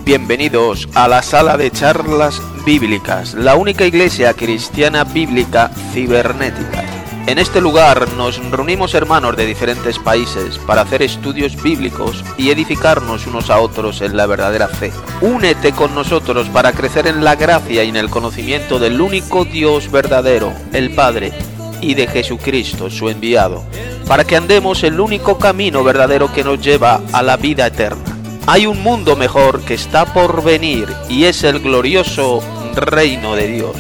Bienvenidos a la sala de charlas bíblicas, la única iglesia cristiana bíblica cibernética. En este lugar nos reunimos hermanos de diferentes países para hacer estudios bíblicos y edificarnos unos a otros en la verdadera fe. Únete con nosotros para crecer en la gracia y en el conocimiento del único Dios verdadero, el Padre, y de Jesucristo, su enviado, para que andemos el único camino verdadero que nos lleva a la vida eterna. Hay un mundo mejor que está por venir y es el glorioso reino de Dios.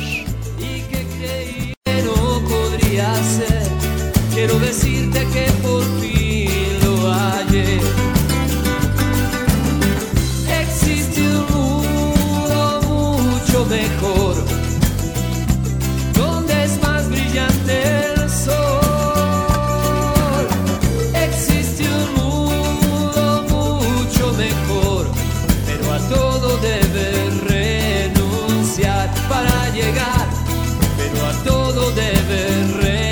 Quiero decirte que por fin lo hallé. Existe un mundo mucho mejor, donde es más brillante el sol. Existe un mundo mucho mejor, pero a todo debes renunciar para llegar, pero a todo debes renunciar.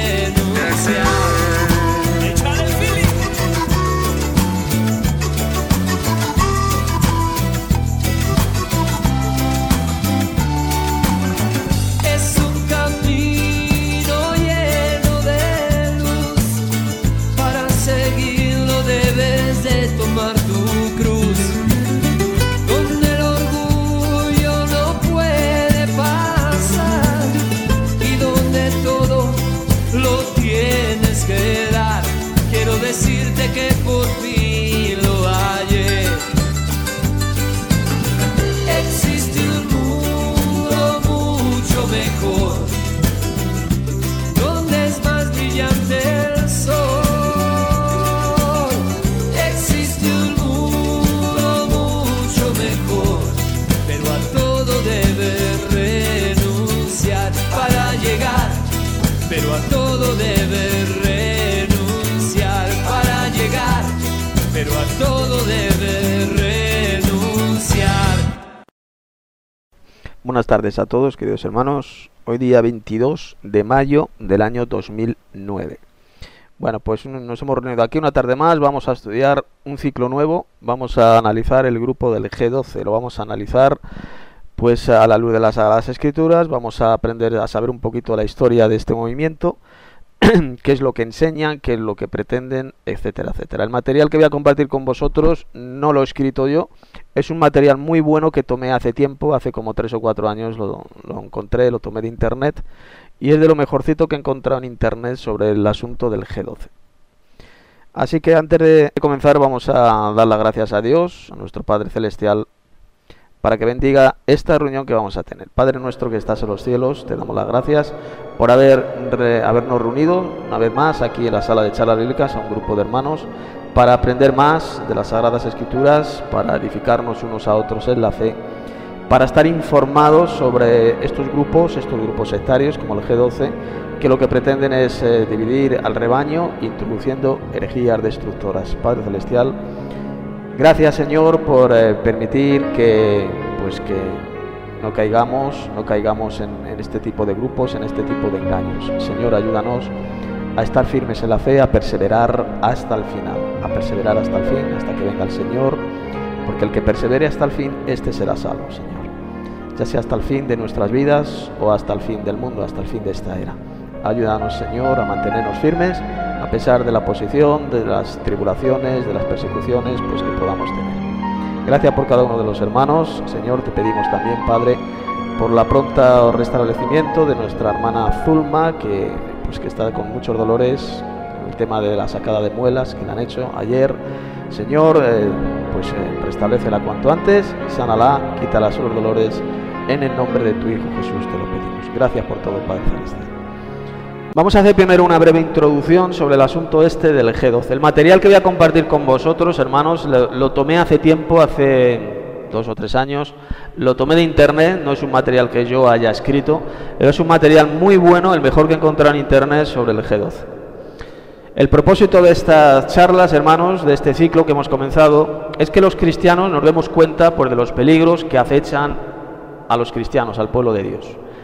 Es un camino lleno de luz, para seguirlo debes de tomar tu cruz, donde el orgullo no puede pasar y donde todo lo tienes que dar. Quiero decirte que por fin lo hallé. Existe un mundo mucho mejor, donde es más brillante el sol. Existe un mundo mucho mejor, pero a todo debes renunciar para llegar, pero a todo debes renunciar para llegar, pero a todo debes renunciar. Buenas tardes a todos, queridos hermanos. Hoy día 22 de mayo del año 2009. Bueno, pues nos hemos reunido aquí una tarde más. Vamos a estudiar un ciclo nuevo. Vamos a analizar el grupo del G12. Lo vamos a analizar pues a la luz de las Sagradas Escrituras. Vamos a aprender a saber un poquito la historia de este movimiento, qué es lo que enseñan, qué es lo que pretenden, etcétera, etcétera. El material que voy a compartir con vosotros no lo he escrito yo, es un material muy bueno que tomé hace tiempo, hace como 3 o 4 años lo encontré, lo tomé de internet y es de lo mejorcito que he encontrado en internet sobre el asunto del G12. Así que antes de comenzar vamos a dar las gracias a Dios, a nuestro Padre Celestial, para que bendiga esta reunión que vamos a tener. Padre nuestro que estás en los cielos, te damos las gracias por habernos reunido una vez más aquí en la sala de charlas bíblicas a un grupo de hermanos para aprender más de las Sagradas Escrituras, para edificarnos unos a otros en la fe, para estar informados sobre estos grupos sectarios como el G12, que lo que pretenden es dividir al rebaño, introduciendo herejías destructoras. Padre Celestial, gracias, Señor, por permitir que no caigamos en este tipo de grupos, en este tipo de engaños. Señor, ayúdanos a estar firmes en la fe, a perseverar hasta el final, hasta que venga el Señor, porque el que persevere hasta el fin, este será salvo, Señor. Ya sea hasta el fin de nuestras vidas o hasta el fin del mundo, hasta el fin de esta era. Ayúdanos, Señor, a mantenernos firmes a pesar de la oposición, de las tribulaciones, de las persecuciones pues que podamos tener. Gracias por cada uno de los hermanos. Señor, te pedimos también, Padre, por la pronta restablecimiento de nuestra hermana Zulma, que está con muchos dolores, el tema de la sacada de muelas que le han hecho ayer. Señor, restablécela cuanto antes, sánala, quítala sus dolores, en el nombre de tu Hijo Jesús te lo pedimos. Gracias por todo, Padre Celestial. Vamos a hacer primero una breve introducción sobre el asunto del G12. El material que voy a compartir con vosotros, hermanos, lo tomé hace tiempo, hace 2 o 3 años. Lo tomé de internet, no es un material que yo haya escrito, pero es un material muy bueno, el mejor que he encontrado en internet sobre el G12. El propósito de estas charlas, hermanos, de este ciclo que hemos comenzado, es que los cristianos nos demos cuenta de los peligros que acechan a los cristianos, al pueblo de Dios.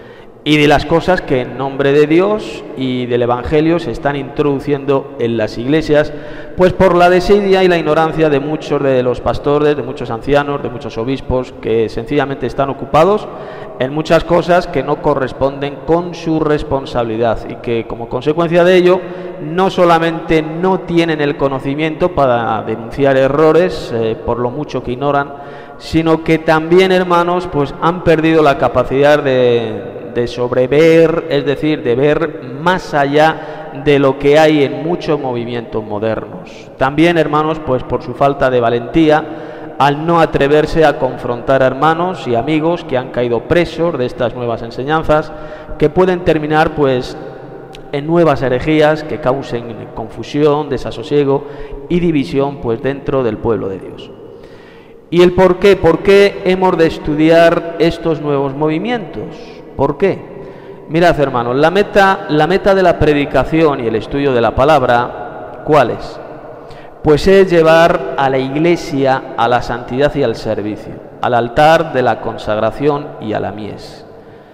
y de las cosas que en nombre de Dios y del Evangelio se están introduciendo en las iglesias, pues por la desidia y la ignorancia de muchos de los pastores, de muchos ancianos, de muchos obispos, que sencillamente están ocupados en muchas cosas que no corresponden con su responsabilidad y que como consecuencia de ello no solamente no tienen el conocimiento para denunciar errores por lo mucho que ignoran, sino que también, hermanos, pues han perdido la capacidad de sobrever, es decir, de ver más allá de lo que hay en muchos movimientos modernos. También, hermanos, pues por su falta de valentía, al no atreverse a confrontar a hermanos y amigos que han caído presos de estas nuevas enseñanzas, que pueden terminar pues en nuevas herejías que causen confusión, desasosiego y división pues dentro del pueblo de Dios. ¿Y el por qué? ¿Por qué hemos de estudiar estos nuevos movimientos? ¿Por qué? Mirad, hermanos, la meta de la predicación y el estudio de la palabra, ¿cuál es? Pues es llevar a la iglesia a la santidad y al servicio, al altar de la consagración y a la mies.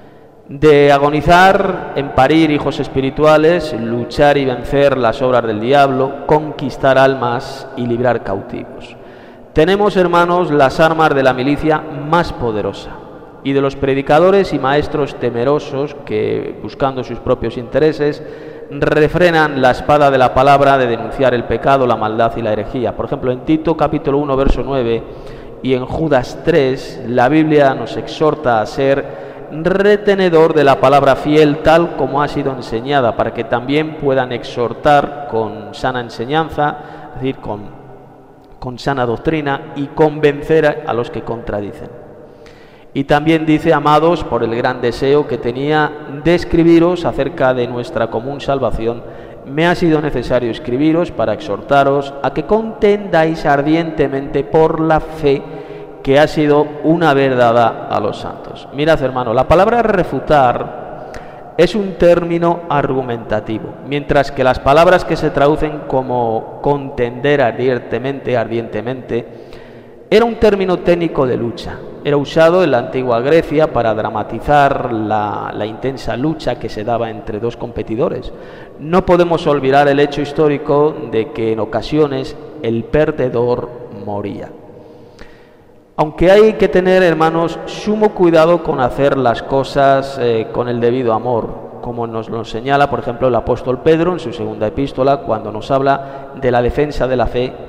De agonizar en parir hijos espirituales, luchar y vencer las obras del diablo, conquistar almas y librar cautivos. Tenemos, hermanos, las armas de la milicia más poderosa y de los predicadores y maestros temerosos que, buscando sus propios intereses, refrenan la espada de la palabra de denunciar el pecado, la maldad y la herejía. Por ejemplo, en Tito capítulo 1, verso 9 y en Judas 3, la Biblia nos exhorta a ser retenedor de la palabra fiel tal como ha sido enseñada, para que también puedan exhortar con sana enseñanza, es decir, con sana doctrina, y convencer a los que contradicen. Y también dice: amados, por el gran deseo que tenía de escribiros acerca de nuestra común salvación, me ha sido necesario escribiros para exhortaros a que contendáis ardientemente por la fe que ha sido una vez dada a los santos. Mirad, hermano, la palabra refutar es un término argumentativo, mientras que las palabras que se traducen como contender ardientemente, era un término técnico de lucha. Era usado en la antigua Grecia para dramatizar la intensa lucha que se daba entre dos competidores. No podemos olvidar el hecho histórico de que en ocasiones el perdedor moría. Aunque hay que tener, hermanos, sumo cuidado con hacer las cosas con el debido amor, como nos lo señala, por ejemplo, el apóstol Pedro en su segunda epístola, cuando nos habla de la defensa de la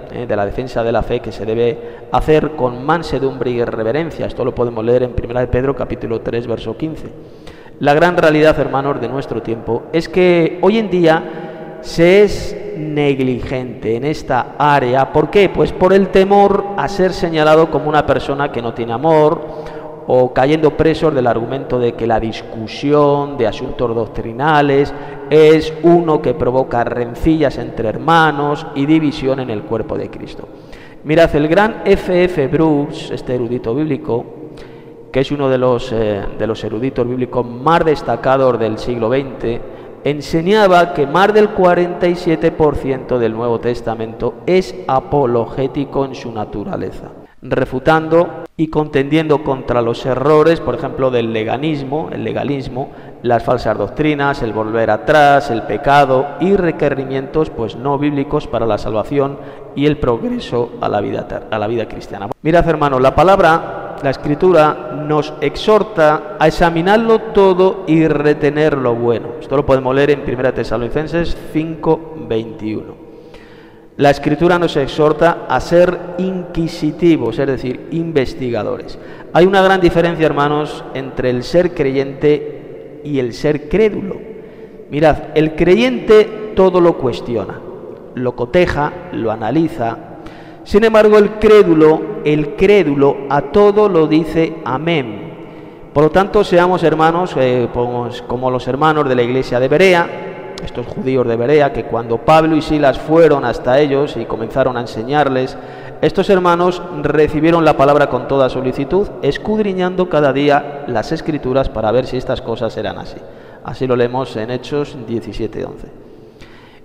fe, que se debe hacer con mansedumbre y reverencia. Esto lo podemos leer en 1 de Pedro capítulo 3, verso 15. La gran realidad, hermanos, de nuestro tiempo es que hoy en día se es negligente en esta área. ¿Por qué? Pues por el temor a ser señalado como una persona que no tiene amor, o cayendo presos del argumento de que la discusión de asuntos doctrinales es uno que provoca rencillas entre hermanos y división en el cuerpo de Cristo. Mirad, el gran F.F. Bruce, este erudito bíblico, que es uno de los eruditos bíblicos más destacados del siglo XX, enseñaba que más del 47% del Nuevo Testamento es apologético en su naturaleza, refutando y contendiendo contra los errores, por ejemplo, del legalismo, las falsas doctrinas, el volver atrás, el pecado y requerimientos pues no bíblicos para la salvación y el progreso a la vida cristiana. Mirad, hermanos, la Escritura nos exhorta a examinarlo todo y retener lo bueno. Esto lo podemos leer en 1 Tesalonicenses 5:21. La Escritura nos exhorta a ser inquisitivos, es decir, investigadores. Hay una gran diferencia, hermanos, entre el ser creyente y el ser crédulo. Mirad, el creyente todo lo cuestiona, lo coteja, lo analiza. Sin embargo, el crédulo a todo lo dice amén. Por lo tanto, seamos, hermanos, como los hermanos de la iglesia de Berea, estos judíos de Berea, que cuando Pablo y Silas fueron hasta ellos y comenzaron a enseñarles, estos hermanos recibieron la palabra con toda solicitud, escudriñando cada día las Escrituras para ver si estas cosas eran así. Así lo leemos en Hechos 17:11.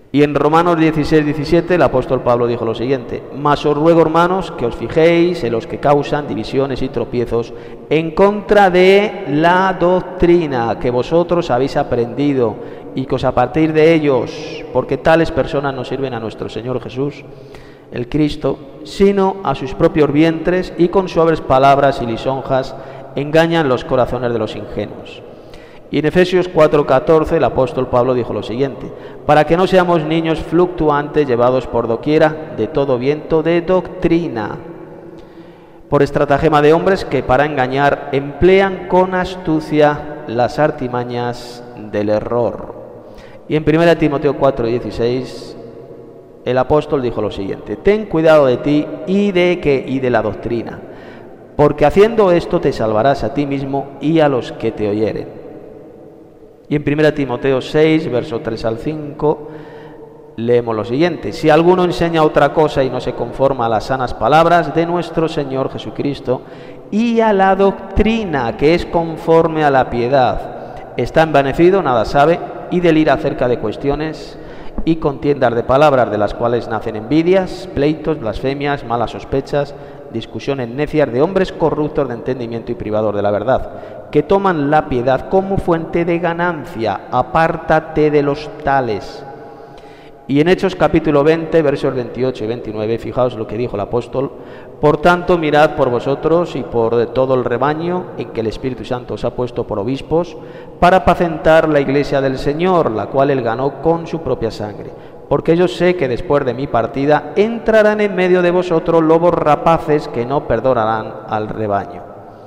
Y en Romanos 16:17 el apóstol Pablo dijo lo siguiente: mas os ruego, hermanos, que os fijéis en los que causan divisiones y tropiezos en contra de la doctrina que vosotros habéis aprendido, y que os apartéis de ellos, porque tales personas no sirven a nuestro Señor Jesús, el Cristo, sino a sus propios vientres, y con suaves palabras y lisonjas engañan los corazones de los ingenuos. Y en Efesios 4:14 el apóstol Pablo dijo lo siguiente: para que no seamos niños fluctuantes, llevados por doquiera de todo viento de doctrina, por estratagema de hombres que para engañar emplean con astucia las artimañas del error. Y en 1 Timoteo 4:16 el apóstol dijo lo siguiente: ten cuidado de ti y de la doctrina, porque haciendo esto te salvarás a ti mismo y a los que te oyeren. Y en 1 Timoteo 6, verso 3 al 5, leemos lo siguiente: si alguno enseña otra cosa y no se conforma a las sanas palabras de nuestro Señor Jesucristo y a la doctrina que es conforme a la piedad, está envanecido, nada sabe, y delira acerca de cuestiones y contiendas de palabras, de las cuales nacen envidias, pleitos, blasfemias, malas sospechas, discusiones necias de hombres corruptos de entendimiento y privados de la verdad, que toman la piedad como fuente de ganancia. Apártate de los tales. Y en Hechos capítulo 20, versos 28 y 29, fijaos lo que dijo el apóstol: por tanto, mirad por vosotros y por todo el rebaño en que el Espíritu Santo os ha puesto por obispos, para apacentar la iglesia del Señor, la cual él ganó con su propia sangre. Porque yo sé que después de mi partida entrarán en medio de vosotros lobos rapaces que no perdonarán al rebaño.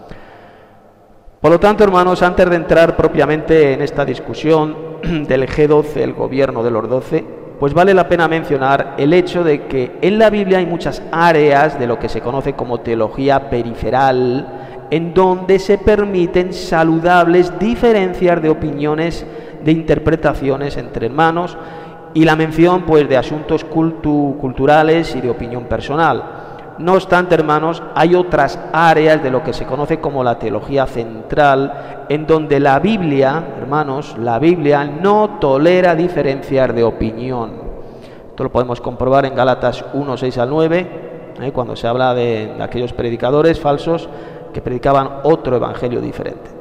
Por lo tanto, hermanos, antes de entrar propiamente en esta discusión del G12, el gobierno de los 12, pues vale la pena mencionar el hecho de que en la Biblia hay muchas áreas de lo que se conoce como teología periferal, en donde se permiten saludables diferencias de opiniones, de interpretaciones entre hermanos, y la mención pues de asuntos culturales y de opinión personal. No obstante, hermanos, hay otras áreas de lo que se conoce como la teología central, en donde la Biblia, hermanos, la Biblia no tolera diferencias de opinión. Esto lo podemos comprobar en Gálatas 1, 6 al 9, cuando se habla de aquellos predicadores falsos que predicaban otro evangelio diferente.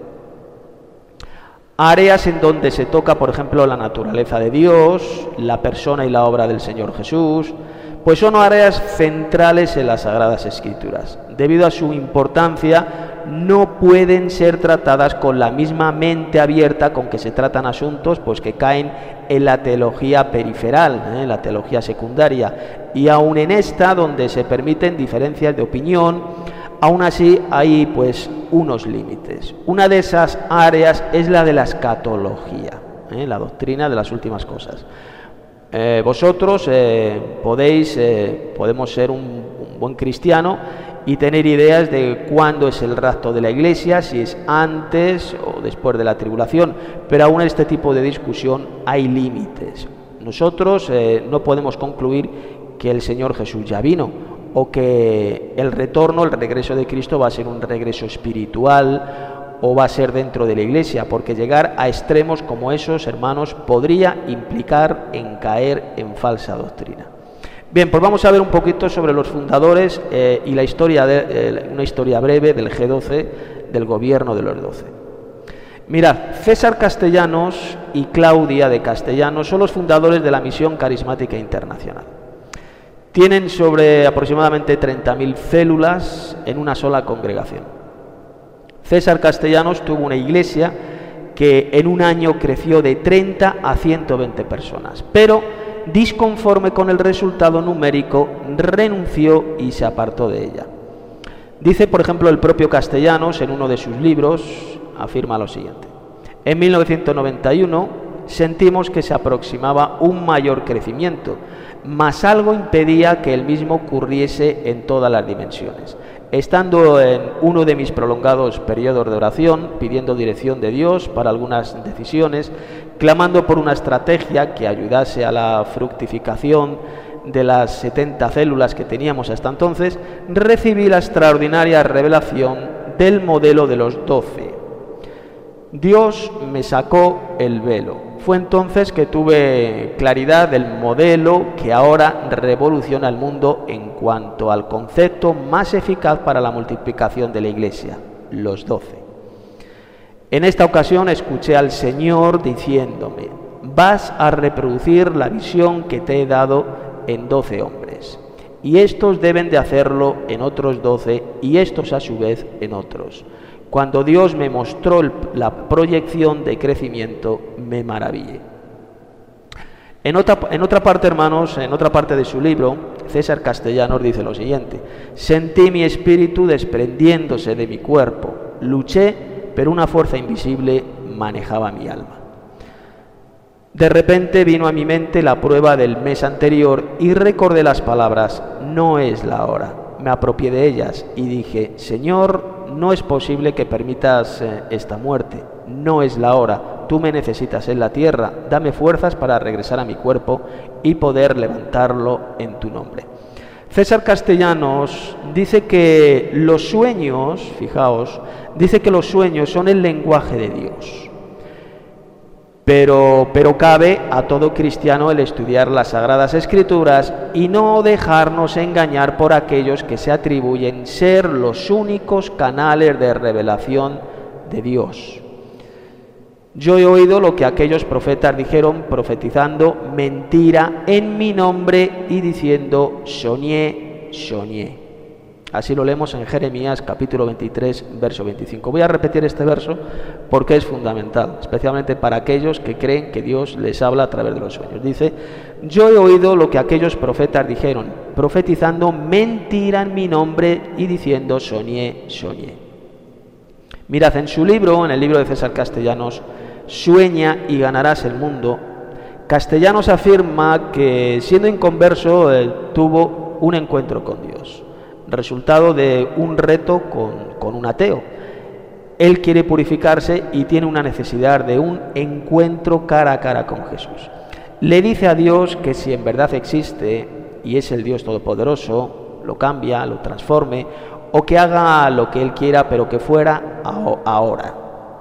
Áreas en donde se toca, por ejemplo, la naturaleza de Dios, la persona y la obra del Señor Jesús, pues son áreas centrales en las Sagradas Escrituras. Debido a su importancia, no pueden ser tratadas con la misma mente abierta con que se tratan asuntos pues que caen en la teología periferal, en la teología secundaria, y aun en esta, donde se permiten diferencias de opinión, aún así hay pues unos límites. Una de esas áreas es la de la escatología, la doctrina de las últimas cosas. Vosotros podemos ser un buen cristiano y tener ideas de cuándo es el rapto de la iglesia, si es antes o después de la tribulación, pero aún en este tipo de discusión hay límites. Nosotros no podemos concluir que el Señor Jesús ya vino, o que el retorno, el regreso de Cristo va a ser un regreso espiritual o va a ser dentro de la iglesia, porque llegar a extremos como esos, hermanos, podría implicar en caer en falsa doctrina. Bien, pues vamos a ver un poquito sobre los fundadores y la historia una historia breve del G12, del gobierno de los 12. Mirad, César Castellanos y Claudia de Castellanos son los fundadores de la Misión Carismática Internacional. Tienen sobre aproximadamente 30.000 células en una sola congregación. César Castellanos tuvo una iglesia que en un año creció de 30 a 120 personas, pero disconforme con el resultado numérico, renunció y se apartó de ella. Dice, por ejemplo, el propio Castellanos en uno de sus libros, afirma lo siguiente: en 1991 sentimos que se aproximaba un mayor crecimiento, mas algo impedía que el mismo ocurriese en todas las dimensiones. Estando en uno de mis prolongados periodos de oración, pidiendo dirección de Dios para algunas decisiones, clamando por una estrategia que ayudase a la fructificación de las 70 células que teníamos hasta entonces, recibí la extraordinaria revelación del modelo de los 12. Dios me sacó el velo. fue entonces que tuve claridad del modelo que ahora revoluciona el mundo en cuanto al concepto más eficaz para la multiplicación de la Iglesia, los 12. En esta ocasión escuché al Señor diciéndome: vas a reproducir la visión que te he dado en 12 hombres, y estos deben de hacerlo en otros 12, y estos a su vez en otros. Cuando Dios me mostró la proyección de crecimiento, me maravillé. En otra parte, hermanos, en otra parte de su libro, César Castellanos dice lo siguiente: sentí mi espíritu desprendiéndose de mi cuerpo, luché, pero una fuerza invisible manejaba mi alma. De repente vino a mi mente la prueba del mes anterior y recordé las palabras: no es la hora. Me apropié de ellas y dije: Señor, no es posible que permitas esta muerte, no es la hora, tú me necesitas en la tierra, dame fuerzas para regresar a mi cuerpo y poder levantarlo en tu nombre. César Castellanos dice que los sueños, fijaos, dice que los sueños son el lenguaje de Dios. Pero cabe a todo cristiano el estudiar las Sagradas Escrituras y no dejarnos engañar por aquellos que se atribuyen ser los únicos canales de revelación de Dios. Yo he oído lo que aquellos profetas dijeron, profetizando mentira en mi nombre y diciendo: soñé, soñé. Así lo leemos en Jeremías capítulo 23, verso 25. Voy a repetir este verso porque es fundamental, especialmente para aquellos que creen que Dios les habla a través de los sueños. Dice: yo he oído lo que aquellos profetas dijeron, profetizando mentira en mi nombre y diciendo: soñé, soñé. Mirad, en su libro, en el libro de César Castellanos, Sueña y ganarás el mundo, Castellanos afirma que siendo inconverso tuvo un encuentro con Dios, resultado de un reto con un ateo. Él quiere purificarse y tiene una necesidad de un encuentro cara a cara con Jesús. Le dice a Dios que si en verdad existe y es el Dios Todopoderoso, lo cambia, lo transforme, o que haga lo que Él quiera, pero que fuera ahora.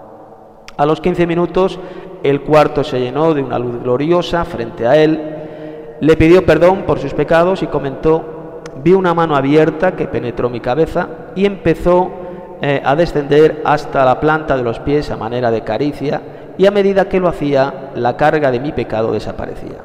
A los 15 minutos el cuarto se llenó de una luz gloriosa frente a él. Le pidió perdón por sus pecados y comentó: vi una mano abierta que penetró mi cabeza y empezó a descender hasta la planta de los pies a manera de caricia, y a medida que lo hacía, la carga de mi pecado desaparecía.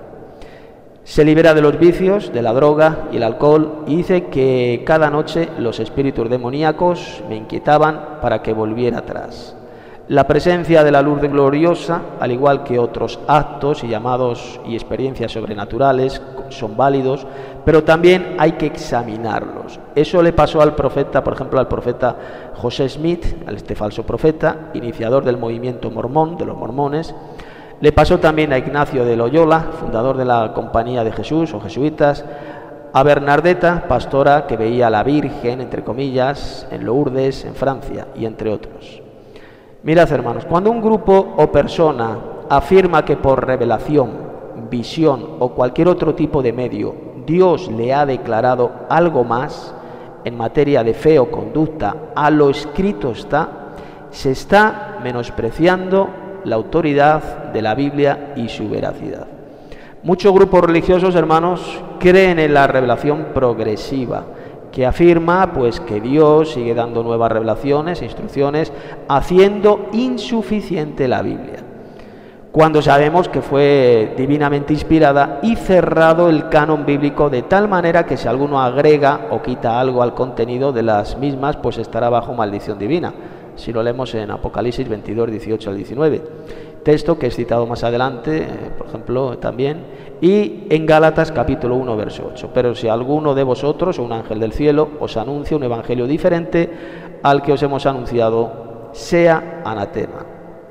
Se libera de los vicios, de la droga y el alcohol, y dice que cada noche los espíritus demoníacos me inquietaban para que volviera atrás. La presencia de la luz gloriosa, al igual que otros actos y llamados y experiencias sobrenaturales, son válidos, pero también hay que examinarlos. Eso le pasó al profeta, por ejemplo, al profeta José Smith, a este falso profeta, iniciador del movimiento mormón, de los mormones. Le pasó también a Ignacio de Loyola, fundador de la Compañía de Jesús o jesuitas, a Bernardeta, pastora que veía a la Virgen, entre comillas, en Lourdes, en Francia, y entre otros. Mirad, hermanos, cuando un grupo o persona afirma que por revelación, visión o cualquier otro tipo de medio Dios le ha declarado algo más en materia de fe o conducta a lo escrito está, se está menospreciando la autoridad de la Biblia y su veracidad. Muchos grupos religiosos, hermanos, creen en la revelación progresiva, que afirma pues que Dios sigue dando nuevas revelaciones e instrucciones, haciendo insuficiente la Biblia, cuando sabemos que fue divinamente inspirada y cerrado el canon bíblico de tal manera que si alguno agrega o quita algo al contenido de las mismas, pues estará bajo maldición divina. Si lo leemos en Apocalipsis 22, 18 al 19, texto que es citado más adelante, por ejemplo, también, y en Gálatas capítulo 1, verso 8. Pero si alguno de vosotros, o un ángel del cielo, os anuncia un evangelio diferente al que os hemos anunciado, sea anatema.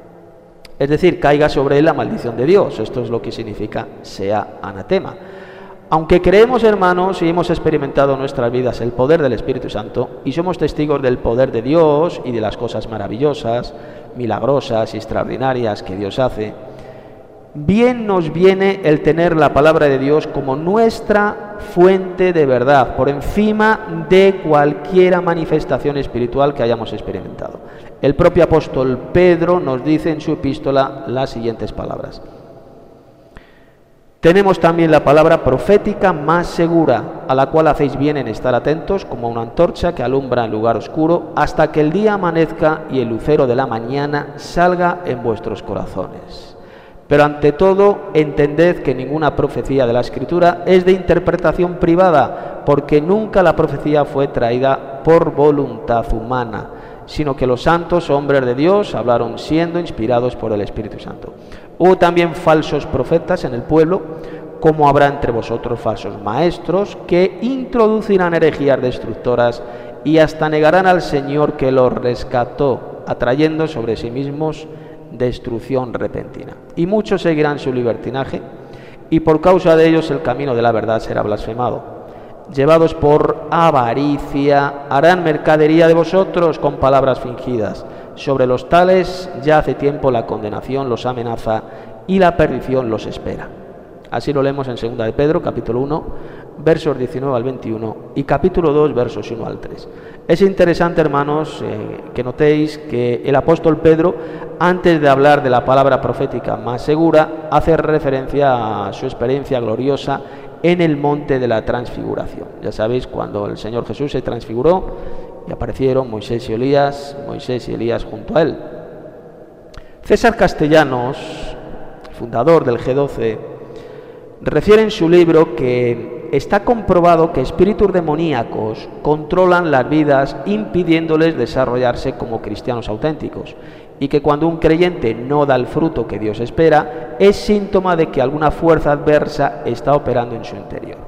Es decir, caiga sobre él la maldición de Dios. Esto es lo que significa sea anatema. Aunque creemos, hermanos, y hemos experimentado en nuestras vidas el poder del Espíritu Santo, y somos testigos del poder de Dios y de las cosas maravillosas, milagrosas y extraordinarias que Dios hace, bien nos viene el tener la palabra de Dios como nuestra fuente de verdad, por encima de cualquier manifestación espiritual que hayamos experimentado. El propio apóstol Pedro nos dice en su epístola las siguientes palabras: Tenemos también la palabra profética más segura, a la cual hacéis bien en estar atentos, como una antorcha que alumbra en lugar oscuro, hasta que el día amanezca y el lucero de la mañana salga en vuestros corazones. Pero ante todo, entended que ninguna profecía de la Escritura es de interpretación privada, porque nunca la profecía fue traída por voluntad humana, sino que los santos hombres de Dios hablaron siendo inspirados por el Espíritu Santo. Hubo también falsos profetas en el pueblo, como habrá entre vosotros falsos maestros, que introducirán herejías destructoras y hasta negarán al Señor que los rescató, atrayendo sobre sí mismos destrucción repentina. Y muchos seguirán su libertinaje, y por causa de ellos el camino de la verdad será blasfemado. Llevados por avaricia, harán mercadería de vosotros con palabras fingidas. Sobre los tales ya hace tiempo la condenación los amenaza y la perdición los espera. Así lo leemos en 2 de Pedro, capítulo 1, versos 19 al 21 y capítulo 2, versos 1 al 3. Es interesante, hermanos, que notéis que el apóstol Pedro, antes de hablar de la palabra profética más segura, hace referencia a su experiencia gloriosa en el monte de la transfiguración. Ya sabéis, cuando el Señor Jesús se transfiguró y aparecieron Moisés y Elías junto a él. César Castellanos, fundador del G12, refiere en su libro que está comprobado que espíritus demoníacos controlan las vidas impidiéndoles desarrollarse como cristianos auténticos, y que cuando un creyente no da el fruto que Dios espera, es síntoma de que alguna fuerza adversa está operando en su interior.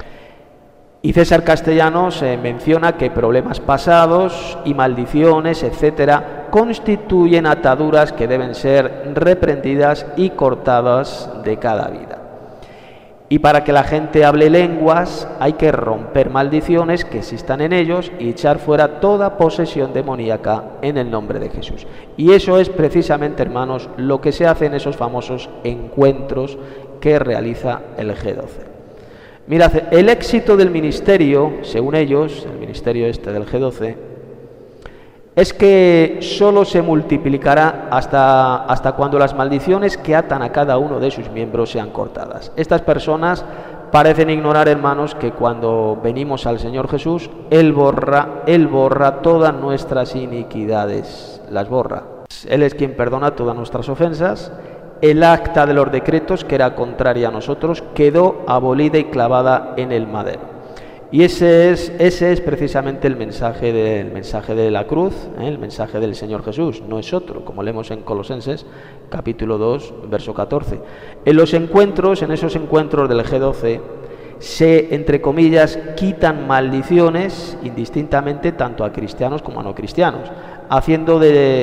Y César Castellanos menciona que problemas pasados y maldiciones, etcétera, constituyen ataduras que deben ser reprendidas y cortadas de cada vida. Y para que la gente hable lenguas, hay que romper maldiciones que existan en ellos y echar fuera toda posesión demoníaca en el nombre de Jesús. Y eso es precisamente, hermanos, lo que se hace en esos famosos encuentros que realiza el G12. Mirad, el éxito del ministerio, según ellos, el ministerio del G12, es que solo se multiplicará hasta cuando las maldiciones que atan a cada uno de sus miembros sean cortadas. Estas personas parecen ignorar, hermanos, que cuando venimos al Señor Jesús, Él borra todas nuestras iniquidades, las borra. Él es quien perdona todas nuestras ofensas. El acta de los decretos, que era contraria a nosotros, quedó abolida y clavada en el madero. Y ese es precisamente el mensaje de la cruz, el mensaje del Señor Jesús, no es otro, como leemos en Colosenses, capítulo 2, verso 14. En esos encuentros del G12, se, entre comillas, quitan maldiciones indistintamente tanto a cristianos como a no cristianos, haciendo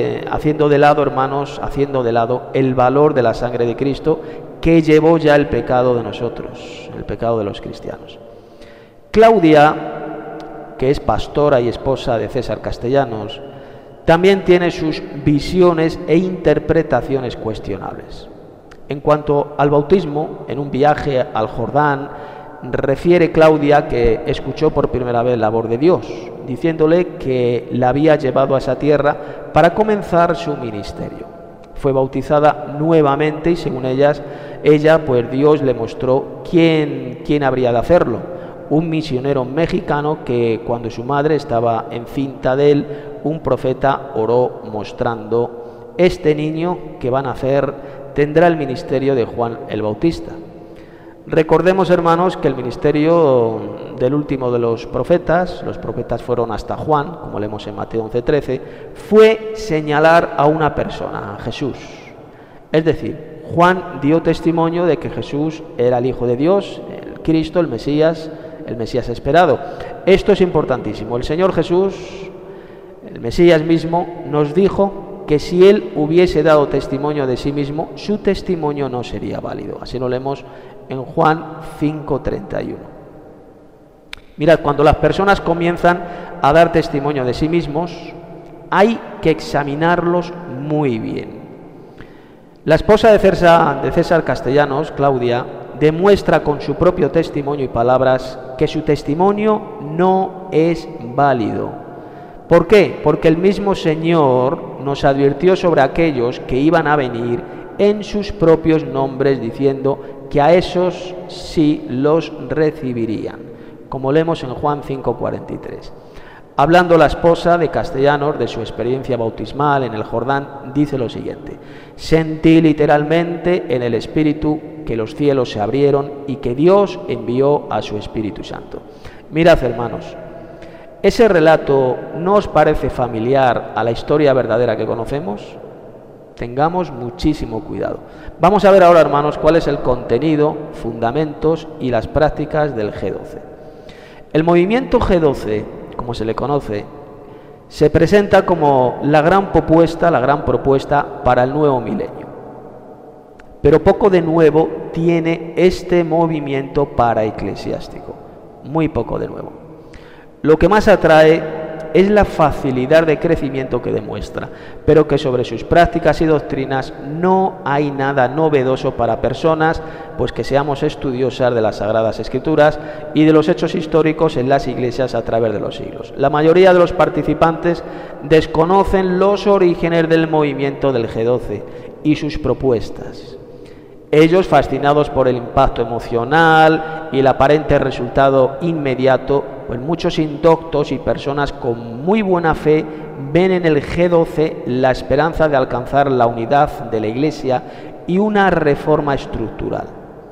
de lado, hermanos, el valor de la sangre de Cristo, que llevó ya el pecado de nosotros, el pecado de los cristianos. Claudia, que es pastora y esposa de César Castellanos, también tiene sus visiones e interpretaciones cuestionables. En cuanto al bautismo, en un viaje al Jordán, refiere Claudia que escuchó por primera vez la voz de Dios, diciéndole que la había llevado a esa tierra para comenzar su ministerio. Fue bautizada nuevamente y según ella, pues Dios le mostró quién habría de hacerlo. Un misionero mexicano que cuando su madre estaba encinta de él, un profeta oró mostrando: este niño que va a nacer tendrá el ministerio de Juan el Bautista. Recordemos, hermanos, que el ministerio del último de los profetas fueron hasta Juan, como leemos en Mateo 11:13, fue señalar a una persona, a Jesús. Es decir, Juan dio testimonio de que Jesús era el Hijo de Dios, el Cristo, el Mesías esperado. Esto es importantísimo. El Señor Jesús, el Mesías mismo, nos dijo que si Él hubiese dado testimonio de sí mismo, su testimonio no sería válido. Así lo leemos en Juan 5:31. Mirad, cuando las personas comienzan a dar testimonio de sí mismos, hay que examinarlos muy bien. La esposa de César Castellanos, Claudia, demuestra con su propio testimonio y palabras que su testimonio no es válido. ¿Por qué? Porque el mismo Señor nos advirtió sobre aquellos que iban a venir en sus propios nombres, diciendo que a esos sí los recibirían, como leemos en Juan 5:43. Hablando la esposa de Castellanos de su experiencia bautismal en el Jordán, dice lo siguiente: sentí literalmente en el Espíritu que los cielos se abrieron y que Dios envió a su Espíritu Santo. Mirad, hermanos, ¿ese relato no os parece familiar a la historia verdadera que conocemos? Tengamos muchísimo cuidado. Vamos a ver ahora, hermanos, cuál es el contenido, fundamentos y las prácticas del G12. El movimiento G12, como se le conoce, se presenta como la gran propuesta para el nuevo milenio. Pero poco de nuevo tiene este movimiento paraeclesiástico, muy poco de nuevo. Lo que más atrae es la facilidad de crecimiento que demuestra, pero que sobre sus prácticas y doctrinas no hay nada novedoso para personas pues que seamos estudiosas de las Sagradas Escrituras y de los hechos históricos en las iglesias a través de los siglos. La mayoría de los participantes desconocen los orígenes del movimiento del G12 y sus propuestas. Ellos, fascinados por el impacto emocional y el aparente resultado inmediato, pues muchos indoctos y personas con muy buena fe ven en el G12 la esperanza de alcanzar la unidad de la Iglesia y una reforma estructural.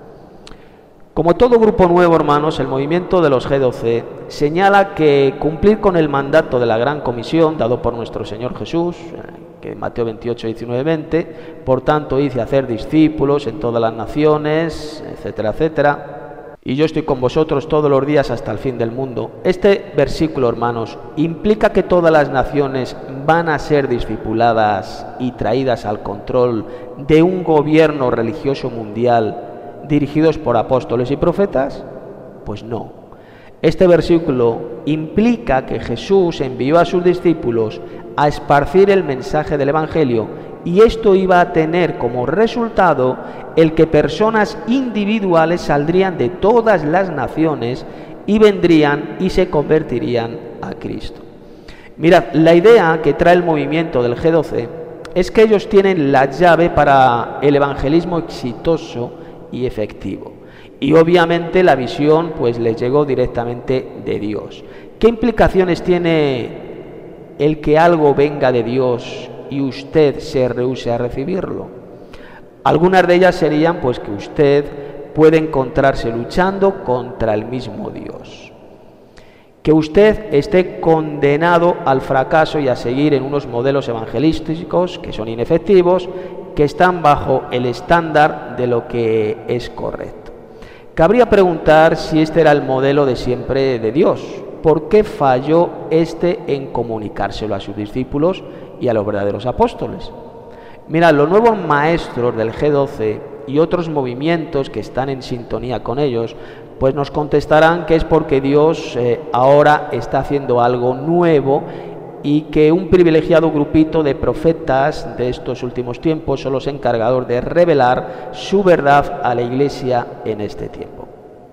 Como todo grupo nuevo, hermanos, el movimiento de los G12 señala que cumplir con el mandato de la Gran Comisión dado por nuestro Señor Jesús, que en Mateo 28, 19, 20, por tanto, id y hacer discípulos en todas las naciones, etcétera, etcétera, y yo estoy con vosotros todos los días hasta el fin del mundo. Este versículo, hermanos, implica que todas las naciones van a ser discipuladas y traídas al control de un gobierno religioso mundial dirigidos por apóstoles y profetas. Pues no. Este versículo implica que Jesús envió a sus discípulos a esparcir el mensaje del Evangelio, y esto iba a tener como resultado el que personas individuales saldrían de todas las naciones y vendrían y se convertirían a Cristo. Mirad, la idea que trae el movimiento del G12 es que ellos tienen la llave para el evangelismo exitoso y efectivo. Y obviamente la visión pues les llegó directamente de Dios. ¿Qué implicaciones tiene el que algo venga de Dios y usted se rehúse a recibirlo? Algunas de ellas serían pues que usted puede encontrarse luchando contra el mismo Dios, que usted esté condenado al fracaso y a seguir en unos modelos evangelísticos que son inefectivos, que están bajo el estándar de lo que es correcto. Cabría preguntar si este era el modelo de siempre de Dios. ¿Por qué falló en comunicárselo a sus discípulos y a los verdaderos apóstoles? Mirad, los nuevos maestros del G12 y otros movimientos que están en sintonía con ellos, pues nos contestarán que es porque Dios ahora está haciendo algo nuevo y que un privilegiado grupito de profetas de estos últimos tiempos son los encargados de revelar su verdad a la Iglesia en este tiempo.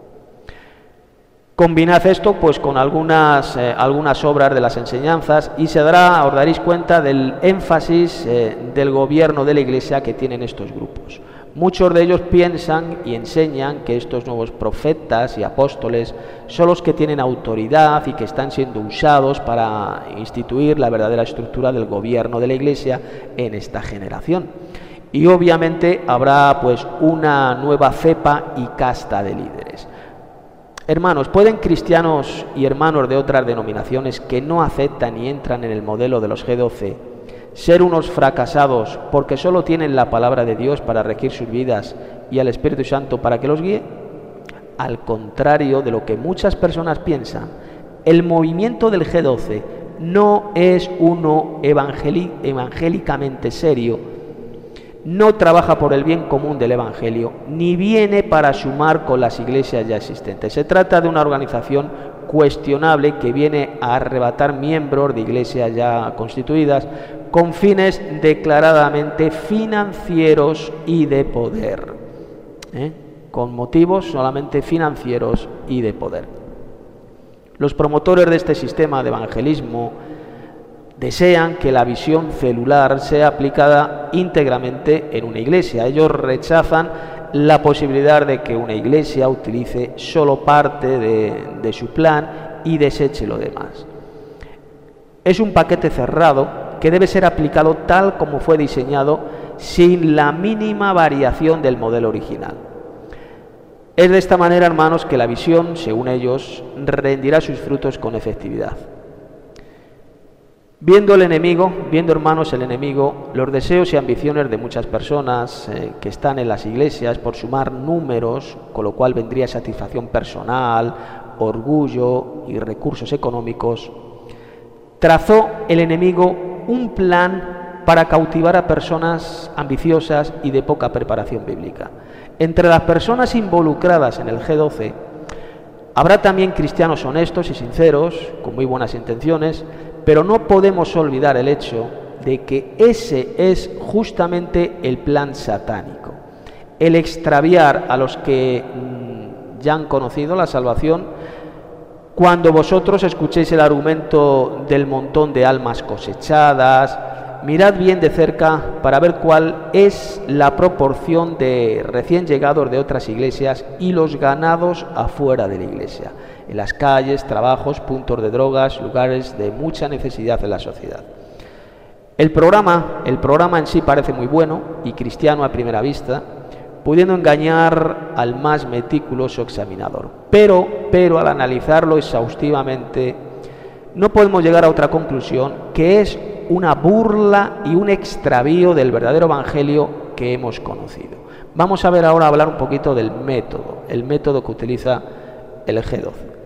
Combinad esto pues con algunas obras de las enseñanzas y os daréis cuenta del énfasis del gobierno de la Iglesia que tienen estos grupos. Muchos de ellos piensan y enseñan que estos nuevos profetas y apóstoles son los que tienen autoridad y que están siendo usados para instituir la verdadera estructura del gobierno de la Iglesia en esta generación. Y obviamente habrá pues una nueva cepa y casta de líderes. Hermanos, ¿pueden cristianos y hermanos de otras denominaciones que no aceptan y entran en el modelo de los G12 ser unos fracasados porque solo tienen la palabra de Dios para regir sus vidas y al Espíritu Santo para que los guíe? Al contrario de lo que muchas personas piensan, el movimiento del G12 no es uno evangélicamente serio, no trabaja por el bien común del Evangelio, ni viene para sumar con las iglesias ya existentes. Se trata de una organización cuestionable que viene a arrebatar miembros de iglesias ya constituidas con fines declaradamente financieros y de poder, con motivos solamente financieros y de poder. Los promotores de este sistema de evangelismo desean que la visión celular sea aplicada íntegramente en una iglesia. Ellos rechazan la posibilidad de que una iglesia utilice solo parte de su plan y deseche lo demás. Es un paquete cerrado que debe ser aplicado tal como fue diseñado, sin la mínima variación del modelo original. Es de esta manera, hermanos, que la visión, según ellos, rendirá sus frutos con efectividad. Viendo, hermanos, el enemigo, los deseos y ambiciones de muchas personas que están en las iglesias por sumar números, con lo cual vendría satisfacción personal, orgullo y recursos económicos, trazó el enemigo un plan para cautivar a personas ambiciosas y de poca preparación bíblica. Entre las personas involucradas en el G12 habrá también cristianos honestos y sinceros, con muy buenas intenciones, pero no podemos olvidar el hecho de que ese es justamente el plan satánico, el extraviar a los que ya han conocido la salvación. Cuando vosotros escuchéis el argumento del montón de almas cosechadas, mirad bien de cerca para ver cuál es la proporción de recién llegados de otras iglesias y los ganados afuera de la iglesia, en las calles, trabajos, puntos de drogas, lugares de mucha necesidad en la sociedad. El programa en sí parece muy bueno y cristiano a primera vista, pudiendo engañar al más meticuloso examinador. Pero al analizarlo exhaustivamente, no podemos llegar a otra conclusión, que es una burla y un extravío del verdadero evangelio que hemos conocido. Vamos a ver ahora hablar un poquito del método, el método que utiliza el G12.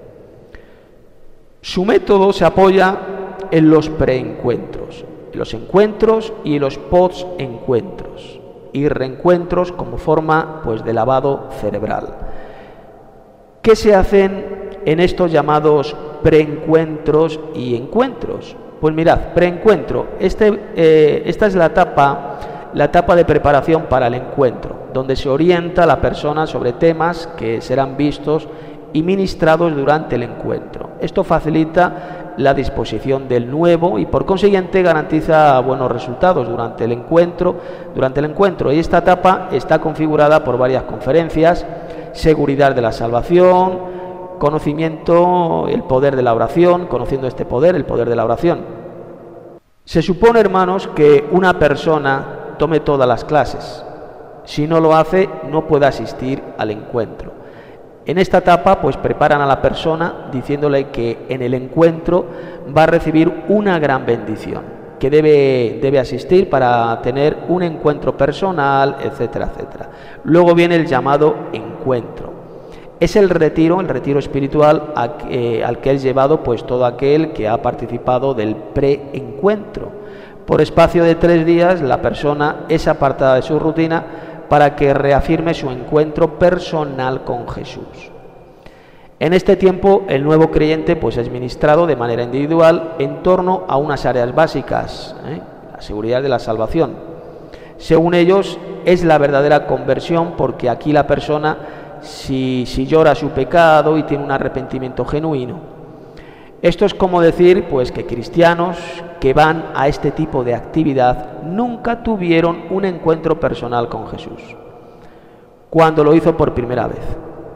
Su método se apoya en los preencuentros, en los encuentros y en los postencuentros y reencuentros como forma de lavado cerebral. ¿Qué se hacen en estos llamados preencuentros y encuentros? Pues mirad, preencuentro, esta es la etapa de preparación para el encuentro, donde se orienta a la persona sobre temas que serán vistos y ministrados durante el encuentro. Esto facilita la disposición del nuevo y por consiguiente garantiza buenos resultados durante el encuentro. Y esta etapa está configurada por varias conferencias: seguridad de la salvación, conocimiento, el poder de la oración, conociendo este poder, el poder de la oración. Se supone, hermanos, que una persona tome todas las clases. Si no lo hace, no puede asistir al encuentro. En esta etapa, preparan a la persona diciéndole que en el encuentro va a recibir una gran bendición, que debe asistir para tener un encuentro personal, etcétera, etcétera. Luego viene el llamado encuentro. Es el retiro espiritual al que es llevado todo aquel que ha participado del preencuentro. Por espacio de 3 días, la persona es apartada de su rutina para que reafirme su encuentro personal con Jesús. En este tiempo, el nuevo creyente es ministrado de manera individual en torno a unas áreas básicas, la seguridad de la salvación. Según ellos, es la verdadera conversión, porque aquí la persona, si llora su pecado y tiene un arrepentimiento genuino. Esto es como decir que cristianos que van a este tipo de actividad nunca tuvieron un encuentro personal con Jesús, cuando lo hizo por primera vez.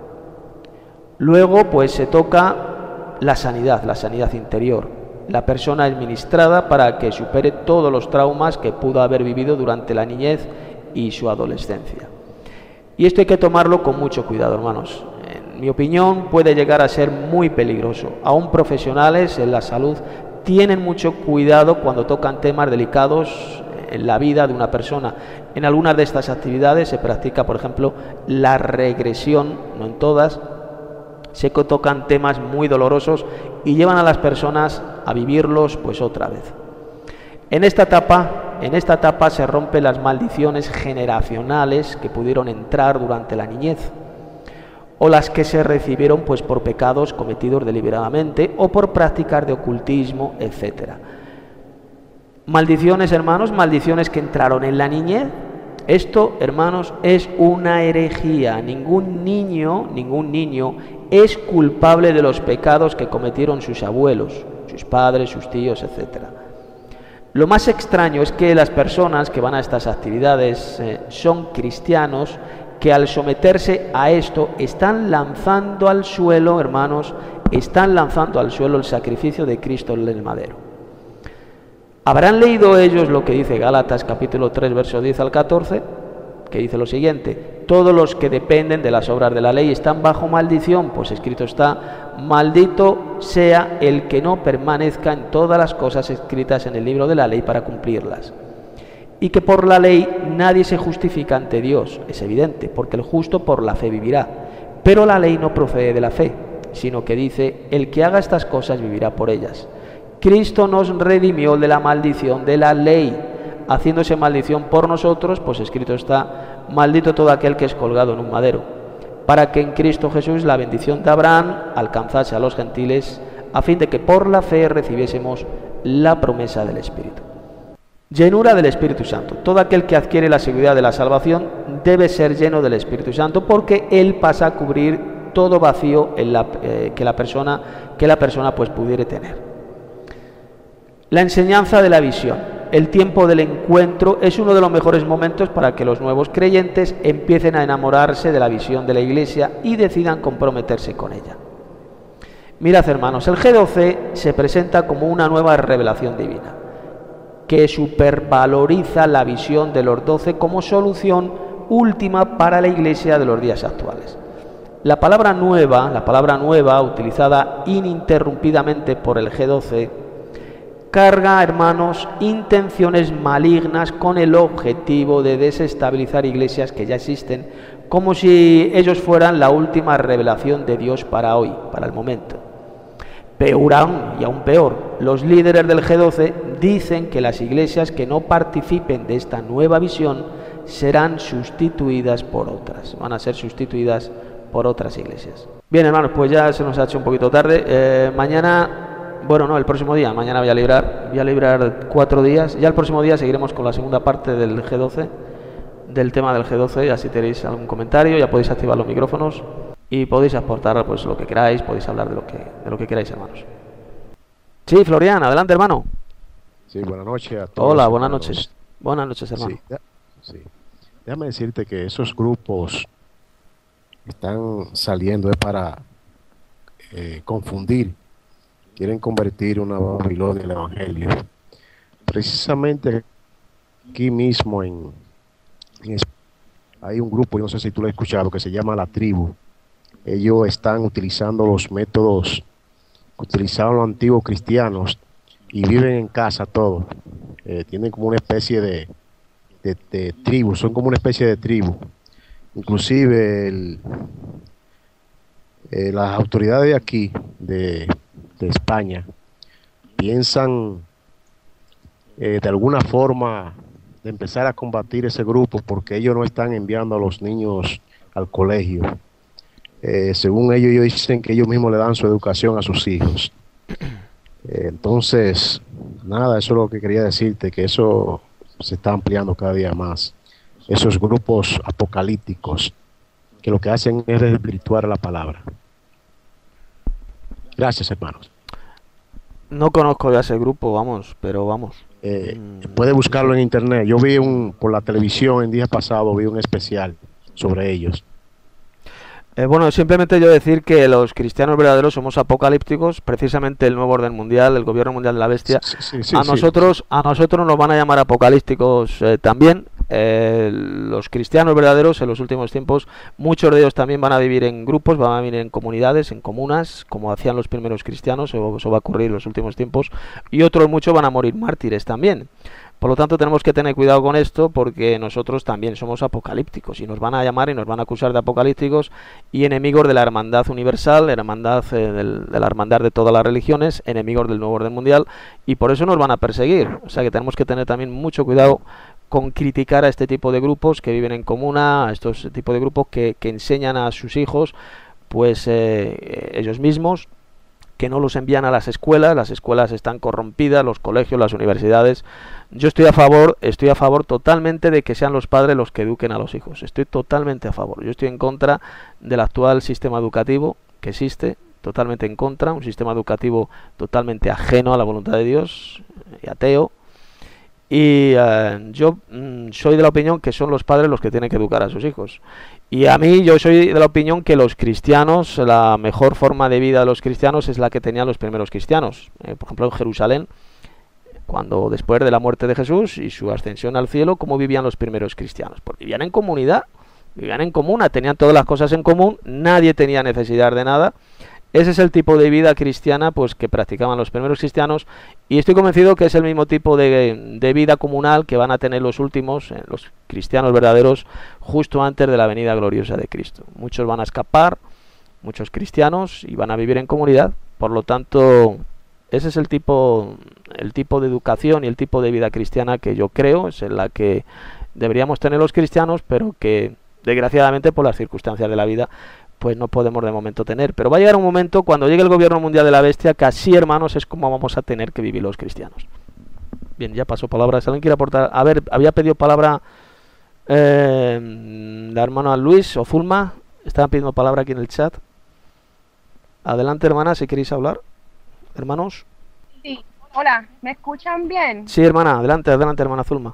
Luego se toca la sanidad interior. La persona es ministrada para que supere todos los traumas que pudo haber vivido durante la niñez y su adolescencia. Y esto hay que tomarlo con mucho cuidado, hermanos. En mi opinión, puede llegar a ser muy peligroso. Aún profesionales en la salud tienen mucho cuidado cuando tocan temas delicados en la vida de una persona. En algunas de estas actividades se practica, por ejemplo, la regresión, no en todas. Se tocan temas muy dolorosos y llevan a las personas a vivirlos otra vez. En esta etapa se rompen las maldiciones generacionales que pudieron entrar durante la niñez, o las que se recibieron por pecados cometidos deliberadamente o por prácticas de ocultismo, etc. Maldiciones, hermanos, maldiciones que entraron en la niñez. Esto, hermanos, es una herejía. Ningún niño es culpable de los pecados que cometieron sus abuelos, sus padres, sus tíos, etc. Lo más extraño es que las personas que van a estas actividades son cristianos que al someterse a esto están lanzando al suelo, hermanos, están lanzando al suelo el sacrificio de Cristo en el madero. ¿Habrán leído ellos lo que dice Gálatas capítulo 3, verso 10 al 14? Que dice lo siguiente: todos los que dependen de las obras de la ley están bajo maldición, pues escrito está: maldito sea el que no permanezca en todas las cosas escritas en el libro de la ley para cumplirlas. Y que por la ley nadie se justifica ante Dios, es evidente, porque el justo por la fe vivirá. Pero la ley no procede de la fe, sino que dice: el que haga estas cosas vivirá por ellas. Cristo nos redimió de la maldición de la ley, haciéndose maldición por nosotros, pues escrito está: maldito todo aquel que es colgado en un madero, para que en Cristo Jesús la bendición de Abraham alcanzase a los gentiles, a fin de que por la fe recibiésemos la promesa del Espíritu. Llenura del Espíritu Santo. Todo aquel que adquiere la seguridad de la salvación debe ser lleno del Espíritu Santo, porque Él pasa a cubrir todo vacío en que la persona pues pudiera tener. La enseñanza de la visión. El tiempo del encuentro es uno de los mejores momentos para que los nuevos creyentes empiecen a enamorarse de la visión de la Iglesia y decidan comprometerse con ella. Mirad, hermanos, el G12 se presenta como una nueva revelación divina, que supervaloriza la visión de los 12 como solución última para la Iglesia de los días actuales. La palabra nueva, utilizada ininterrumpidamente por el G12, carga, hermanos, intenciones malignas con el objetivo de desestabilizar iglesias que ya existen, como si ellos fueran la última revelación de Dios para hoy, para el momento. Peor aún, y aún peor, los líderes del G12 dicen que las iglesias que no participen de esta nueva visión serán sustituidas por otras, van a ser sustituidas por otras iglesias. Bien, hermanos, pues ya se nos ha hecho un poquito tarde. El próximo día, mañana voy a librar 4 días, ya el próximo día seguiremos con la segunda parte del G12, del tema del G12, ya si tenéis algún comentario ya podéis activar los micrófonos y podéis aportar pues lo que queráis, podéis hablar de lo que queráis, hermanos. Sí, Florian, adelante, hermano. Sí, buenas noches a todos. Hola, buenas noches. Buenas noches, hermano. Sí. Déjame decirte que esos grupos están saliendo para confundir. Quieren convertir una Babilonia en el Evangelio. Precisamente aquí mismo hay un grupo, yo no sé si tú lo has escuchado, que se llama La Tribu. Ellos están utilizando los métodos que utilizaban los antiguos cristianos y viven en casa todos. Tienen como una especie de tribu, son como una especie de tribu. Inclusive las autoridades de aquí, de España, piensan de alguna forma de empezar a combatir ese grupo, porque ellos no están enviando a los niños al colegio. Según ellos dicen que ellos mismos le dan su educación a sus hijos. Entonces, nada, eso es lo que quería decirte, que eso se está ampliando cada día más. Esos grupos apocalípticos que lo que hacen es desvirtuar la palabra. Gracias, hermanos. No conozco ya ese grupo, pero vamos. Puede buscarlo en internet. Yo vi por la televisión en días pasados, vi un especial sobre ellos. Simplemente yo decir que los cristianos verdaderos somos apocalípticos. Precisamente el nuevo orden mundial, el gobierno mundial de la bestia, a nosotros nos van a llamar apocalípticos también. Los cristianos verdaderos en los últimos tiempos, muchos de ellos también van a vivir en grupos, van a vivir en comunidades, en comunas, como hacían los primeros cristianos. Eso va a ocurrir en los últimos tiempos, y otros muchos van a morir mártires también. Por lo tanto, tenemos que tener cuidado con esto, porque nosotros también somos apocalípticos y nos van a llamar y nos van a acusar de apocalípticos y enemigos de la hermandad universal, de la hermandad de todas las religiones, enemigos del nuevo orden mundial, y por eso nos van a perseguir. O sea que tenemos que tener también mucho cuidado con criticar a este tipo de grupos que viven en comuna, a estos tipos de grupos que enseñan a sus hijos, pues ellos mismos, que no los envían a las escuelas están corrompidas, los colegios, las universidades. Yo estoy a favor totalmente de que sean los padres los que eduquen a los hijos. Estoy totalmente a favor. Yo estoy en contra del actual sistema educativo que existe, totalmente en contra, un sistema educativo totalmente ajeno a la voluntad de Dios y ateo. Y yo soy de la opinión que son los padres los que tienen que educar a sus hijos. Y a mí yo soy de la opinión que los cristianos, la mejor forma de vida de los cristianos es la que tenían los primeros cristianos. Por ejemplo, en Jerusalén, cuando después de la muerte de Jesús y su ascensión al cielo, ¿cómo vivían los primeros cristianos? Pues vivían en comunidad, vivían en comuna, tenían todas las cosas en común, nadie tenía necesidad de nada. Ese es el tipo de vida cristiana pues que practicaban los primeros cristianos, y estoy convencido que es el mismo tipo de vida comunal que van a tener los últimos, los cristianos verdaderos, justo antes de la venida gloriosa de Cristo. Muchos van a escapar, muchos cristianos, y van a vivir en comunidad. Por lo tanto, ese es el tipo de educación y el tipo de vida cristiana que yo creo es en la que deberíamos tener los cristianos, pero que desgraciadamente por las circunstancias de la vida pues no podemos de momento tener. Pero va a llegar un momento cuando llegue el gobierno mundial de la bestia que así, hermanos, es como vamos a tener que vivir los cristianos. Bien, ya pasó palabra. ¿Alguien quiere aportar? A ver, había pedido palabra la hermana Luis o Zulma. Estaban pidiendo palabra aquí en el chat. Adelante, hermana, si queréis hablar. Hermanos. Sí, hola, ¿me escuchan bien? Sí, hermana, adelante, hermana Zulma.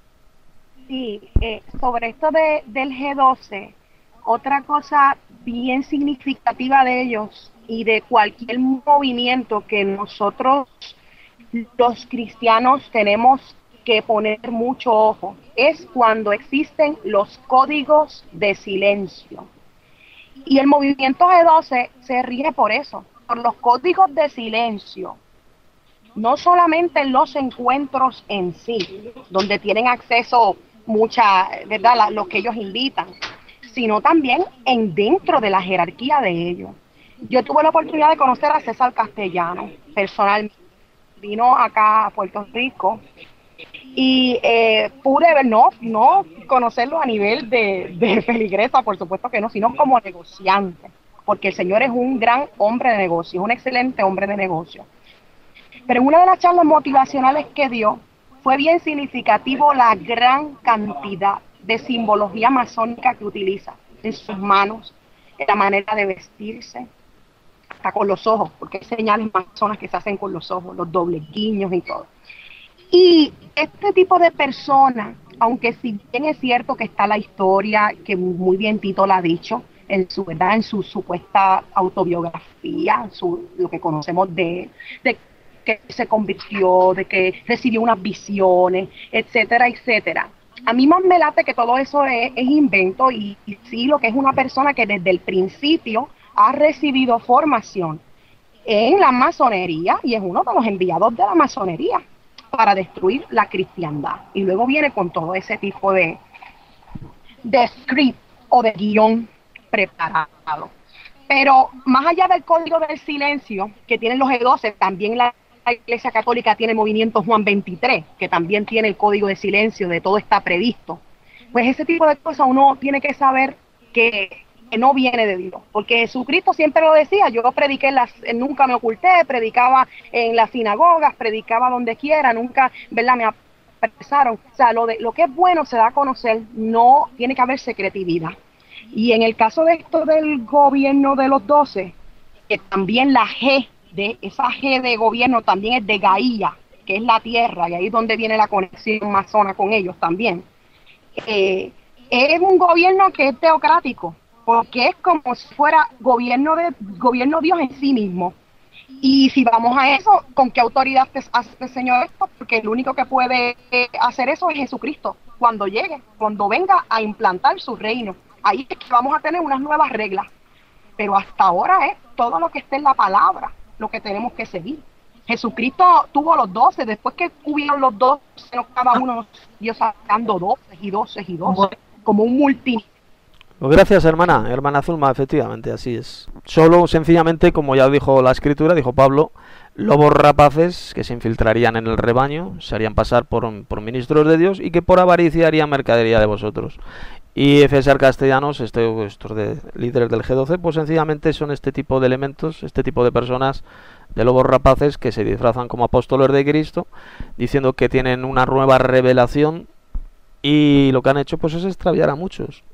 Sí, sobre esto del G12, otra cosa bien significativa de ellos y de cualquier movimiento que nosotros los cristianos tenemos que poner mucho ojo es cuando existen los códigos de silencio. Y el movimiento G12 se rige por eso, por los códigos de silencio. No solamente en los encuentros en sí, donde tienen acceso mucha, ¿verdad?, los que ellos invitan, sino también dentro de la jerarquía de ellos. Yo tuve la oportunidad de conocer a César Castellano, personalmente. Vino acá a Puerto Rico y pude ver, no conocerlo a nivel de feligresa, por supuesto que no, sino como negociante, porque el señor es un gran hombre de negocio, un excelente hombre de negocio. Pero en una de las charlas motivacionales que dio, fue bien significativo la gran cantidad de simbología masónica que utiliza en sus manos, en la manera de vestirse, hasta con los ojos, porque hay señales masonas que se hacen con los ojos, los dobles guiños y todo. Y este tipo de personas, aunque si bien es cierto que está la historia, que muy bien Tito la ha dicho, en su verdad, en su supuesta autobiografía, lo que conocemos de que se convirtió, de que recibió unas visiones, etcétera, etcétera. A mí más me late que todo eso es invento y sí lo que es una persona que desde el principio ha recibido formación en la masonería y es uno de los enviados de la masonería para destruir la cristiandad. Y luego viene con todo ese tipo de script o de guión preparado. Pero más allá del código del silencio que tienen los G12, también la Iglesia Católica tiene el movimiento Juan 23, que también tiene el código de silencio, de todo está previsto. Pues ese tipo de cosas uno tiene que saber que no viene de Dios, porque Jesucristo siempre lo decía, yo prediqué, nunca me oculté, predicaba en las sinagogas, predicaba donde quiera, nunca, ¿verdad?, me apresaron. O sea, lo que es bueno se da a conocer, no tiene que haber secretividad. Y en el caso de esto del gobierno de los 12, que también la G, de esa G de gobierno también es de Gaia, que es la tierra, y ahí es donde viene la conexión masona con ellos también. Es un gobierno que es teocrático, porque es como si fuera gobierno Dios en sí mismo. Y si vamos a eso, ¿con qué autoridad hace el Señor esto? Porque el único que puede hacer eso es Jesucristo, cuando llegue, cuando venga a implantar su reino. Ahí es que vamos a tener unas nuevas reglas. Pero hasta ahora es todo lo que está en la palabra, lo que tenemos que seguir. Jesucristo tuvo los 12, después que hubieron los 12, cada uno Dios sacando 12 y 12 y 12, como un multi. Gracias, hermana Zulma, efectivamente, así es. Solo, sencillamente, como ya dijo la Escritura, dijo Pablo, lobos rapaces que se infiltrarían en el rebaño, se harían pasar por ministros de Dios y que por avaricia harían mercadería de vosotros. Y César Castellanos, estos líderes del G12, pues sencillamente son este tipo de elementos, este tipo de personas, de lobos rapaces que se disfrazan como apóstoles de Cristo, diciendo que tienen una nueva revelación, y lo que han hecho pues es extraviar a muchos.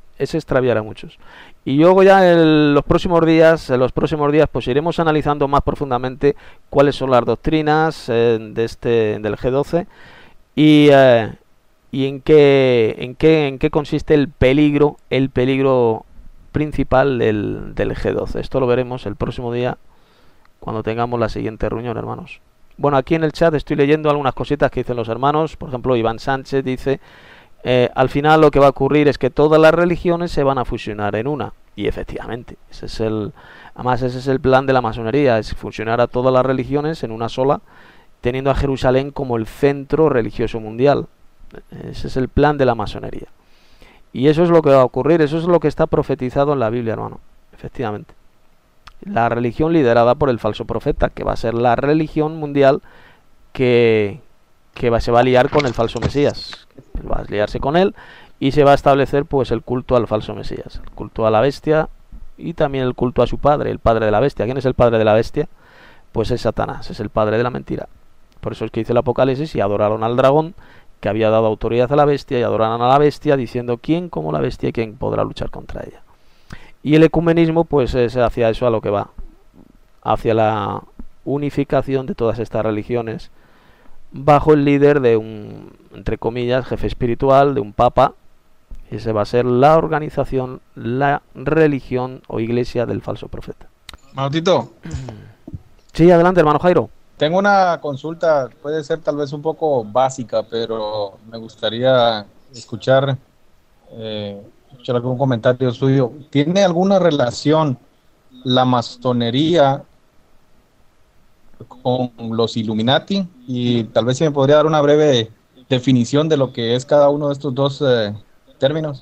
Y luego ya en los próximos días pues iremos analizando más profundamente cuáles son las doctrinas del G12, y en qué consiste el peligro principal del G12. Esto lo veremos el próximo día cuando tengamos la siguiente reunión, hermanos. Bueno, aquí en el chat estoy leyendo algunas cositas que dicen los hermanos. Por ejemplo, Iván Sánchez dice: al final lo que va a ocurrir es que todas las religiones se van a fusionar en una. Y efectivamente, además ese es el plan de la masonería, es fusionar a todas las religiones en una sola, teniendo a Jerusalén como el centro religioso mundial. Ese es el plan de la masonería. Y eso es lo que va a ocurrir, eso es lo que está profetizado en la Biblia, hermano. Efectivamente. La religión liderada por el falso profeta, que va a ser la religión mundial se va a liar con el falso Mesías. Va a liarse con él y se va a establecer pues el culto al falso Mesías, el culto a la bestia y también el culto a su padre, el padre de la bestia. ¿Quién es el padre de la bestia? Pues es Satanás, es el padre de la mentira. Por eso es que dice el Apocalipsis: y adoraron al dragón, que había dado autoridad a la bestia, y adoraron a la bestia, diciendo: ¿quién como la bestia y quién podrá luchar contra ella? Y el ecumenismo pues es hacia eso a lo que va, hacia la unificación de todas estas religiones bajo el líder de un, entre comillas, jefe espiritual, de un papa. Ese va a ser la organización, la religión o iglesia del falso profeta. Manotito, Sí, adelante, hermano Jairo. tengo una consulta, puede ser tal vez un poco básica, pero me gustaría escuchar algún comentario suyo. ¿Tiene alguna relación la masonería con los Illuminati? Y tal vez si me podría dar una breve definición de lo que es cada uno de estos dos términos.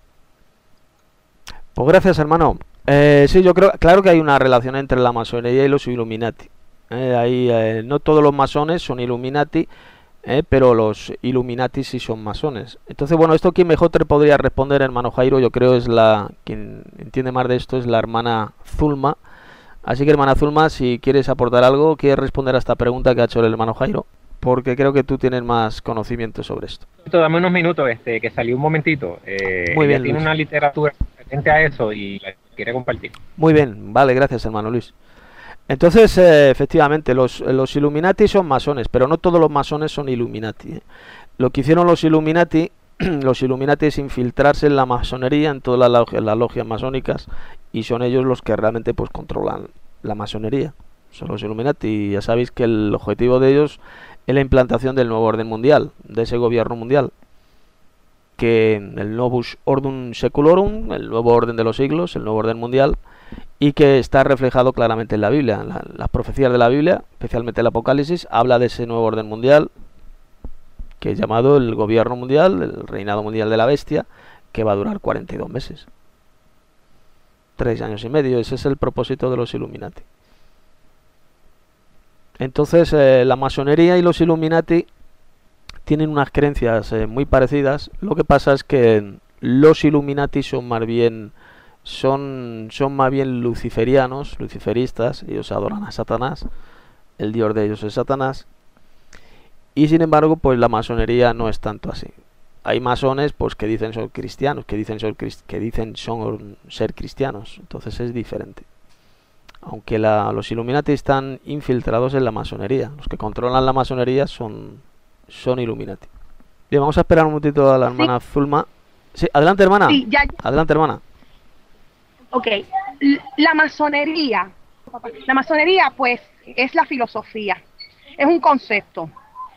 Pues gracias, hermano. Sí, yo creo, claro que hay una relación entre la masonería y los Illuminati. No todos los masones son Illuminati, pero los Illuminati sí son masones. Entonces, bueno, esto quien mejor te podría responder, hermano Jairo, yo creo es quien entiende más de esto es la hermana Zulma. Así que, hermana Zulma, si quieres aportar algo, quieres responder a esta pregunta que ha hecho el hermano Jairo, porque creo que tú tienes más conocimiento sobre esto. Dame unos minutos, que salió un momentito. Muy bien, ella tiene Luis. una literatura referente a eso y la quiere compartir. Muy bien, vale, gracias, hermano Luis. Entonces, efectivamente, los Illuminati son masones, pero no todos los masones son Illuminati. Lo que hicieron los Illuminati es infiltrarse en la masonería, en todas las logias masónicas, y son ellos los que realmente pues controlan la masonería. Son los Illuminati, y ya sabéis que el objetivo de ellos es la implantación del nuevo orden mundial, de ese gobierno mundial, que el Novus Ordum Secularum, el nuevo orden de los siglos, el nuevo orden mundial, y que está reflejado claramente en la Biblia. Las profecías de la Biblia, especialmente el Apocalipsis, habla de ese nuevo orden mundial, que es llamado el gobierno mundial, el reinado mundial de la bestia, que va a durar 42 meses. 3 años y medio, ese es el propósito de los Illuminati. Entonces, la masonería y los Illuminati tienen unas creencias muy parecidas. Lo que pasa es que los Illuminati son más bien luciferianos, luciferistas. Ellos adoran a Satanás, el dios de ellos es Satanás. Y sin embargo, pues la masonería no es tanto así. Hay masones pues que dicen son cristianos, que dicen son ser cristianos. Entonces es diferente. Aunque los Illuminati están infiltrados en la masonería. Los que controlan la masonería son Illuminati. Bien, vamos a esperar un momentito a la hermana Zulma. Sí, adelante, hermana. Sí, ya. Adelante, hermana. Ok, la masonería pues es la filosofía, es un concepto.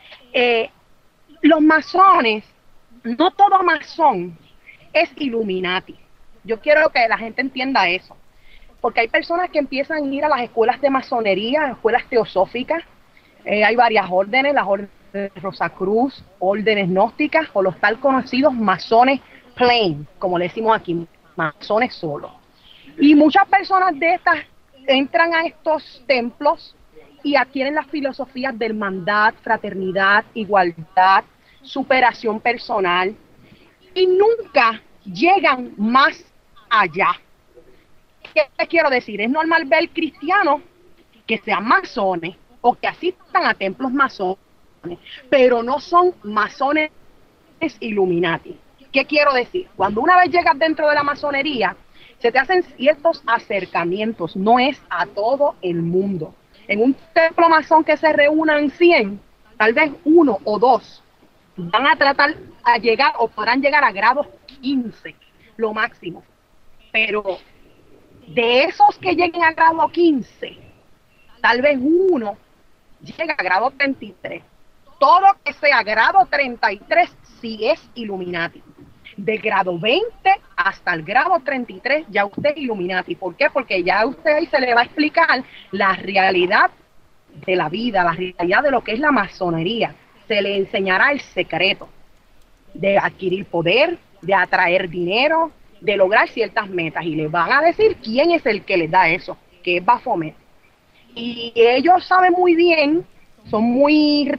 Los masones, no todo masón es Illuminati. Yo quiero que la gente entienda eso, porque hay personas que empiezan a ir a las escuelas de masonería, escuelas teosóficas. Hay varias órdenes, las órdenes de Rosacruz, órdenes gnósticas o los tal conocidos masones plain, como le decimos aquí, masones solos. Y muchas personas de estas entran a estos templos y adquieren las filosofías de hermandad, fraternidad, igualdad, superación personal, y nunca llegan más allá. ¿Qué les quiero decir? Es normal ver cristianos que sean masones o que asistan a templos masones, pero no son masones Illuminati. ¿Qué quiero decir? Cuando una vez llegas dentro de la masonería, se te hacen ciertos acercamientos, no es a todo el mundo. En un templo masón que se reúnan 100, tal vez 1 o 2 van a tratar a llegar o podrán llegar a grados 15, lo máximo. Pero de esos que lleguen a grado 15, tal vez uno llega a grado 33. Todo que sea grado 33 sí es Illuminati. De grado 20 hasta el grado 33 ya usted es Illuminati. ¿Por qué? Porque ya a usted ahí se le va a explicar la realidad de la vida, la realidad de lo que es la masonería. Se le enseñará el secreto de adquirir poder, de atraer dinero, de lograr ciertas metas, y le van a decir quién es el que les da eso, que es Baphomet. Y ellos saben muy bien, son muy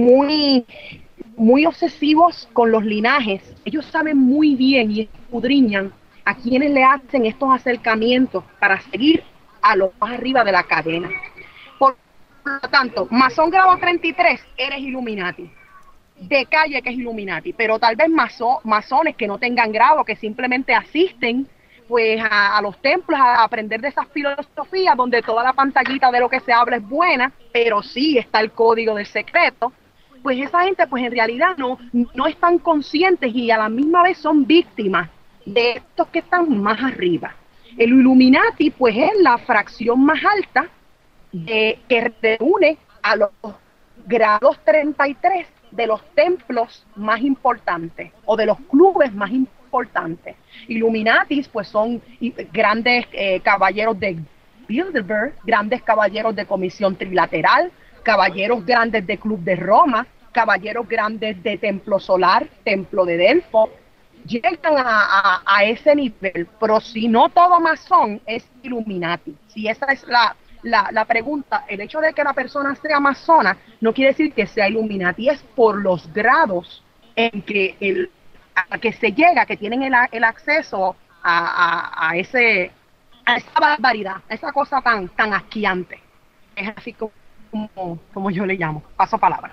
obsesivos con los linajes. Ellos saben muy bien y escudriñan a quienes le hacen estos acercamientos para seguir a los más arriba de la cadena. Por lo tanto, masón grado 33, eres Illuminati. De calle que es Illuminati, pero tal vez masones que no tengan grado, que simplemente asisten pues a los templos a aprender de esas filosofías donde toda la pantallita de lo que se habla es buena, pero sí está el código del secreto. Pues esa gente pues en realidad no están conscientes y a la misma vez son víctimas de estos que están más arriba. El Illuminati pues es la fracción más alta que reúne a los grados 33 de los templos más importantes o de los clubes más importantes. Illuminatis pues son grandes caballeros de Bilderberg, grandes caballeros de Comisión Trilateral, caballeros grandes de Club de Roma, caballeros grandes de Templo Solar, Templo de Delfo. Llegan a ese nivel, pero si no todo masón es Illuminati. Si esa es la pregunta, el hecho de que la persona sea masona no quiere decir que sea Illuminati, es por los grados en que a que se llega, que tienen el acceso a esa barbaridad, a esa cosa tan asqueante. Es así como yo le llamo. Paso palabra.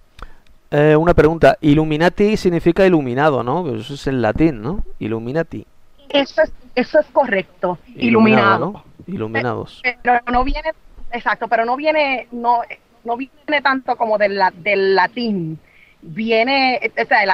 Una pregunta, Illuminati significa iluminado, ¿no? Eso es en latín, ¿no? Illuminati. Eso es correcto, iluminado. ¿No? Iluminados. Pero no viene, exacto, pero no viene tanto como del latín. Viene, o sea,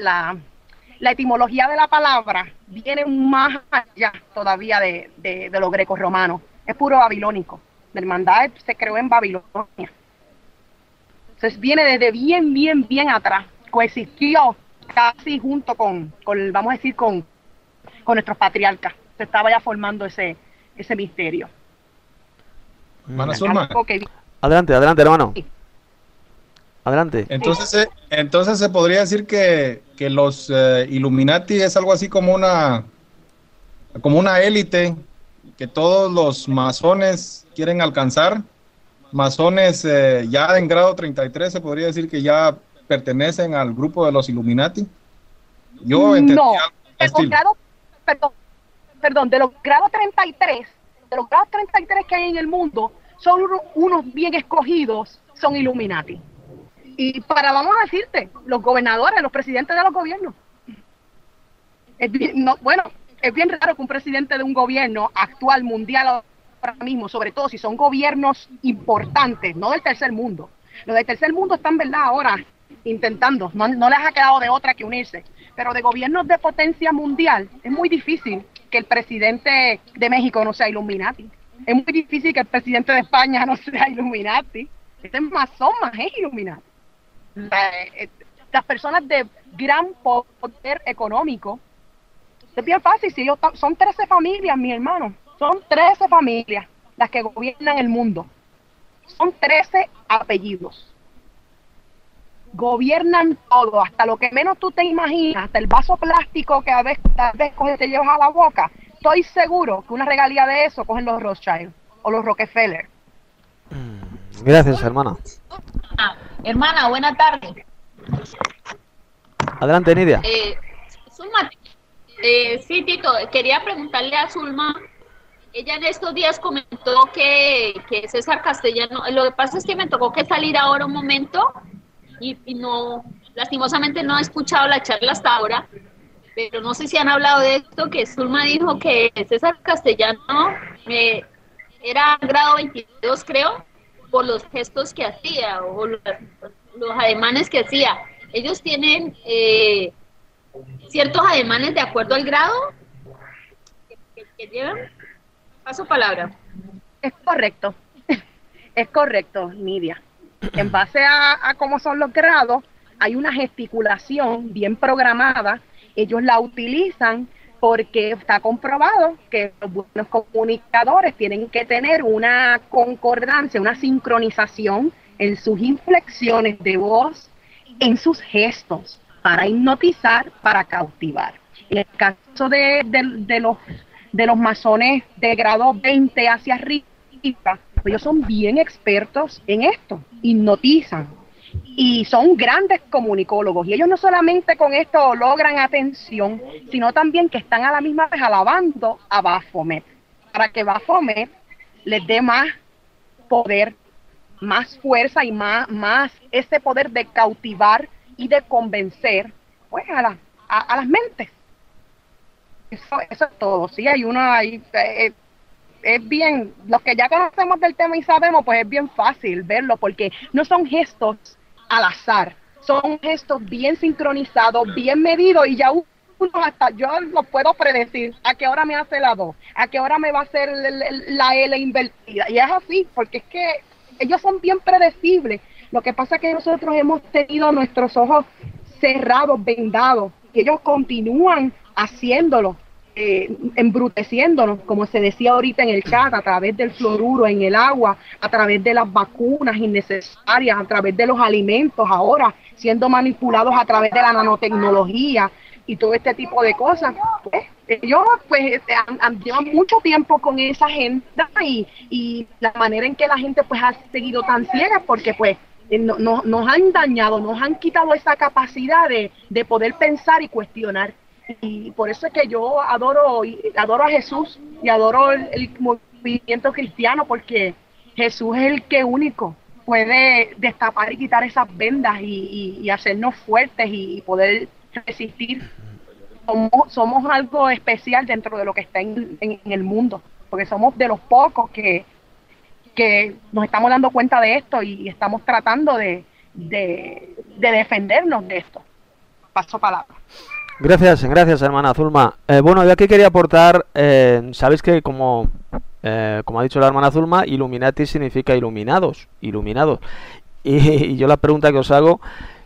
la etimología de la palabra viene más allá todavía de lo greco-romano. Es puro babilónico. La hermandad se creó en Babilonia. Entonces viene desde bien atrás. Coexistió casi junto con vamos a decir, con nuestros patriarcas. Se estaba ya formando ese misterio. Hermana Zulma. Adelante, hermano. Sí. Adelante. Entonces se podría decir que los Illuminati es algo así como una élite que todos los masones quieren alcanzar. Masones ya en grado 33 se podría decir que ya pertenecen al grupo de los Illuminati. Yo entendí no, algo perdón, de los grados 33 que hay en el mundo, son unos bien escogidos, son Illuminati. Y vamos a decirte, los gobernadores, los presidentes de los gobiernos. Es bien raro que un presidente de un gobierno actual, mundial, ahora mismo, sobre todo si son gobiernos importantes, no del tercer mundo. Los del tercer mundo están, ¿verdad?, ahora intentando, no les ha quedado de otra que unirse. Pero de gobiernos de potencia mundial, es muy difícil que el presidente de México no sea Illuminati. Es muy difícil que el presidente de España no sea Illuminati. Este es masón, más es Illuminati. Las personas de gran poder económico, es bien fácil, si ellos son 13 familias, mi hermano, son 13 familias las que gobiernan el mundo. Son 13 apellidos. Gobiernan todo, hasta lo que menos tú te imaginas, hasta el vaso plástico que tal vez coges te llevas a la boca. Estoy seguro que una regalía de eso cogen los Rothschild o los Rockefeller. Gracias, hermana. Hermana, buena tarde. Adelante, Nidia. Zulma, sí, Tito, quería preguntarle a Zulma. Ella en estos días comentó que César Castellano, lo que pasa es que me tocó que salir ahora un momento y no, lastimosamente no he escuchado la charla hasta ahora, pero no sé si han hablado de esto, que Zulma dijo que César Castellano era grado 22, creo, por los gestos que hacía o los ademanes que hacía. ellos tienen ciertos ademanes de acuerdo al grado que llevan. Paso palabra. Es correcto, es correcto, Nidia. En base a cómo son los grados, hay una gesticulación bien programada. Ellos la utilizan porque está comprobado que los buenos comunicadores tienen que tener una concordancia, una sincronización en sus inflexiones de voz, en sus gestos, para hipnotizar, para cautivar. En el caso de los masones de grado 20 hacia arriba, ellos son bien expertos en esto, hipnotizan y son grandes comunicólogos, y ellos no solamente con esto logran atención, sino también que están a la misma vez alabando a Baphomet, para que Baphomet les dé más poder, más fuerza y más ese poder de cautivar y de convencer pues a las mentes. Eso es todo. Sí, hay uno ahí, es bien, los que ya conocemos del tema y sabemos, pues es bien fácil verlo, porque no son gestos al azar, son gestos bien sincronizados, bien medidos, y ya uno hasta yo lo puedo predecir, a qué hora me hace la 2, a qué hora me va a hacer la L invertida, y es así, porque es que ellos son bien predecibles. Lo que pasa es que nosotros hemos tenido nuestros ojos cerrados, vendados, y ellos continúan haciéndolo, embruteciéndonos, como se decía ahorita en el chat, a través del fluoruro en el agua, a través de las vacunas innecesarias, a través de los alimentos ahora, siendo manipulados a través de la nanotecnología y todo este tipo de cosas. Pues, ellos pues llevan mucho tiempo con esa agenda, y la manera en que la gente pues ha seguido tan ciega, porque pues nos han dañado, nos han quitado esa capacidad de poder pensar y cuestionar. Y por eso es que yo adoro a Jesús y adoro el movimiento cristiano, porque Jesús es el que único puede destapar y quitar esas vendas y hacernos fuertes y poder resistir. Somos algo especial dentro de lo que está en el mundo, porque somos de los pocos que nos estamos dando cuenta de esto y estamos tratando de defendernos de esto. Paso palabra. Gracias, hermana Zulma. Bueno, yo aquí quería aportar, sabéis que como ha dicho la hermana Zulma, Illuminati significa iluminados. Y yo la pregunta que os hago,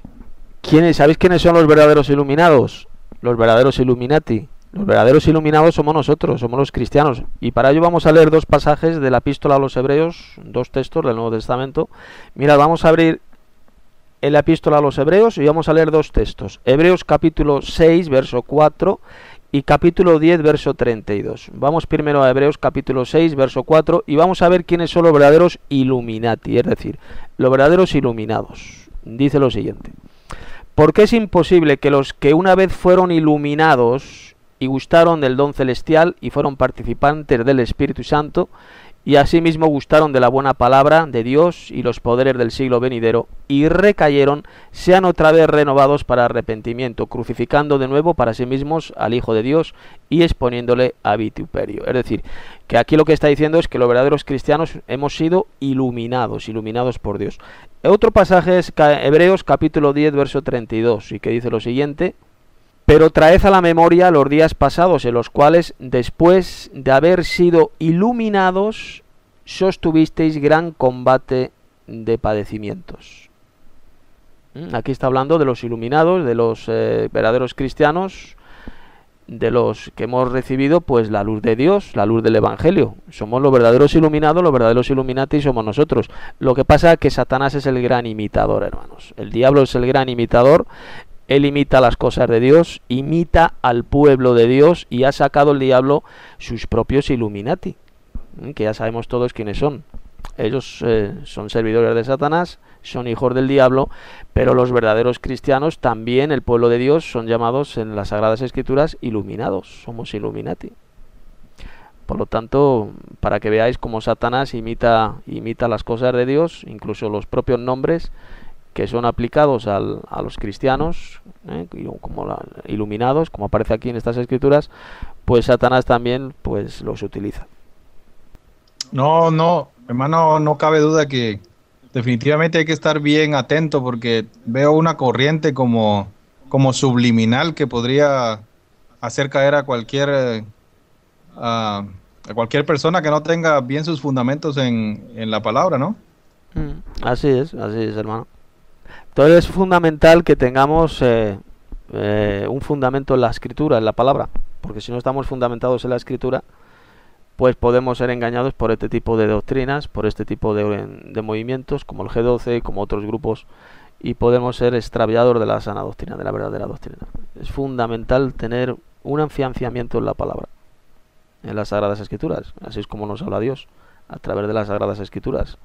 ¿sabéis quiénes son los verdaderos iluminados? Los verdaderos Illuminati. Los verdaderos iluminados somos nosotros, somos los cristianos. Y para ello vamos a leer dos pasajes de la epístola a los Hebreos, dos textos del Nuevo Testamento. Mirad, vamos a abrir en la epístola a los Hebreos y vamos a leer dos textos. Hebreos capítulo 6, verso 4 y capítulo 10, verso 32. Vamos primero a Hebreos capítulo 6, verso 4 y vamos a ver quiénes son los verdaderos Illuminati, es decir, los verdaderos iluminados. Dice lo siguiente: porque es imposible que los que una vez fueron iluminados y gustaron del don celestial y fueron participantes del Espíritu Santo, y asimismo gustaron de la buena palabra de Dios y los poderes del siglo venidero, y recayeron, sean otra vez renovados para arrepentimiento, crucificando de nuevo para sí mismos al Hijo de Dios y exponiéndole a vituperio. Es decir, que aquí lo que está diciendo es que los verdaderos cristianos hemos sido iluminados por Dios. Otro pasaje es Hebreos capítulo 10, verso 32, y que dice lo siguiente: pero traed a la memoria los días pasados, en los cuales, después de haber sido iluminados, sostuvisteis gran combate de padecimientos. Aquí está hablando de los iluminados, de los verdaderos cristianos, de los que hemos recibido pues la luz de Dios, la luz del Evangelio. Somos los verdaderos iluminados, los verdaderos Illuminati somos nosotros. Lo que pasa es que Satanás es el gran imitador, hermanos. El diablo es el gran imitador. Él imita las cosas de Dios, imita al pueblo de Dios, y ha sacado el diablo sus propios Illuminati, que ya sabemos todos quiénes son. Ellos son servidores de Satanás, son hijos del diablo, pero los verdaderos cristianos, también el pueblo de Dios, son llamados en las Sagradas Escrituras iluminados, somos Illuminati. Por lo tanto, para que veáis cómo Satanás imita las cosas de Dios, incluso los propios nombres que son aplicados a los cristianos, como iluminados, como aparece aquí en estas escrituras, pues Satanás también pues los utiliza. No, hermano, no cabe duda que definitivamente hay que estar bien atento porque veo una corriente como subliminal que podría hacer caer a cualquier persona que no tenga bien sus fundamentos en la palabra, ¿no? Así es, hermano. Entonces es fundamental que tengamos un fundamento en la escritura, en la palabra, porque si no estamos fundamentados en la escritura, pues podemos ser engañados por este tipo de doctrinas, por este tipo de movimientos, como el G12, como otros grupos, y podemos ser extraviados de la sana doctrina, de la verdadera doctrina. Es fundamental tener un afianzamiento en la palabra, en las Sagradas Escrituras. Así es como nos habla Dios, a través de las Sagradas Escrituras.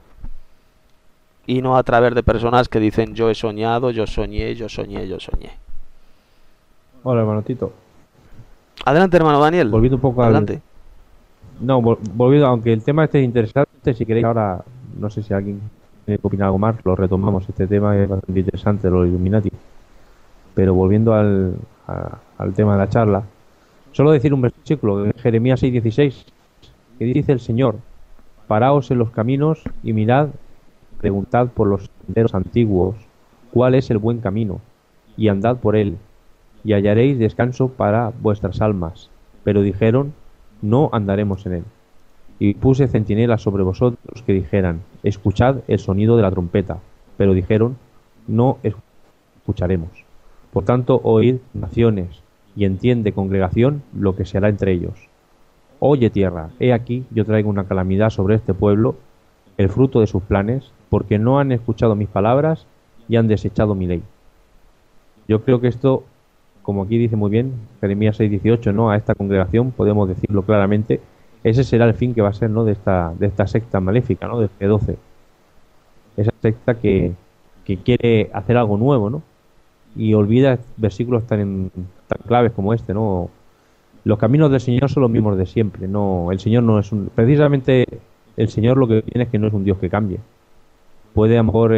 Y no a través de personas que dicen yo he soñado, yo soñé, yo soñé, yo soñé. Hola, hermano Tito. Adelante, hermano Daniel. Volviendo un poco Adelante. No, volviendo, aunque el tema esté interesante, si queréis ahora, no sé si alguien quiere opinar algo más, lo retomamos. Este tema es bastante interesante, los Illuminati. Pero volviendo al tema de la charla, solo decir un versículo, en Jeremías 6:16, que dice el Señor: paraos en los caminos y mirad, preguntad por los senderos antiguos, cuál es el buen camino, y andad por él, y hallaréis descanso para vuestras almas. Pero dijeron: no andaremos en él. Y puse centinelas sobre vosotros que dijeran: escuchad el sonido de la trompeta. Pero dijeron: no escucharemos. Por tanto, oíd, naciones, y entiende, congregación, lo que se hará entre ellos. Oye, tierra, he aquí yo traigo una calamidad sobre este pueblo, el fruto de sus planes, porque no han escuchado mis palabras y han desechado mi ley. Yo creo que esto, como aquí dice muy bien Jeremías 6:18, ¿no? A esta congregación, podemos decirlo claramente, ese será el fin que va a ser, ¿no? de esta secta maléfica, ¿no? Del G12. Esa secta que quiere hacer algo nuevo, ¿no? Y olvida versículos tan claves como este, ¿no? Los caminos del Señor son los mismos de siempre, ¿no? El Señor no es precisamente el Señor lo que tiene es que no es un Dios que cambie. Puede a lo mejor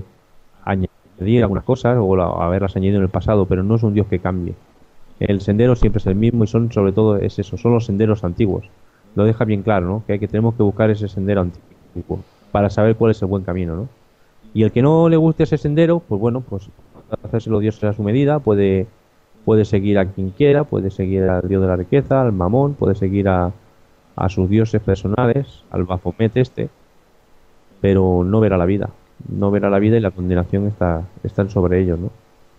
añadir algunas cosas o haberlas añadido en el pasado, pero no es un Dios que cambie. El sendero siempre es el mismo y son los senderos antiguos. Lo deja bien claro, ¿no? Que tenemos que buscar ese sendero antiguo para saber cuál es el buen camino, ¿no? Y el que no le guste ese sendero, pues bueno, pues hacérselo Dios a su medida, puede seguir a quien quiera, puede seguir al Dios de la riqueza, al Mamón, puede seguir a sus dioses personales, al Baphomet pero no verá la vida. No verá la vida y la condenación están sobre ellos, ¿no?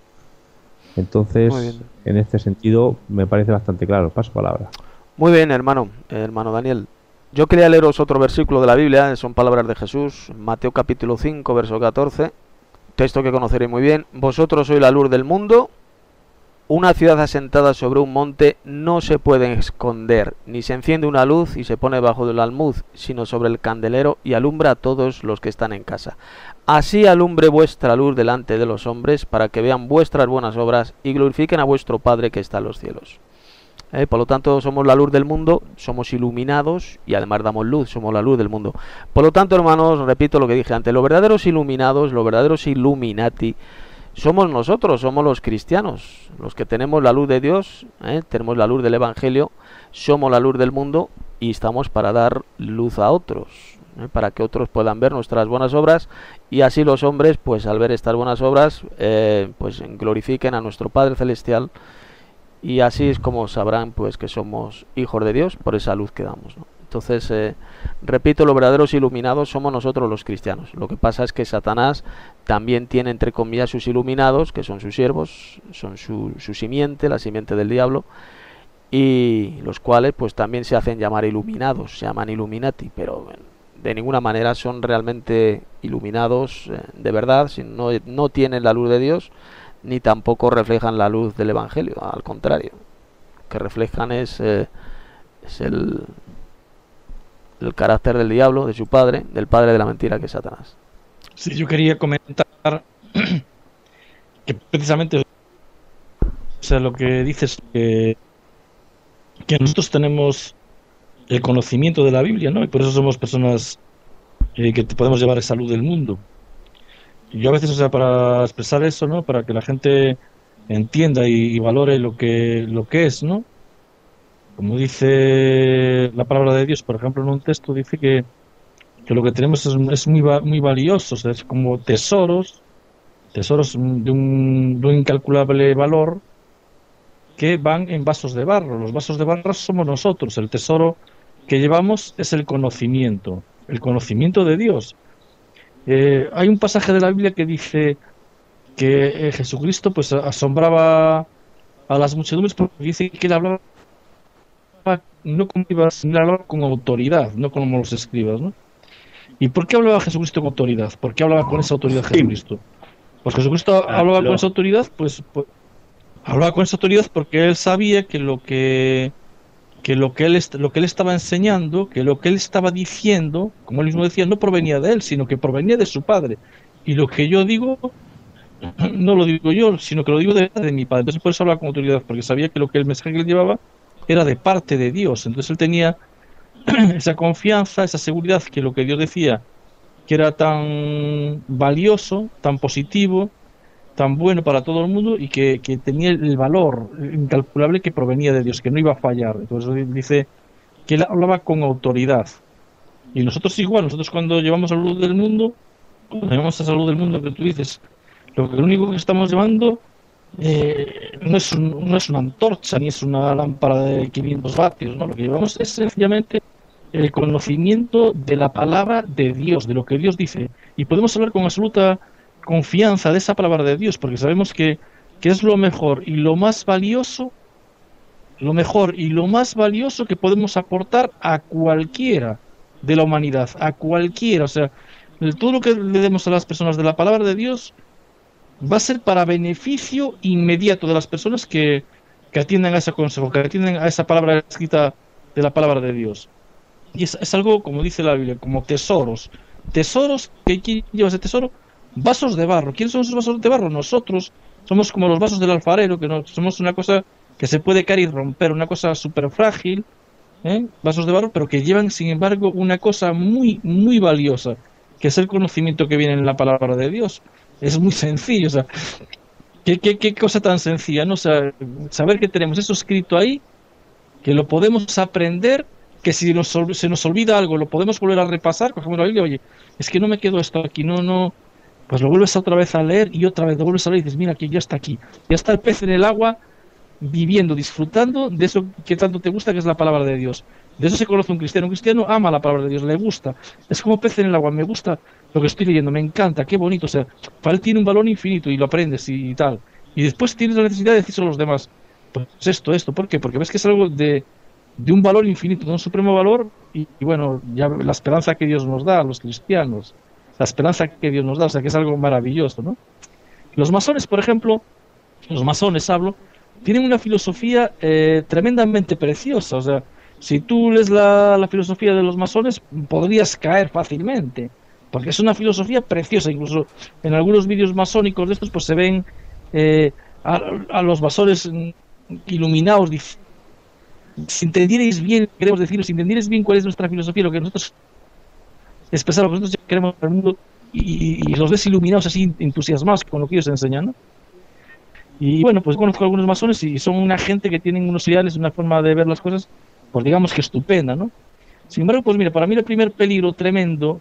Entonces, en este sentido, me parece bastante claro. Paso palabra. Muy bien, hermano Daniel. Yo quería leeros otro versículo de la Biblia, son palabras de Jesús, Mateo capítulo 5, verso 14, texto que conoceréis muy bien. Vosotros sois la luz del mundo. Una ciudad asentada sobre un monte no se puede esconder, ni se enciende una luz y se pone bajo del almud, sino sobre el candelero y alumbra a todos los que están en casa. Así alumbre vuestra luz delante de los hombres, para que vean vuestras buenas obras y glorifiquen a vuestro Padre que está en los cielos. Por lo tanto, somos la luz del mundo, somos iluminados y además damos luz, somos la luz del mundo. Por lo tanto, hermanos, repito lo que dije antes, los verdaderos iluminados, los verdaderos Illuminati, somos nosotros, somos los cristianos, los que tenemos la luz de Dios, tenemos la luz del Evangelio, somos la luz del mundo y estamos para dar luz a otros, para que otros puedan ver nuestras buenas obras y así los hombres, pues al ver estas buenas obras, pues glorifiquen a nuestro Padre Celestial y así es como sabrán pues que somos hijos de Dios por esa luz que damos, ¿no? Entonces, repito, los verdaderos iluminados somos nosotros los cristianos. Lo que pasa es que Satanás también tiene, entre comillas, sus iluminados, que son sus siervos, son su simiente, la simiente del diablo, y los cuales pues también se hacen llamar iluminados, se llaman Illuminati, pero de ninguna manera son realmente iluminados de verdad, no tienen la luz de Dios, ni tampoco reflejan la luz del Evangelio, al contrario, lo que reflejan es el carácter del diablo, de su padre, del padre de la mentira que es Satanás. Sí, yo quería comentar que precisamente, o sea, lo que dices que nosotros tenemos el conocimiento de la Biblia, ¿no? Y por eso somos personas que podemos llevar esa luz del mundo. Y yo a veces, o sea, para expresar eso, ¿no? Para que la gente entienda y valore lo que es, ¿no? Como dice la palabra de Dios, por ejemplo, en un texto dice que que lo que tenemos es muy valioso, o sea, es como tesoros de un incalculable valor que van en vasos de barro. Los vasos de barro somos nosotros, el tesoro que llevamos es el conocimiento de Dios. Hay un pasaje de la Biblia que dice que Jesucristo pues asombraba a las muchedumbres porque dice que él hablaba no como iba, sino hablaba con autoridad, no como los escribas, ¿no? ¿Y por qué hablaba Jesucristo con autoridad? ¿Por qué hablaba con esa autoridad Jesucristo? Pues Jesucristo hablaba con esa autoridad, pues hablaba con esa autoridad porque él sabía que lo que él estaba enseñando, que lo que él estaba diciendo, como él mismo decía, no provenía de él, sino que provenía de su Padre. Y lo que yo digo, no lo digo yo, sino que lo digo de mi Padre. Entonces por eso hablaba con autoridad, porque sabía que el mensaje que él llevaba era de parte de Dios. Entonces él tenía esa confianza, esa seguridad que lo que Dios decía, que era tan valioso, tan positivo, tan bueno para todo el mundo y que tenía el valor incalculable que provenía de Dios, que no iba a fallar. Entonces dice que él hablaba con autoridad. Y nosotros igual, nosotros cuando llevamos la luz del mundo, cuando llevamos esa luz del mundo que tú dices, lo único que estamos llevando no es una antorcha ni es una lámpara de 500 vatios, ¿no? Lo que llevamos es sencillamente el conocimiento de la palabra de Dios, de lo que Dios dice. Y podemos hablar con absoluta confianza de esa palabra de Dios, porque sabemos que es lo mejor y lo más valioso, que podemos aportar a cualquiera de la humanidad, a cualquiera. O sea, todo lo que le demos a las personas de la palabra de Dios va a ser para beneficio inmediato de las personas que atiendan a ese consejo, que atiendan a esa palabra escrita de la palabra de Dios. Y es algo, como dice la Biblia, como tesoros. Tesoros, ¿quién lleva ese tesoro? Vasos de barro. ¿Quiénes son esos vasos de barro? Nosotros somos como los vasos del alfarero, que no somos una cosa que se puede caer y romper, una cosa súper frágil, vasos de barro, pero que llevan, sin embargo, una cosa muy, muy valiosa, que es el conocimiento que viene en la palabra de Dios. Es muy sencillo, o sea, ¿qué cosa tan sencilla, ¿no? O sea, saber que tenemos eso escrito ahí, que lo podemos aprender, que si se nos olvida algo, lo podemos volver a repasar, cogemos la Biblia, oye, es que no me quedo esto aquí, no, pues lo vuelves otra vez a leer y otra vez lo vuelves a leer y dices, mira, que ya está aquí, ya está el pez en el agua, viviendo, disfrutando de eso que tanto te gusta, que es la palabra de Dios. De eso se conoce un cristiano. Un cristiano ama la palabra de Dios, le gusta. Es como pez en el agua, me gusta lo que estoy leyendo, me encanta, qué bonito. O sea, para él tiene un valor infinito y lo aprendes y tal. Y después tienes la necesidad de decírselo a los demás. Pues esto, ¿por qué? Porque ves que es algo de un valor infinito, de un supremo valor. Y bueno, ya la esperanza que Dios nos da a los cristianos, la esperanza que Dios nos da, o sea, que es algo maravilloso, ¿no? Los masones, por ejemplo, tienen una filosofía tremendamente preciosa. O sea, si tú lees la filosofía de los masones, podrías caer fácilmente, porque es una filosofía preciosa. Incluso en algunos vídeos masónicos de estos, pues se ven a los masones iluminados. Si entendierais bien, queremos deciros, si entendierais bien cuál es nuestra filosofía, lo que nosotros expresar, lo que nosotros queremos para el mundo, y los ves iluminados así, entusiasmados con lo que ellos enseñan, ¿no? Y bueno, pues conozco a algunos masones y son una gente que tienen unos ideales, una forma de ver las cosas, pues digamos que estupenda, ¿no? Sin embargo, pues mira, para mí el primer peligro tremendo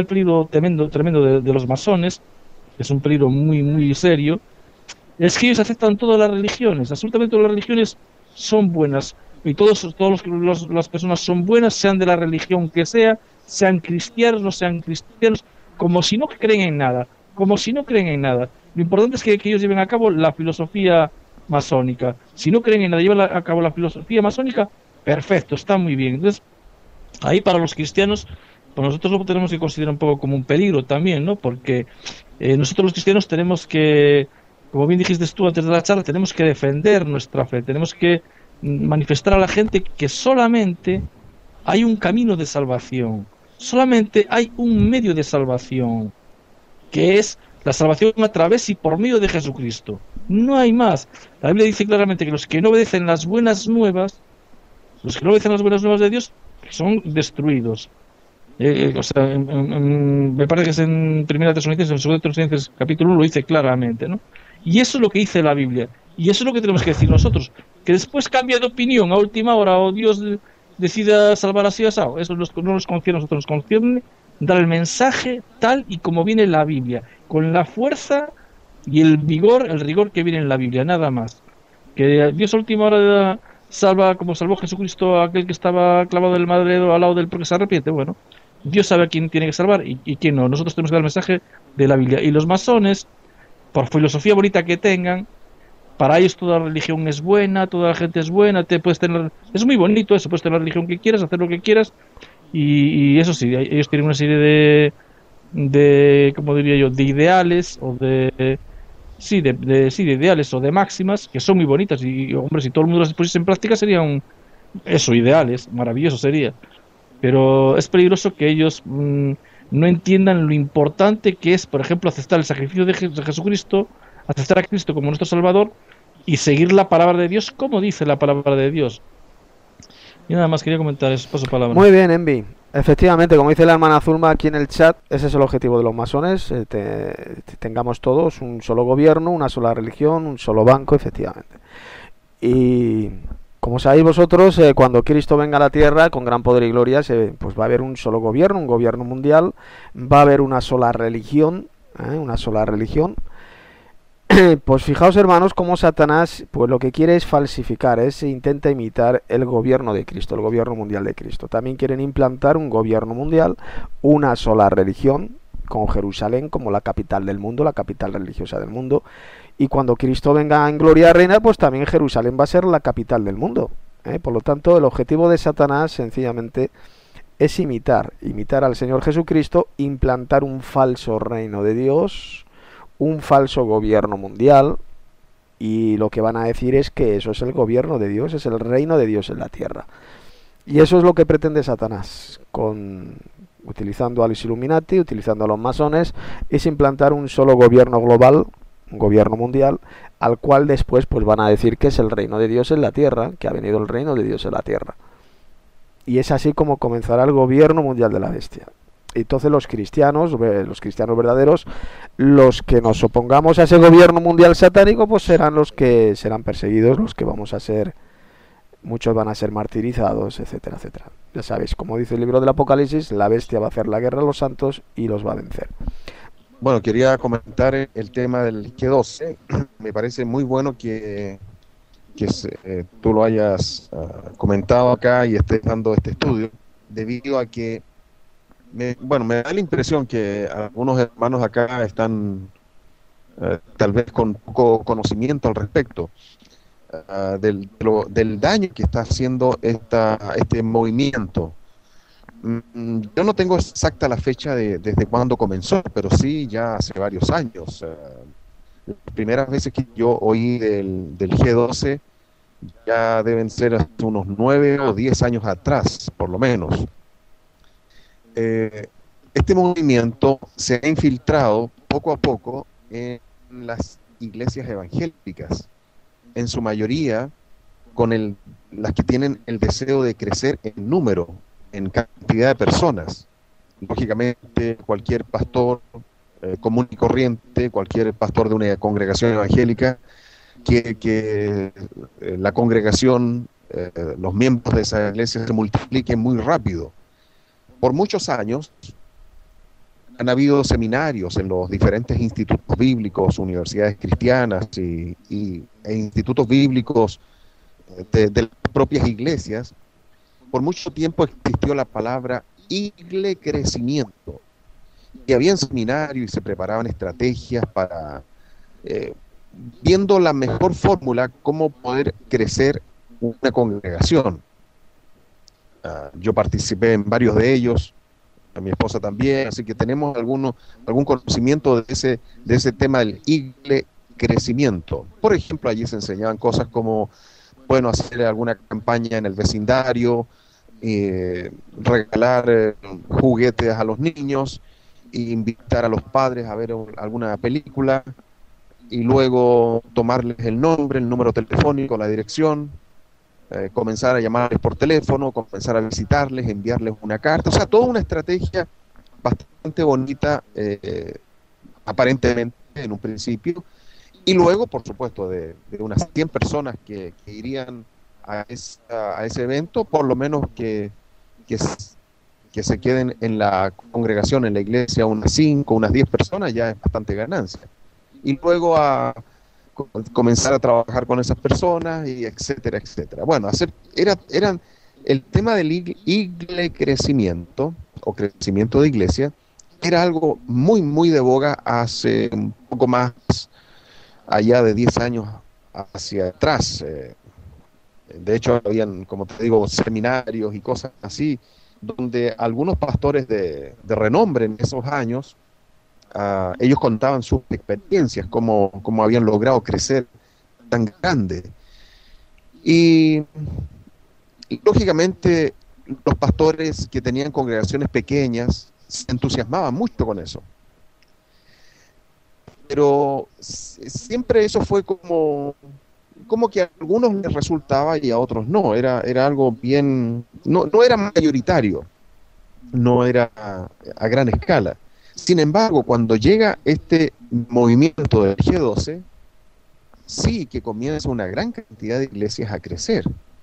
de los masones, que es un peligro muy, muy serio, es que ellos aceptan todas las religiones, absolutamente todas las religiones son buenas, y las personas son buenas, sean de la religión que sea, sean cristianos, no sean cristianos, como si no creen en nada. Lo importante es que ellos lleven a cabo la filosofía masónica. Si no creen en nada, llevan a cabo la filosofía masónica, perfecto, está muy bien. Entonces, ahí para los cristianos, pues nosotros lo tenemos que considerar un poco como un peligro también, ¿no? Porque nosotros los cristianos tenemos que, como bien dijiste tú antes de la charla, tenemos que defender nuestra fe, tenemos que manifestar a la gente que solamente hay un camino de salvación, solamente hay un medio de salvación, que es la salvación a través y por medio de Jesucristo. No hay más. La Biblia dice claramente que los que no obedecen las buenas nuevas, de Dios, son destruidos. O sea, me parece que es en 1 Tesalonicenses, en 2 Tesalonicenses capítulo 1 lo dice claramente, ¿no? Y eso es lo que dice la Biblia. Y eso es lo que tenemos que decir nosotros. Que después cambia de opinión a última hora o Dios decida salvar así o así. Eso no nos concierne a nosotros, nos concierne dar el mensaje tal y como viene en la Biblia, con la fuerza y el vigor, el rigor que viene en la Biblia, nada más. Que Dios a última hora salva, como salvó Jesucristo a aquel que estaba clavado en el madero al lado del porque se arrepiente. Bueno, Dios sabe a quién tiene que salvar y quién no. Nosotros tenemos que dar el mensaje de la Biblia. Y los masones, por filosofía bonita que tengan, para ellos toda religión es buena, toda la gente es buena, puedes tener, es muy bonito eso, puedes tener la religión que quieras, hacer lo que quieras, y eso sí, ellos tienen una serie de ¿cómo diría yo?, de ideales o de ideales o de máximas que son muy bonitas y hombre, si todo el mundo las pusiese en práctica serían eso, ideales, maravilloso sería, pero es peligroso que ellos no entiendan lo importante que es, por ejemplo, aceptar el sacrificio de Jesucristo, aceptar a Cristo como nuestro Salvador y seguir la palabra de Dios como dice la palabra de Dios. Y nada más quería comentar eso, paso palabra. Muy bien, Envi. Efectivamente, como dice la hermana Zulma aquí en el chat, ese es el objetivo de los masones, tengamos todos un solo gobierno, una sola religión, un solo banco, efectivamente. Y como sabéis vosotros, cuando Cristo venga a la tierra con gran poder y gloria, pues va a haber un solo gobierno, un gobierno mundial, va a haber una sola religión, una sola religión. Pues fijaos, hermanos, cómo Satanás pues lo que quiere es falsificar, intenta imitar el gobierno de Cristo, el gobierno mundial de Cristo. También quieren implantar un gobierno mundial, una sola religión, con Jerusalén como la capital del mundo, la capital religiosa del mundo. Y cuando Cristo venga en gloria reina, pues también Jerusalén va a ser la capital del mundo. Por lo tanto, el objetivo de Satanás sencillamente es imitar al Señor Jesucristo, implantar un falso reino de Dios, un falso gobierno mundial, y lo que van a decir es que eso es el gobierno de Dios, es el reino de Dios en la tierra. Y eso es lo que pretende Satanás, utilizando a los Illuminati, utilizando a los masones, es implantar un solo gobierno global, un gobierno mundial, al cual después pues van a decir que es el reino de Dios en la tierra, que ha venido el reino de Dios en la tierra. Y es así como comenzará el gobierno mundial de la bestia. Entonces los cristianos verdaderos, los que nos opongamos a ese gobierno mundial satánico, pues serán los que serán perseguidos, los que vamos a ser, muchos van a ser martirizados, etcétera, etcétera. Ya sabéis, como dice el libro del Apocalipsis, la bestia va a hacer la guerra a los santos y los va a vencer. Bueno, quería comentar el tema del G12. Me parece muy bueno que tú lo hayas comentado acá y estés dando este estudio, debido a que me da la impresión que algunos hermanos acá están tal vez con poco conocimiento al respecto del daño que está haciendo este movimiento. Yo no tengo exacta la fecha desde cuándo comenzó, pero sí ya hace varios años. Las primeras veces que yo oí del G12 ya deben ser hasta unos 9 o 10 años atrás, por lo menos. Este movimiento se ha infiltrado poco a poco en las iglesias evangélicas, en su mayoría las que tienen el deseo de crecer en número, en cantidad de personas. Lógicamente, cualquier pastor común y corriente, cualquier pastor de una congregación evangélica, quiere que la congregación, los miembros de esa iglesia se multipliquen muy rápido. Por muchos años han habido seminarios en los diferentes institutos bíblicos, universidades cristianas e institutos bíblicos de las propias iglesias. Por mucho tiempo existió la palabra crecimiento, y había seminarios y se preparaban estrategias para viendo la mejor fórmula cómo poder crecer una congregación. Yo participé en varios de ellos, a mi esposa también, así que tenemos algún conocimiento de ese tema del crecimiento. Por ejemplo, allí se enseñaban cosas como, bueno, hacer alguna campaña en el vecindario, regalar juguetes a los niños, invitar a los padres a ver alguna película, y luego tomarles el nombre, el número telefónico, la dirección, comenzar a llamarles por teléfono, comenzar a visitarles, enviarles una carta. O sea, toda una estrategia bastante bonita, aparentemente en un principio, y luego, por supuesto, de unas 100 personas que irían a ese evento, por lo menos que que se queden en la congregación, en la iglesia, unas 5, unas 10 personas, ya es bastante ganancia. Y luego a comenzar a trabajar con esas personas, y etcétera, etcétera. Bueno, eran el tema del crecimiento, o crecimiento de iglesia, era algo muy, muy de boga hace un poco más allá de 10 años hacia atrás. De hecho, habían, como te digo, seminarios y cosas así, donde algunos pastores de renombre en esos años, ellos contaban sus experiencias, cómo habían logrado crecer tan grande. Y lógicamente los pastores que tenían congregaciones pequeñas se entusiasmaban mucho con eso. Pero siempre eso fue como que a algunos les resultaba y a otros no. Era algo bien, no era mayoritario, no era a gran escala. Sin embargo, cuando llega este movimiento del G12, sí que comienza una gran cantidad de iglesias a crecer.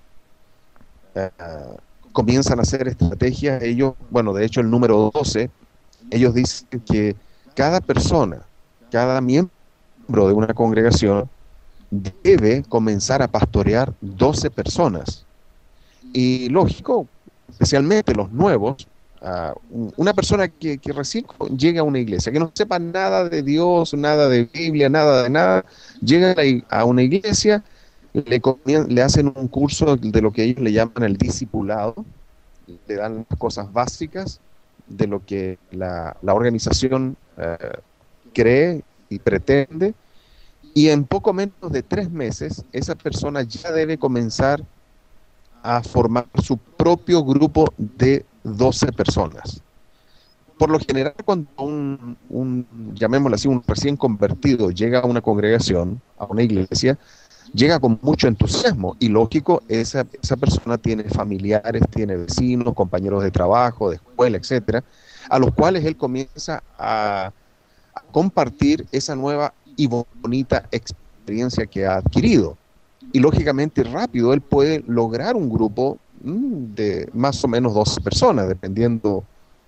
Comienzan a hacer estrategias. Ellos, bueno, de hecho el número 12, ellos dicen que cada persona, cada miembro de una congregación debe comenzar a pastorear 12 personas. Y lógico, especialmente los nuevos, una persona que recién llega a una iglesia, que no sepa nada de Dios, nada de Biblia, nada de nada, llega a una iglesia, le hacen un curso de lo que ellos le llaman el discipulado, le dan cosas básicas de lo que la organización cree y pretende, y en poco menos de 3 meses esa persona ya debe comenzar a formar su propio grupo de 12 personas. Por lo general, cuando llamémoslo así, un recién convertido llega a una congregación, a una iglesia, llega con mucho entusiasmo, y lógico, esa persona tiene familiares, tiene vecinos, compañeros de trabajo, de escuela, etcétera, a los cuales él comienza a compartir esa nueva y bonita experiencia que ha adquirido. Y lógicamente rápido él puede lograr un grupo de más o menos 12 personas, dependiendo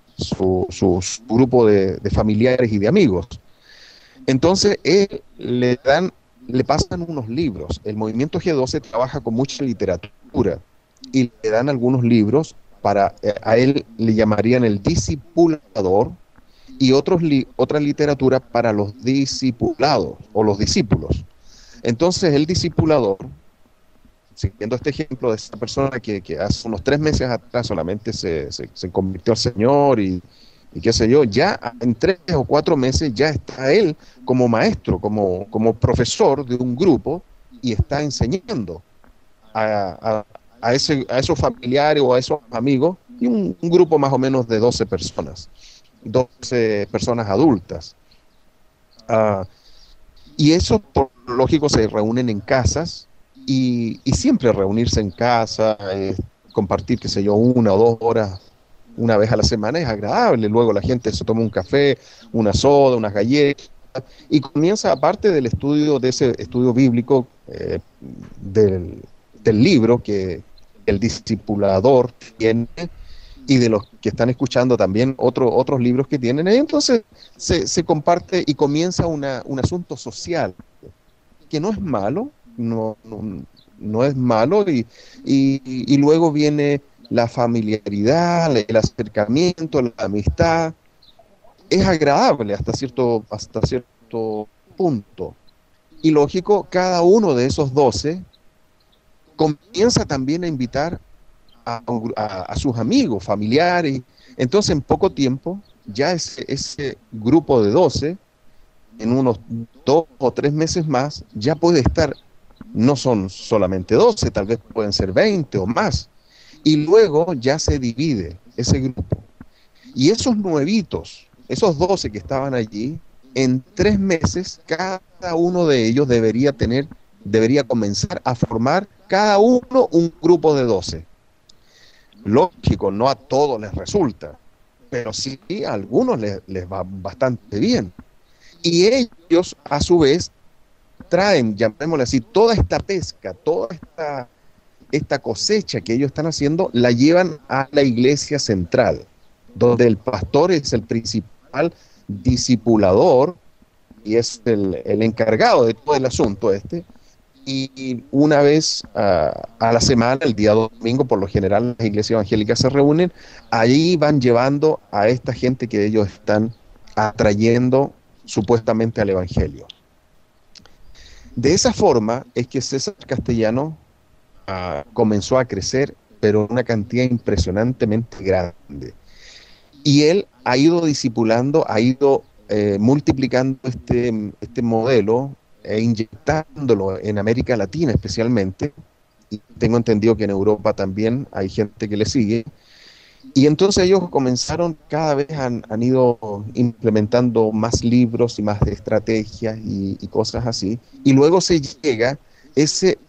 su grupo de familiares y de amigos. Entonces le pasan unos libros. El movimiento G12 trabaja con mucha literatura y le dan algunos libros a él le llamarían el discipulador, y otra literatura para los discipulados o los discípulos. Entonces el discipulador, siguiendo este ejemplo de esta persona que hace unos 3 meses atrás solamente se convirtió al Señor y qué sé yo, ya en 3 o 4 meses ya está él como maestro, como profesor de un grupo, y está enseñando a esos familiares o a esos amigos, y un grupo más o menos de 12 personas adultas. Y eso, por lógico, se reúnen en casas, y siempre reunirse en casa, compartir, qué sé yo, 1 o 2 horas una vez a la semana es agradable. Luego la gente se toma un café, una soda, unas galletas, y comienza, aparte del estudio, de ese estudio bíblico del libro que el discipulador tiene, y de los que están escuchando también otros libros que tienen. Entonces se comparte y comienza un asunto social, que no es malo, no es malo, y luego viene la familiaridad, el acercamiento, la amistad. Es agradable hasta cierto punto. Y lógico, cada uno de esos 12 comienza también a invitar a sus amigos, familiares. Entonces, en poco tiempo, ya ese grupo de 12, en unos 2 o 3 meses más, ya puede estar, no son solamente 12, tal vez pueden ser 20 o más. Y luego ya se divide ese grupo. Y esos nuevitos, esos 12 que estaban allí, en 3 meses, cada uno de ellos debería comenzar a formar cada uno un grupo de 12. Lógico, no a todos les resulta, pero sí a algunos les va bastante bien. Y ellos, a su vez, traen, llamémosle así, toda esta pesca, toda esta cosecha que ellos están haciendo, la llevan a la iglesia central. donde el pastor es el principal discipulador y es el encargado de todo el asunto y una vez a la semana, el día domingo, por lo general las iglesias evangélicas se reúnen, ahí van llevando a esta gente que ellos están atrayendo supuestamente al evangelio. De esa forma es que César Castellano comenzó a crecer, pero una cantidad impresionantemente grande. Y él ha ido discipulando, ha ido multiplicando este modelo e inyectándolo en América Latina especialmente, y tengo entendido que en Europa también hay gente que le sigue, y entonces ellos comenzaron, cada vez han ido implementando más libros y más estrategias y cosas así, y luego se llega ese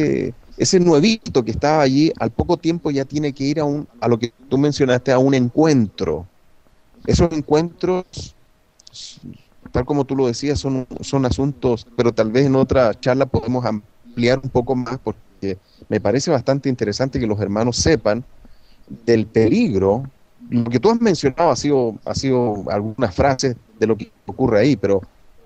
nuevito que estaba allí, al poco tiempo ya tiene que ir a lo que tú mencionaste, a un encuentro. Esos encuentros, tal como tú lo decías, son asuntos, pero tal vez en otra charla podemos ampliar un poco más, porque me parece bastante interesante que los hermanos sepan del peligro. Lo que tú has mencionado ha sido algunas frases de lo que ocurre ahí, pero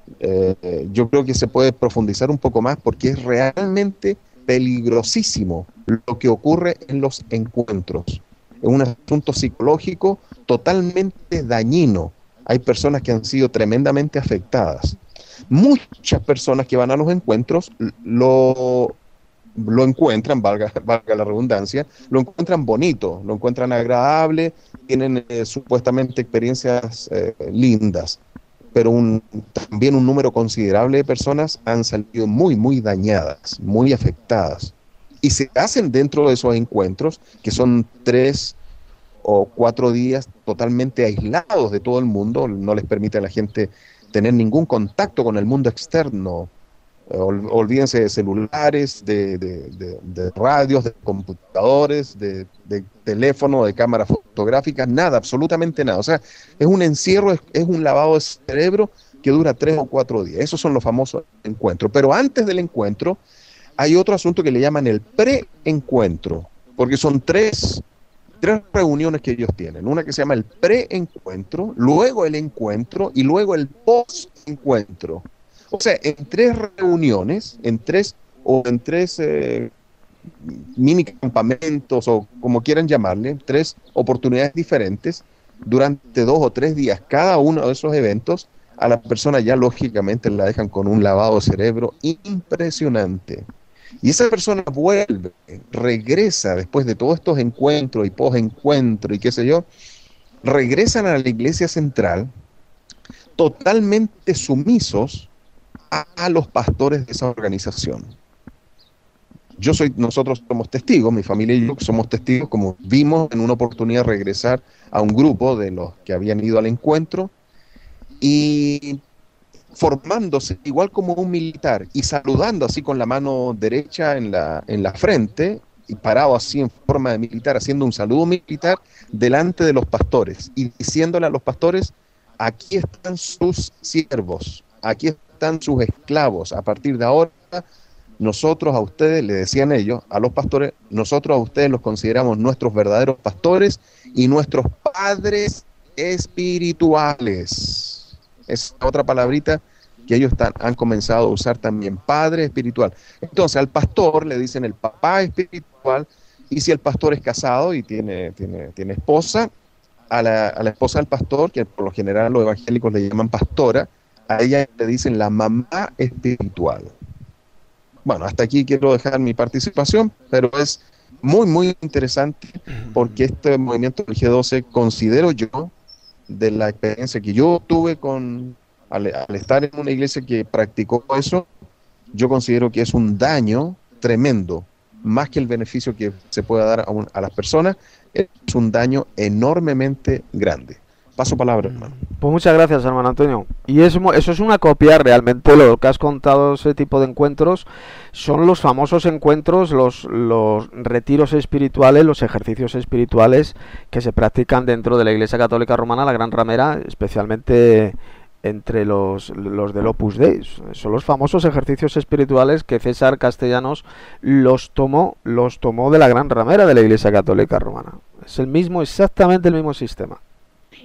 yo creo que se puede profundizar un poco más, porque es realmente peligrosísimo lo que ocurre en los encuentros. Es un asunto psicológico totalmente dañino. Hay personas que han sido tremendamente afectadas. Muchas personas que van a los encuentros lo encuentran, valga la redundancia, lo encuentran bonito, lo encuentran agradable, tienen supuestamente experiencias lindas, pero también un número considerable de personas han salido muy, muy dañadas, muy afectadas. Y se hacen dentro de esos encuentros, que son 3 o 4 días totalmente aislados de todo el mundo, no les permite a la gente tener ningún contacto con el mundo externo. Olvídense de celulares, de radios, de computadores, de teléfono, de cámaras fotográficas, nada, absolutamente nada. O sea, es un encierro, es un lavado de cerebro que dura 3 o 4 días. Esos son los famosos encuentros. Pero antes del encuentro hay otro asunto que le llaman el preencuentro, porque son tres reuniones que ellos tienen. Una que se llama el preencuentro, luego el encuentro y luego el postencuentro. O sea, en 3 reuniones, en tres mini campamentos o como quieran llamarle, 3 oportunidades diferentes, durante 2 o 3 días cada uno de esos eventos, a la persona ya lógicamente la dejan con un lavado de cerebro impresionante. Y esa persona vuelve, regresa después de todos estos encuentros y posencuentros y qué sé yo, regresan a la iglesia central totalmente sumisos a los pastores de esa organización. Nosotros somos testigos, mi familia y yo somos testigos, como vimos en una oportunidad regresar a un grupo de los que habían ido al encuentro y formándose igual como un militar y saludando así con la mano derecha en la frente y parado así en forma de militar, haciendo un saludo militar delante de los pastores y diciéndole a los pastores: aquí están sus siervos, aquí están sus esclavos, a partir de ahora nosotros a ustedes, le decían ellos a los pastores, nosotros a ustedes los consideramos nuestros verdaderos pastores y nuestros padres espirituales. Es otra palabrita que ellos han comenzado a usar también, padre espiritual. Entonces al pastor le dicen el papá espiritual, y si el pastor es casado y tiene esposa, a la esposa del pastor, que por lo general los evangélicos le llaman pastora, a ella le dicen la mamá espiritual. Bueno, hasta aquí quiero dejar mi participación, pero es muy, muy interesante porque este movimiento del G12, considero yo, de la experiencia que yo tuve al estar en una iglesia que practicó eso, yo considero que es un daño tremendo, más que el beneficio que se pueda dar a las personas, es un daño enormemente grande. Paso palabra, hermano. Pues muchas gracias, hermano Antonio. Y eso es una copia, realmente lo que has contado, ese tipo de encuentros son los famosos encuentros, los retiros espirituales, los ejercicios espirituales que se practican dentro de la Iglesia Católica Romana, la Gran Ramera, especialmente entre los del Opus Dei. Son los famosos ejercicios espirituales que César Castellanos los tomó de la Gran Ramera de la Iglesia Católica Romana. Es exactamente el mismo sistema.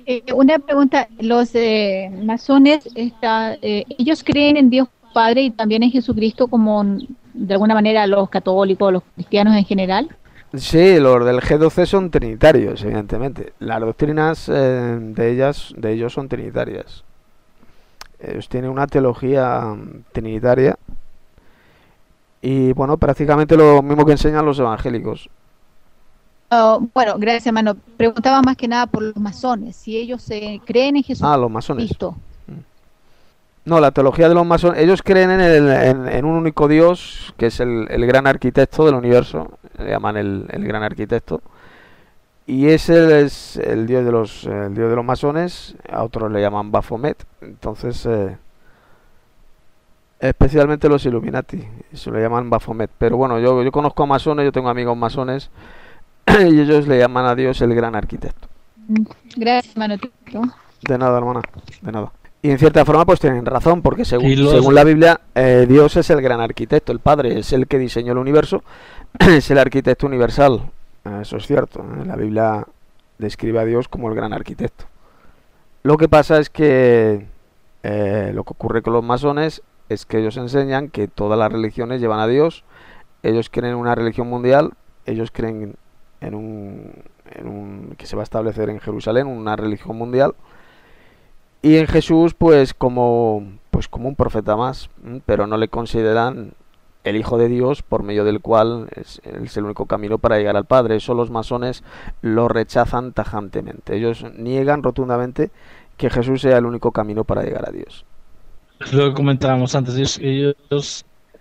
Una pregunta, los masones, ellos creen en Dios Padre y también en Jesucristo como de alguna manera los católicos, los cristianos en general. Sí, los del G12 son trinitarios, evidentemente. Las doctrinas de ellos son trinitarias. Ellos tienen una teología trinitaria y, bueno, prácticamente lo mismo que enseñan los evangélicos. Bueno, gracias, hermano. Preguntaba más que nada por los masones, si ellos creen en Jesucristo. Los masones. No, la teología de los masones, ellos creen en un único Dios, que es el gran arquitecto del universo, le llaman el gran arquitecto, y ese es el dios de los masones, a otros le llaman Baphomet. Entonces, especialmente los Illuminati, eso le llaman Baphomet. Pero bueno, yo conozco a masones, yo tengo amigos masones, y ellos le llaman a Dios el gran arquitecto. Gracias, hermano. De nada, hermana, de nada. Y en cierta forma pues tienen razón, porque según la Biblia, Dios es el gran arquitecto, el Padre es el que diseñó el universo, es el arquitecto universal. Eso es cierto, la Biblia describe a Dios como el gran arquitecto. Lo que pasa es que lo que ocurre con los masones es que ellos enseñan que todas las religiones llevan a Dios, ellos creen en una religión mundial, ellos creen en un que se va a establecer en Jerusalén, una religión mundial, y en Jesús pues como un profeta más, pero no le consideran el Hijo de Dios, por medio del cual es el único camino para llegar al Padre. Eso los masones lo rechazan tajantemente. Ellos niegan rotundamente que Jesús sea el único camino para llegar a Dios. Lo que comentábamos antes, ellos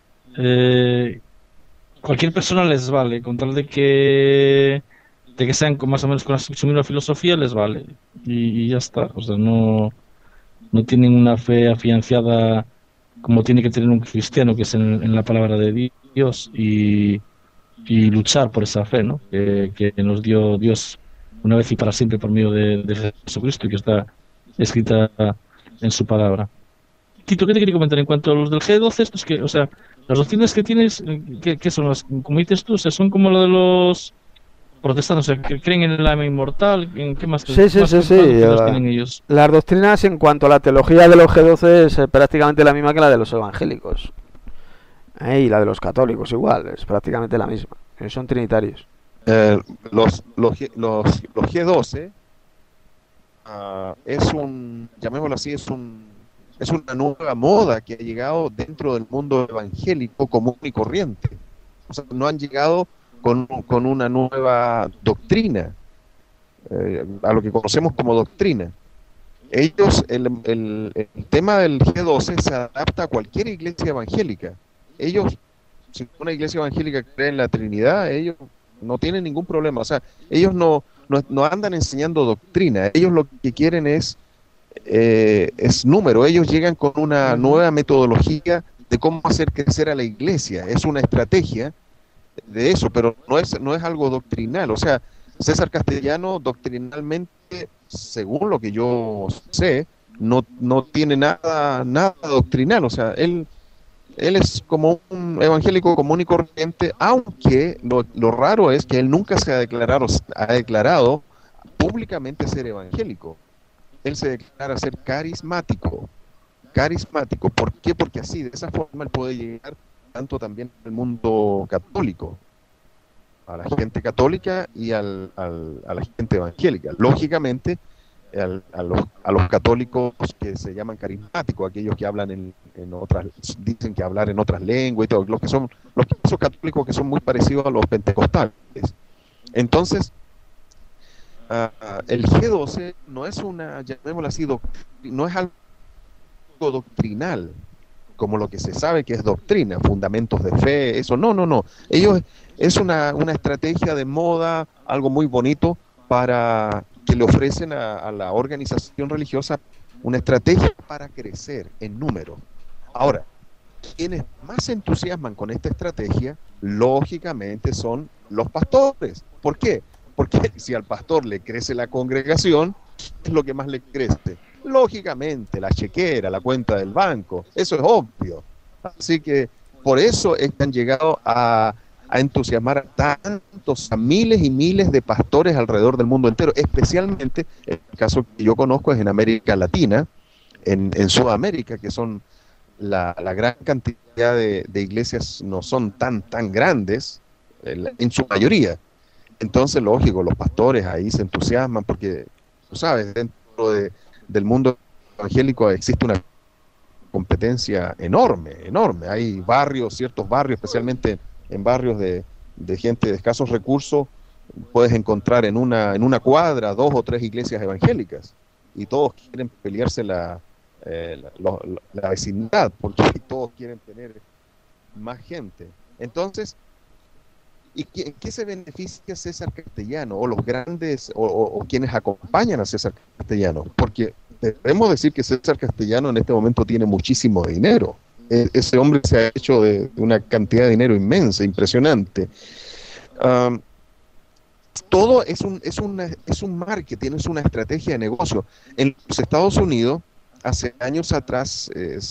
cualquier persona les vale, con tal de que sean más o menos con su misma filosofía, les vale. Y ya está. O sea, no tienen una fe afianzada como tiene que tener un cristiano, que es en la palabra de Dios, y luchar por esa fe, ¿no? Que nos dio Dios una vez y para siempre por medio de Jesucristo, y que está escrita en su palabra. Tito, ¿qué te quería comentar en cuanto a los del G12? Estos que, o sea, las doctrinas que tienes, ¿qué son las? Como dices tú, o sea, son como lo de los protestantes, o sea, que creen en el alma inmortal. ¿En qué más? Sí. Tienen ellos? Las doctrinas en cuanto a la teología de los G12 es prácticamente la misma que la de los evangélicos. Y la de los católicos igual, es prácticamente la misma. Son trinitarios. Los G12 llamémoslo así, es una nueva moda que ha llegado dentro del mundo evangélico común y corriente. O sea, no han llegado con una nueva doctrina, a lo que conocemos como doctrina. Ellos, el tema del G12 se adapta a cualquier iglesia evangélica. Ellos, si una iglesia evangélica cree en la Trinidad, ellos no tienen ningún problema. O sea, ellos no andan enseñando doctrina. Ellos lo que quieren es número. Ellos llegan con una nueva metodología de cómo hacer crecer a la iglesia. Es una estrategia de eso, pero no es algo doctrinal. O sea, César Castellano doctrinalmente, según lo que yo sé, no tiene nada doctrinal. O sea, él es como un evangélico común y corriente, aunque lo raro es que él nunca se ha declarado públicamente ser evangélico. Él se declara ser carismático. ¿Por qué? Porque así, de esa forma, él puede llegar tanto también al mundo católico, a la gente católica y a la gente evangélica. Lógicamente, a los católicos que se llaman carismáticos, aquellos que hablan en otras, dicen que hablar en otras lenguas y todo, esos católicos que son muy parecidos a los pentecostales. Entonces, el G12 no es llamémoslo así, no es algo doctrinal, como lo que se sabe que es doctrina, fundamentos de fe, eso, no. Ellos es una estrategia de moda, algo muy bonito que le ofrecen a la organización religiosa, una estrategia para crecer en número. Ahora, quienes más se entusiasman con esta estrategia, lógicamente son los pastores. ¿Por qué? Porque si al pastor le crece la congregación, ¿qué es lo que más le crece? Lógicamente, la chequera, la cuenta del banco, eso es obvio. Así que por eso es que han llegado a a entusiasmar a tantos, a miles y miles de pastores alrededor del mundo entero, especialmente el caso que yo conozco es en América Latina, en Sudamérica, que son la gran cantidad de iglesias no son tan grandes, en su mayoría. Entonces, lógico, los pastores ahí se entusiasman porque, tú sabes, dentro del mundo evangélico existe una competencia enorme. Hay barrios, ciertos barrios, especialmente en barrios de gente de escasos recursos, puedes encontrar en una cuadra 2 o 3 iglesias evangélicas y todos quieren pelearse la vecindad porque todos quieren tener más gente. Entonces, ¿en qué se beneficia César Castellano o los grandes o quienes acompañan a César Castellano? Porque debemos decir que César Castellano en este momento tiene muchísimo dinero. Ese hombre se ha hecho de una cantidad de dinero inmensa, impresionante. Todo es un marketing, es una estrategia de negocio. En los Estados Unidos, hace años atrás,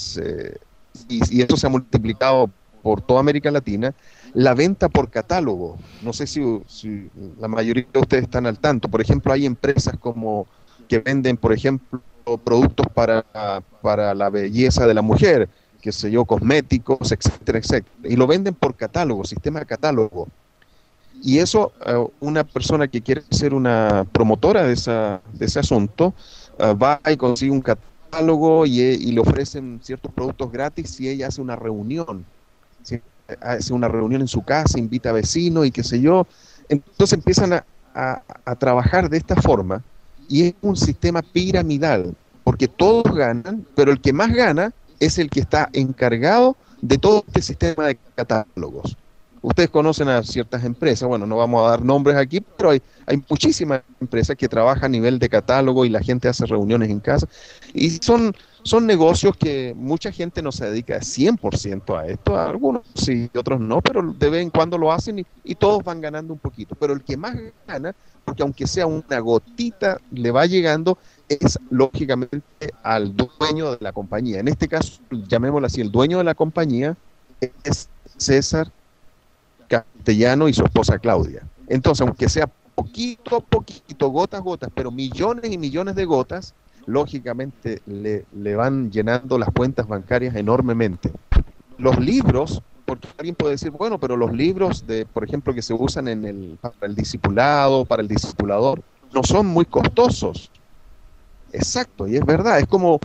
y esto se ha multiplicado por toda América Latina, la venta por catálogo. No sé si la mayoría de ustedes están al tanto. Por ejemplo, hay empresas que venden, por ejemplo, productos para la belleza de la mujer, qué sé yo, cosméticos, etcétera, etcétera. Y lo venden por catálogo, sistema de catálogo. Y eso, una persona que quiere ser una promotora de ese asunto, va y consigue un catálogo y le ofrecen ciertos productos gratis si ella hace una reunión. Si hace una reunión en su casa, invita a vecinos y qué sé yo. Entonces empiezan a trabajar de esta forma y es un sistema piramidal, porque todos ganan, pero el que más gana es el que está encargado de todo este sistema de catálogos. Ustedes conocen a ciertas empresas, bueno, no vamos a dar nombres aquí, pero hay muchísimas empresas que trabajan a nivel de catálogo y la gente hace reuniones en casa. Y son negocios que mucha gente no se dedica 100% a esto, algunos sí, otros no, pero de vez en cuando lo hacen y todos van ganando un poquito. Pero el que más gana, porque aunque sea una gotita, le va llegando, es lógicamente al dueño de la compañía. En este caso, llamémoslo así, el dueño de la compañía es César Castellano y su esposa Claudia. Entonces, aunque sea poquito a poquito, gotas, pero millones y millones de gotas, lógicamente le van llenando las cuentas bancarias enormemente. Los libros, porque alguien puede decir, bueno, pero los libros, por ejemplo, que se usan para el discipulado, para el discipulador, no son muy costosos. Exacto, y es verdad, es como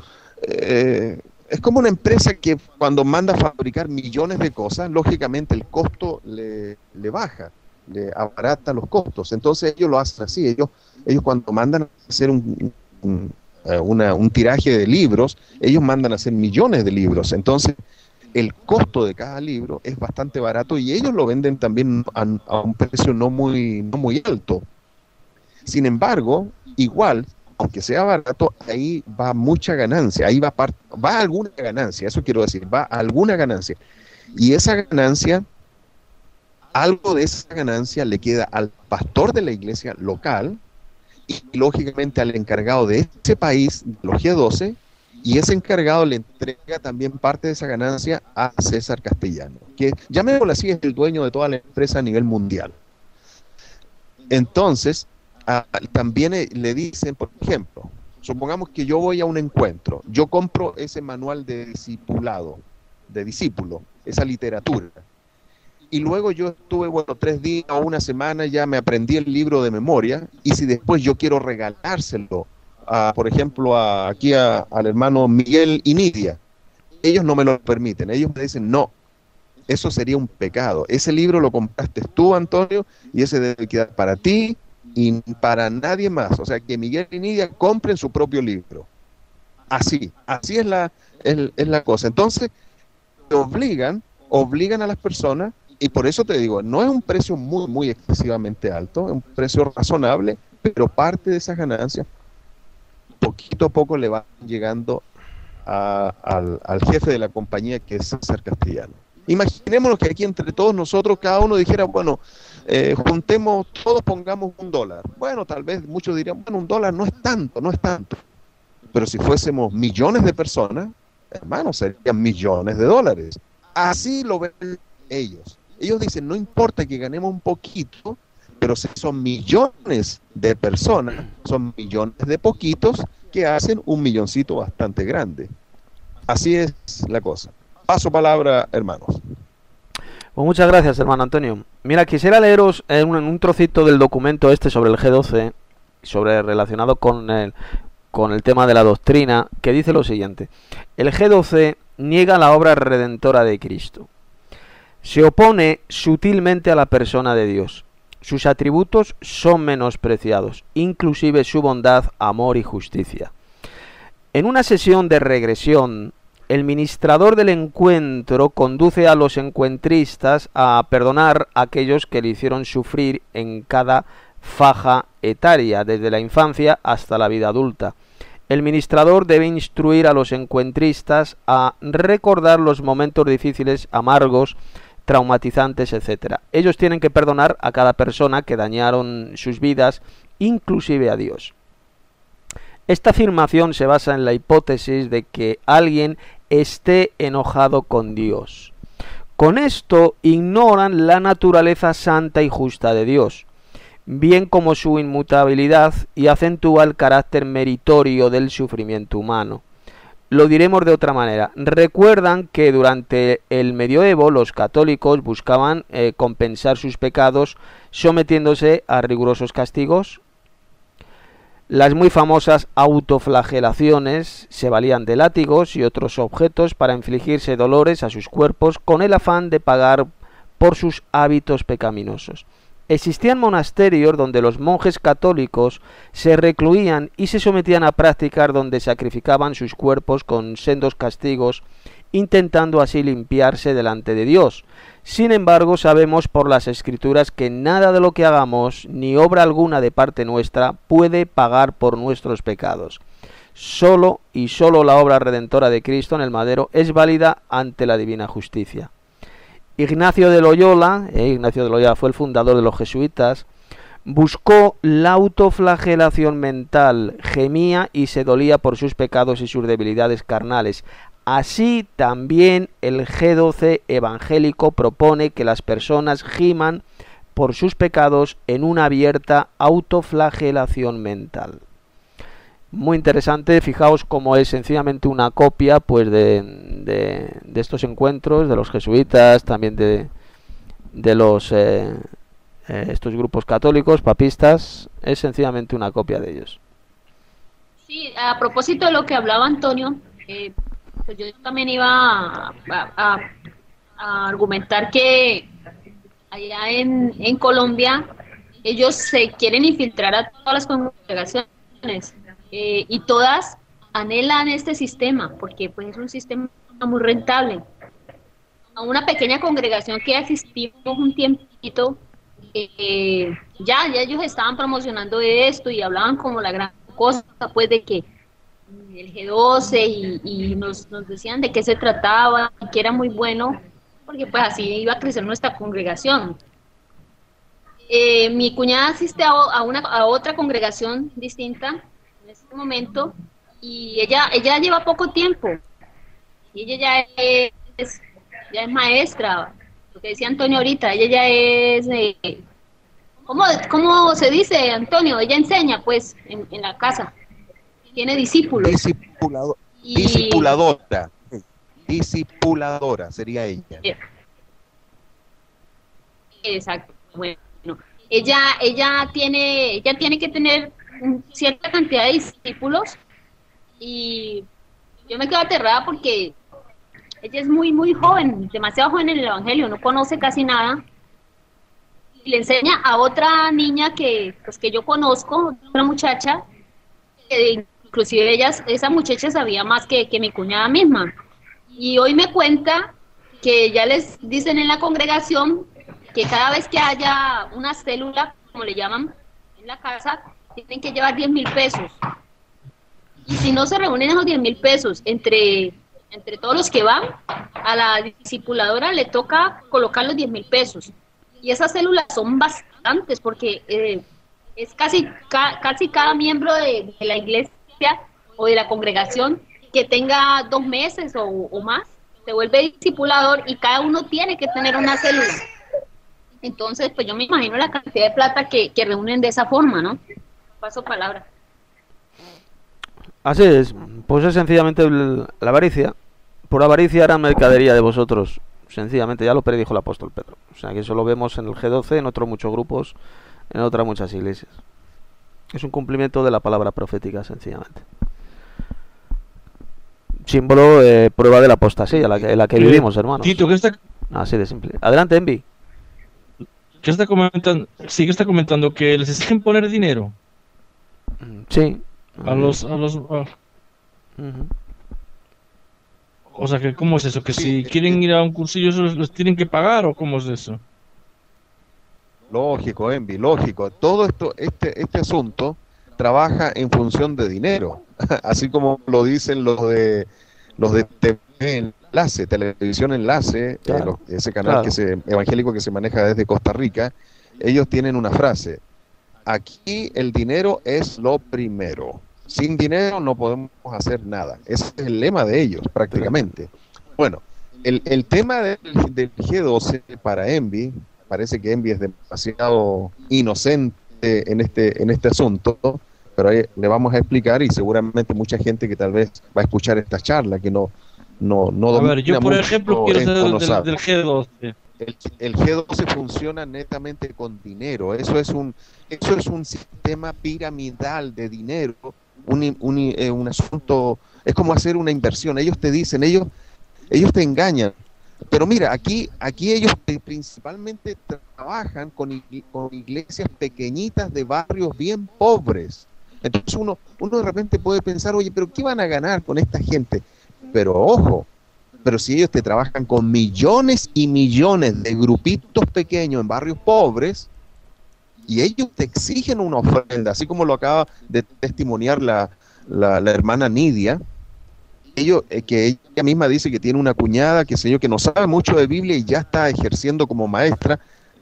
una empresa que cuando manda a fabricar millones de cosas, lógicamente el costo le baja, le abarata los costos. Entonces ellos lo hacen así, ellos cuando mandan a hacer un tiraje de libros, ellos mandan a hacer millones de libros. Entonces el costo de cada libro es bastante barato y ellos lo venden también a un precio no muy alto. Sin embargo, igual, aunque sea barato, ahí va mucha ganancia, ahí va alguna ganancia, eso quiero decir, va alguna ganancia. Y esa ganancia, algo de esa ganancia le queda al pastor de la iglesia local y lógicamente al encargado de ese país, los G12, y ese encargado le entrega también parte de esa ganancia a César Castellano, que llamémoslo así, es el dueño de toda la empresa a nivel mundial. Entonces, también le dicen, por ejemplo, supongamos que yo voy a un encuentro, yo compro ese manual de discípulo, esa literatura, y luego yo estuve, 3 días o una semana, ya me aprendí el libro de memoria, y si después yo quiero regalárselo, por ejemplo, aquí al hermano Miguel y Nidia, ellos no me lo permiten, ellos me dicen, no, eso sería un pecado, ese libro lo compraste tú, Antonio, y ese debe quedar para ti, y para nadie más. O sea, que Miguel y Nidia compren su propio libro. Así es la cosa. Entonces, obligan a las personas, y por eso te digo, no es un precio muy excesivamente alto, es un precio razonable, pero parte de esas ganancias, poquito a poco le va llegando al jefe de la compañía, que es César Castellano. Imaginémonos que aquí entre todos nosotros, cada uno dijera, juntemos, todos pongamos $1. Bueno, tal vez muchos dirían, $1 no es tanto. Pero si fuésemos millones de personas, hermanos, serían millones de dólares. Así lo ven ellos. Ellos dicen, no importa que ganemos un poquito, pero si son millones de personas, son millones de poquitos que hacen un milloncito bastante grande. Así es la cosa. Paso palabra, hermanos. Pues muchas gracias, hermano Antonio. Mira, quisiera leeros un trocito del documento este sobre el G12, relacionado con el tema de la doctrina, que dice lo siguiente. El G12 niega la obra redentora de Cristo. Se opone sutilmente a la persona de Dios. Sus atributos son menospreciados, inclusive su bondad, amor y justicia. En una sesión de regresión, el ministrador del encuentro conduce a los encuentristas a perdonar a aquellos que le hicieron sufrir en cada faja etaria, desde la infancia hasta la vida adulta. El ministrador debe instruir a los encuentristas a recordar los momentos difíciles, amargos, traumatizantes, etc. Ellos tienen que perdonar a cada persona que dañaron sus vidas, inclusive a Dios. Esta afirmación se basa en la hipótesis de que alguien esté enojado con Dios. Con esto ignoran la naturaleza santa y justa de Dios, bien como su inmutabilidad, y acentúa el carácter meritorio del sufrimiento humano. Lo diremos de otra manera. Recuerdan que durante el medioevo los católicos buscaban compensar sus pecados sometiéndose a rigurosos castigos. Las muy famosas autoflagelaciones se valían de látigos y otros objetos para infligirse dolores a sus cuerpos con el afán de pagar por sus hábitos pecaminosos. Existían monasterios donde los monjes católicos se recluían y se sometían a prácticas donde sacrificaban sus cuerpos con sendos castigos, intentando así limpiarse delante de Dios. Sin embargo, sabemos por las Escrituras que nada de lo que hagamos, ni obra alguna de parte nuestra, puede pagar por nuestros pecados. Solo y solo la obra redentora de Cristo en el madero es válida ante la divina justicia. Ignacio de Loyola fue el fundador de los jesuitas, buscó la autoflagelación mental, gemía y se dolía por sus pecados y sus debilidades carnales. Así también el G12 evangélico propone que las personas giman por sus pecados en una abierta autoflagelación mental. Muy interesante, fijaos cómo es sencillamente una copia pues de estos encuentros de los jesuitas, también de los estos grupos católicos, papistas, es sencillamente una copia de ellos. Sí, a propósito de lo que hablaba Antonio, pues yo también iba a argumentar que allá en Colombia ellos se quieren infiltrar a todas las congregaciones. Y todas anhelan este sistema porque pues es un sistema muy rentable. A una pequeña congregación que existió un tiempito, ya ellos estaban promocionando esto y hablaban como la gran cosa pues de que el G12 y nos decían de qué se trataba y que era muy bueno porque pues así iba a crecer nuestra congregación. Mi cuñada asiste a otra congregación distinta en este momento y ella lleva poco tiempo y ella ya es maestra, lo que decía Antonio ahorita, ella ya es ¿cómo se dice, Antonio? Ella enseña pues en la casa, tiene discípulos. Discipuladora sería ella. Exacto. Bueno, ella tiene que tener cierta cantidad de discípulos y yo me quedo aterrada porque ella es muy muy joven, demasiado joven en el evangelio, no conoce casi nada y le enseña a otra niña que yo conozco, una muchacha que inclusive esa muchacha sabía más que mi cuñada misma y hoy me cuenta que ya les dicen en la congregación que cada vez que haya una célula, como le llaman en la casa, tienen que llevar 10,000 pesos. Y si no se reúnen esos 10,000 pesos entre todos los que van, a la discipuladora le toca colocar los 10,000 pesos. Y esas células son bastantes porque es casi cada miembro de la iglesia o de la congregación que tenga 2 meses o más, se vuelve discipulador y cada uno tiene que tener una célula. Entonces, pues yo me imagino la cantidad de plata que reúnen de esa forma, ¿no? Paso palabra. Así es, pues es sencillamente la avaricia. Por avaricia harán mercadería de vosotros. Sencillamente, ya lo predijo el apóstol Pedro. O sea que eso lo vemos en el G12, en otros muchos grupos, en otras muchas iglesias. Es un cumplimiento de la palabra profética, sencillamente. Símbolo, prueba de la apostasía, en la que vivimos, hermanos. Tito, ¿qué está, Así de simple. Adelante, Envi. qué está comentando? Sí, que está comentando que les exigen poner dinero Sí. a los, Ujú. o sea, que ¿cómo es eso? Que si quieren ir a un cursillo, ¿eso les tienen que pagar o cómo es eso? Lógico, Envi, lógico. Todo esto, este asunto trabaja en función de dinero, así como lo dicen los de TV Enlace, Televisión Enlace, Claro, ese canal claro. evangélico que se maneja desde Costa Rica. Ellos tienen una frase: aquí el dinero es lo primero. Sin dinero no podemos hacer nada. Ese es el lema de ellos, prácticamente. Bueno, el tema del G12 para Envi, parece que Envi es demasiado inocente en este asunto, pero ahí le vamos a explicar, y seguramente mucha gente que tal vez va a escuchar esta charla, que no A ver, yo domina por mucho ejemplo quiero esto, saber no sabe. del G12. El G12 funciona netamente con dinero. Eso es un sistema piramidal de dinero, un asunto, es como hacer una inversión. Ellos te dicen, ellos te engañan. Pero mira, aquí ellos principalmente trabajan con iglesias pequeñitas de barrios bien pobres. Entonces uno de repente puede pensar, oye, pero ¿qué van a ganar con esta gente? Pero ojo, pero si ellos te trabajan con millones y millones de grupitos pequeños en barrios pobres, y ellos te exigen una ofrenda, así como lo acaba de testimoniar la hermana Nidia, que ella misma dice que tiene una cuñada, que sé yo, que no sabe mucho de Biblia y ya está ejerciendo como maestra,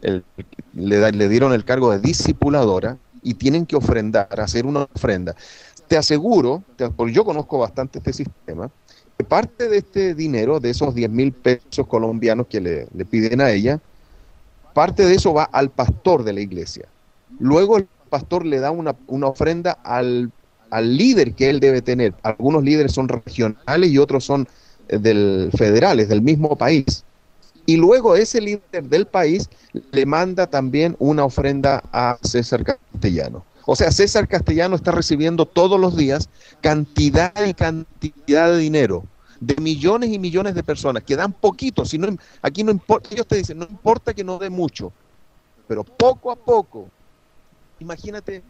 le dieron el cargo de discipuladora y tienen que ofrendar, hacer una ofrenda. Te aseguro, porque yo conozco bastante este sistema, que parte de este dinero, de esos 10,000 pesos colombianos que le piden a ella, parte de eso va al pastor de la iglesia. Luego el pastor le da una ofrenda al líder que él debe tener. Algunos líderes son regionales y otros son federales, del mismo país. Y luego ese líder del país le manda también una ofrenda a César Castellano. O sea, César Castellano está recibiendo todos los días cantidad y cantidad de dinero de millones y millones de personas que dan poquito. Aquí no importa, ellos te dicen, no importa que no dé mucho, pero poco a poco. Imagínate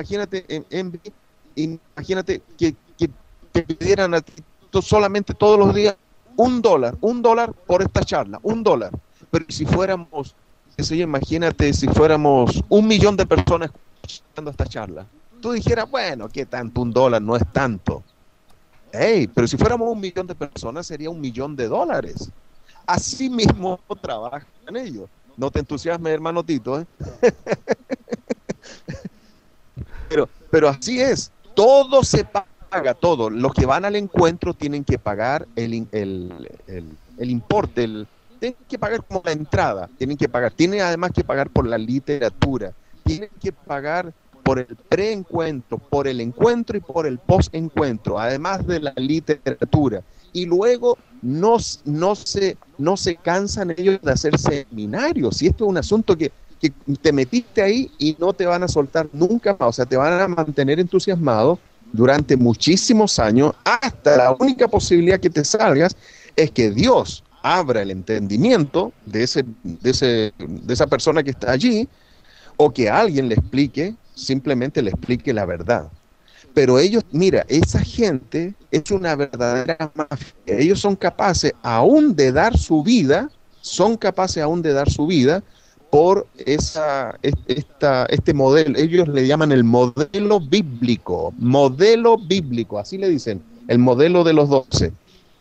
que te dieran a ti solamente todos los días $1 por esta charla, $1. Pero si fuéramos, imagínate si fuéramos 1,000,000 de personas escuchando esta charla, tú dijeras, bueno, ¿qué tanto? $1 no es tanto. Pero si fuéramos 1,000,000 de personas sería $1,000,000. Así mismo trabajan ellos. No te entusiasmes, hermano Tito, Pero así es, todo se paga, todo. Los que van al encuentro tienen que pagar el importe, tienen que pagar como la entrada, tienen además que pagar por la literatura, tienen que pagar por el preencuentro, por el encuentro y por el postencuentro, además de la literatura. Y luego no se cansan ellos de hacer seminarios. Y esto es un asunto que te metiste ahí y no te van a soltar nunca más. O sea, te van a mantener entusiasmado durante muchísimos años, hasta la única posibilidad que te salgas es que Dios abra el entendimiento de esa persona que está allí, o que alguien simplemente le explique la verdad. Pero ellos, mira, esa gente es una verdadera mafia. Ellos son capaces aún de dar su vida, por este modelo. Ellos le llaman el modelo bíblico, así le dicen, el modelo de los 12.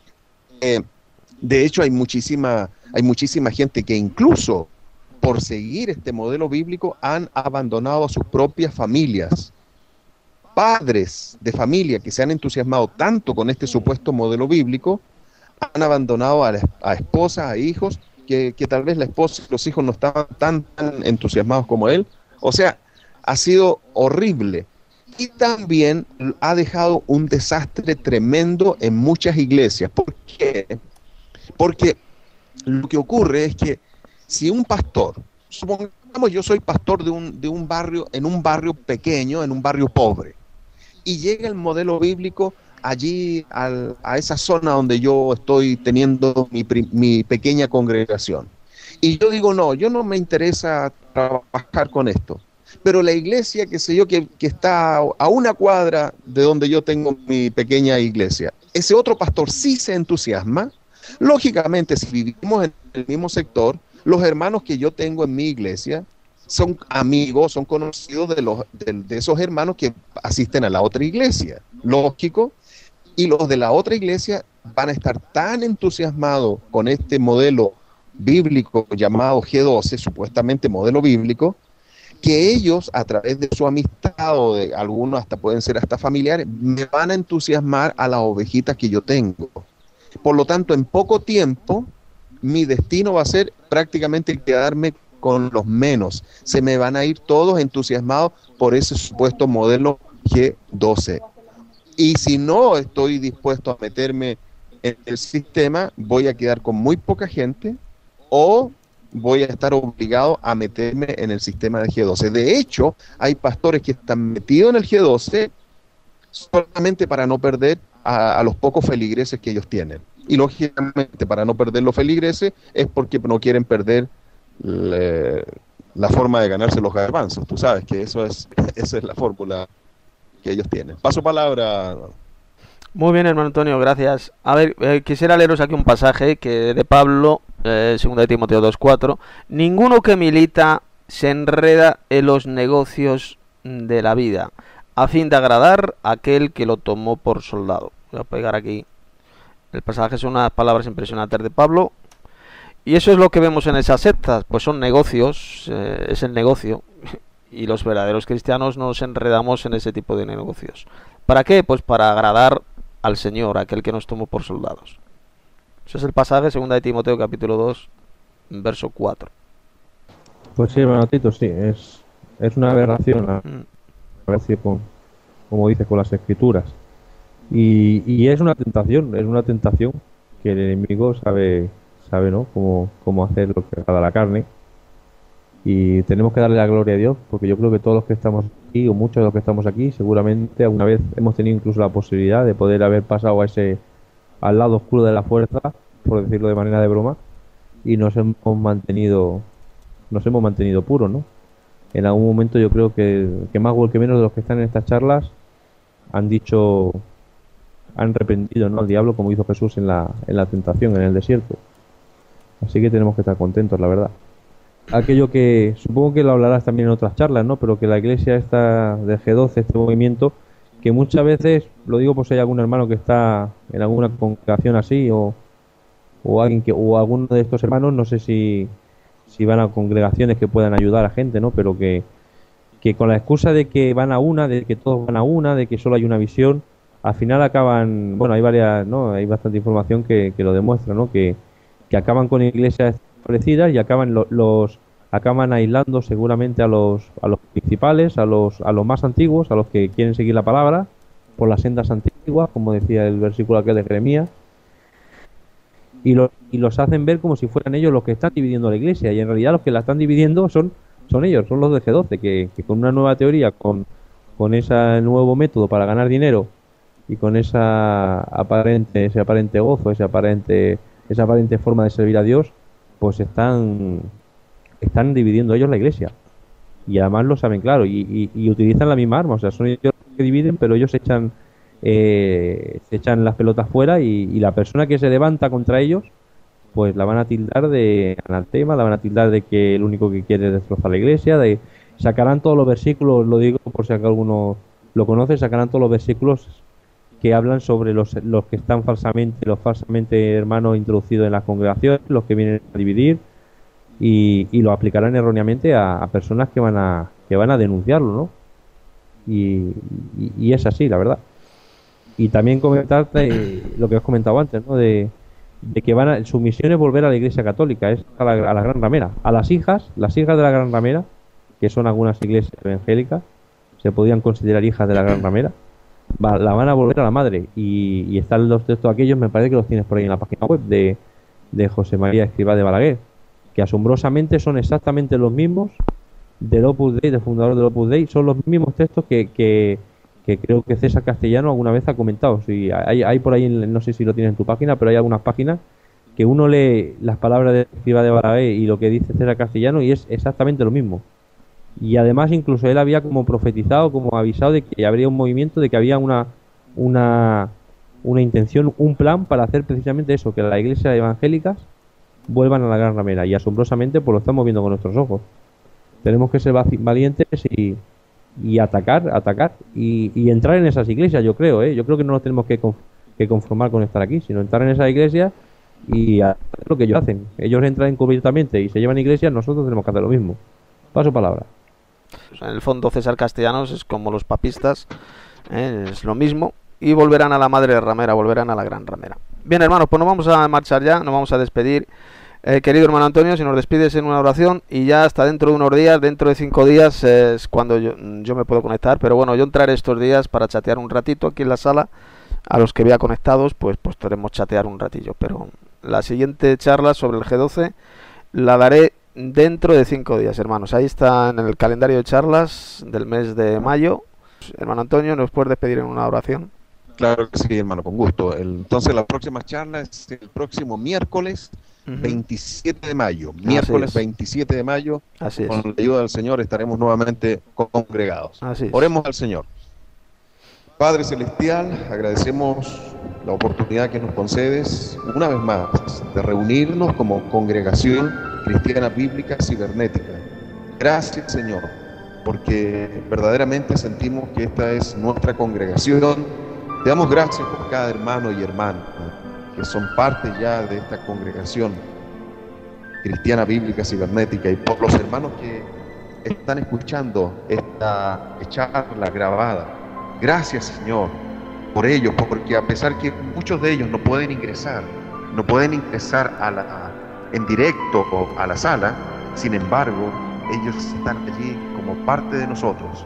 De hecho, hay muchísima gente que incluso por seguir este modelo bíblico han abandonado a sus propias familias. Padres de familia que se han entusiasmado tanto con este supuesto modelo bíblico han abandonado a esposas, a hijos, que tal vez la esposa y los hijos no estaban tan entusiasmados como él. O sea, ha sido horrible. Y también ha dejado un desastre tremendo en muchas iglesias. ¿Por qué? Porque lo que ocurre es que si un pastor, supongamos yo soy pastor de un barrio, en un barrio pequeño, en un barrio pobre, y llega el modelo bíblico allí a esa zona donde yo estoy teniendo mi pequeña congregación. Y yo digo, no, yo no me interesa trabajar con esto. Pero la iglesia, qué sé yo, que está a una cuadra de donde yo tengo mi pequeña iglesia, ese otro pastor sí se entusiasma. Lógicamente, si vivimos en el mismo sector, los hermanos que yo tengo en mi iglesia son amigos, son conocidos de esos hermanos que asisten a la otra iglesia. Lógico. Y los de la otra iglesia van a estar tan entusiasmados con este modelo bíblico llamado G12, supuestamente modelo bíblico, que ellos, a través de su amistad o de algunos hasta pueden ser hasta familiares, me van a entusiasmar a las ovejitas que yo tengo. Por lo tanto, en poco tiempo, mi destino va a ser prácticamente quedarme con los menos. Se me van a ir todos entusiasmados por ese supuesto modelo G12. Y si no estoy dispuesto a meterme en el sistema, voy a quedar con muy poca gente o voy a estar obligado a meterme en el sistema de G12. De hecho, hay pastores que están metidos en el G12 solamente para no perder a los pocos feligreses que ellos tienen. Y lógicamente, para no perder los feligreses es porque no quieren perder la forma de ganarse los garbanzos. Tú sabes que esa es la fórmula que ellos tienen. Paso palabra. Muy bien, hermano Antonio, gracias. A ver, quisiera leeros aquí un pasaje que de Pablo, 2 de Timoteo 2:4. Ninguno que milita se enreda en los negocios de la vida, a fin de agradar a aquel que lo tomó por soldado. Voy a pegar aquí. El pasaje son unas palabras impresionantes de Pablo. Y eso es lo que vemos en esas sectas, pues son negocios, es el negocio. Y los verdaderos cristianos no nos enredamos en ese tipo de negocios. ¿Para qué? Pues para agradar al Señor, aquel que nos tomó por soldados. Ese es el pasaje, 2 de Timoteo capítulo 2, verso 4. Pues sí, hermano Tito, sí, es una aberración, a ver como dice, con las escrituras. Y es una tentación que el enemigo sabe, ¿no? Cómo hacer lo que agrada a la carne. Y tenemos que darle la gloria a Dios, porque yo creo que todos los que estamos aquí, o muchos de los que estamos aquí, seguramente alguna vez hemos tenido incluso la posibilidad de poder haber pasado al lado oscuro de la fuerza, por decirlo de manera de broma, y nos hemos mantenido puros, ¿no? En algún momento yo creo que más o que menos de los que están en estas charlas han arrepentido, ¿no?, al diablo, como hizo Jesús en la tentación, en el desierto. Así que tenemos que estar contentos, la verdad. Aquello que supongo que lo hablarás también en otras charlas, ¿no? Pero que la iglesia esta del G12, este movimiento, que muchas veces, lo digo por si hay algún hermano que está en alguna congregación así, o alguno de estos hermanos, no sé si van a congregaciones que puedan ayudar a gente, ¿no? Pero que con la excusa de que van a una, de que todos van a una, de que solo hay una visión, al final acaban, bueno, hay varias, ¿no? Hay bastante información que lo demuestra, ¿no? Que acaban con iglesias establecidas y acaban aislando seguramente a los principales, a los más antiguos, a los que quieren seguir la palabra por las sendas antiguas, como decía el versículo aquel de Jeremías, y los hacen ver como si fueran ellos los que están dividiendo la iglesia, y en realidad los que la están dividiendo son ellos, son los de G12, que con una nueva teoría, con ese nuevo método para ganar dinero y con ese aparente gozo, esa aparente forma de servir a Dios, pues están dividiendo ellos la iglesia. Y además lo saben claro, y utilizan la misma arma. O sea, son ellos los que dividen, pero ellos se echan las pelotas fuera, y la persona que se levanta contra ellos, pues la van a tildar de anatema, la van a tildar de que el único que quiere es destrozar la iglesia, sacarán todos los versículos, lo digo por si alguno lo conoce, sacarán todos los versículos que hablan sobre los que están falsamente hermanos introducidos en las congregaciones, los que vienen a dividir, y lo aplicarán erróneamente a personas que van a denunciarlo, ¿no? Y es así, la verdad. Y también comentarte lo que has comentado antes, ¿no? De de que su misión es volver a la Iglesia Católica, es a la Gran Ramera. A las hijas de la Gran Ramera, que son algunas iglesias evangélicas, se podían considerar hijas de la Gran Ramera, la van a volver a la madre. Y están los textos aquellos, me parece que los tienes por ahí en la página web de José María Escrivá de Balaguer, que asombrosamente son exactamente los mismos del Opus Dei, del fundador del Opus Dei, son los mismos textos que creo que César Castellano alguna vez ha comentado. Sí, hay por ahí, no sé si lo tienes en tu página, pero hay algunas páginas que uno lee las palabras de Escrivá de Balaguer y lo que dice César Castellano y es exactamente lo mismo. Y además incluso él había como profetizado, como avisado de que habría un movimiento, de que había una intención, un plan para hacer precisamente eso, que las iglesias evangélicas vuelvan a la Gran Ramera. Y asombrosamente pues lo estamos viendo con nuestros ojos. Tenemos que ser valientes y atacar y entrar en esas iglesias, yo creo, yo creo que no nos tenemos que conformar con estar aquí, sino entrar en esas iglesias y hacer lo que ellos hacen. Ellos entran encubiertamente y se llevan iglesias, nosotros tenemos que hacer lo mismo. Paso palabra. En el fondo César Castellanos es como los papistas, es lo mismo, y volverán a la madre ramera, volverán a la Gran Ramera. Bien, hermanos, pues nos vamos a marchar ya, nos vamos a despedir. Querido hermano Antonio, si nos despides en una oración y ya hasta dentro de unos días, dentro de 5 días es cuando yo me puedo conectar, pero bueno, yo entraré estos días para chatear un ratito aquí en la sala. A los que vea conectados pues podremos chatear un ratillo, pero la siguiente charla sobre el G12 la daré dentro de 5 días, hermanos. Ahí está en el calendario de charlas del mes de mayo. Hermano Antonio, ¿nos puedes despedir en una oración? Claro que sí, hermano, con gusto. Entonces la próxima charla es el próximo miércoles 27 de mayo. Miércoles 27 de mayo. Así es. Con la ayuda del Señor estaremos nuevamente congregados. Así es. Oremos al Señor. Padre Celestial, agradecemos la oportunidad que nos concedes una vez más de reunirnos como congregación cristiana bíblica cibernética. Gracias, Señor, porque verdaderamente sentimos que esta es nuestra congregación. Te damos gracias por cada hermano y hermana que son parte ya de esta congregación cristiana bíblica cibernética y por los hermanos que están escuchando esta charla grabada. Gracias, Señor, por ellos, porque a pesar que muchos de ellos no pueden ingresar en directo a la sala, sin embargo, ellos están allí como parte de nosotros,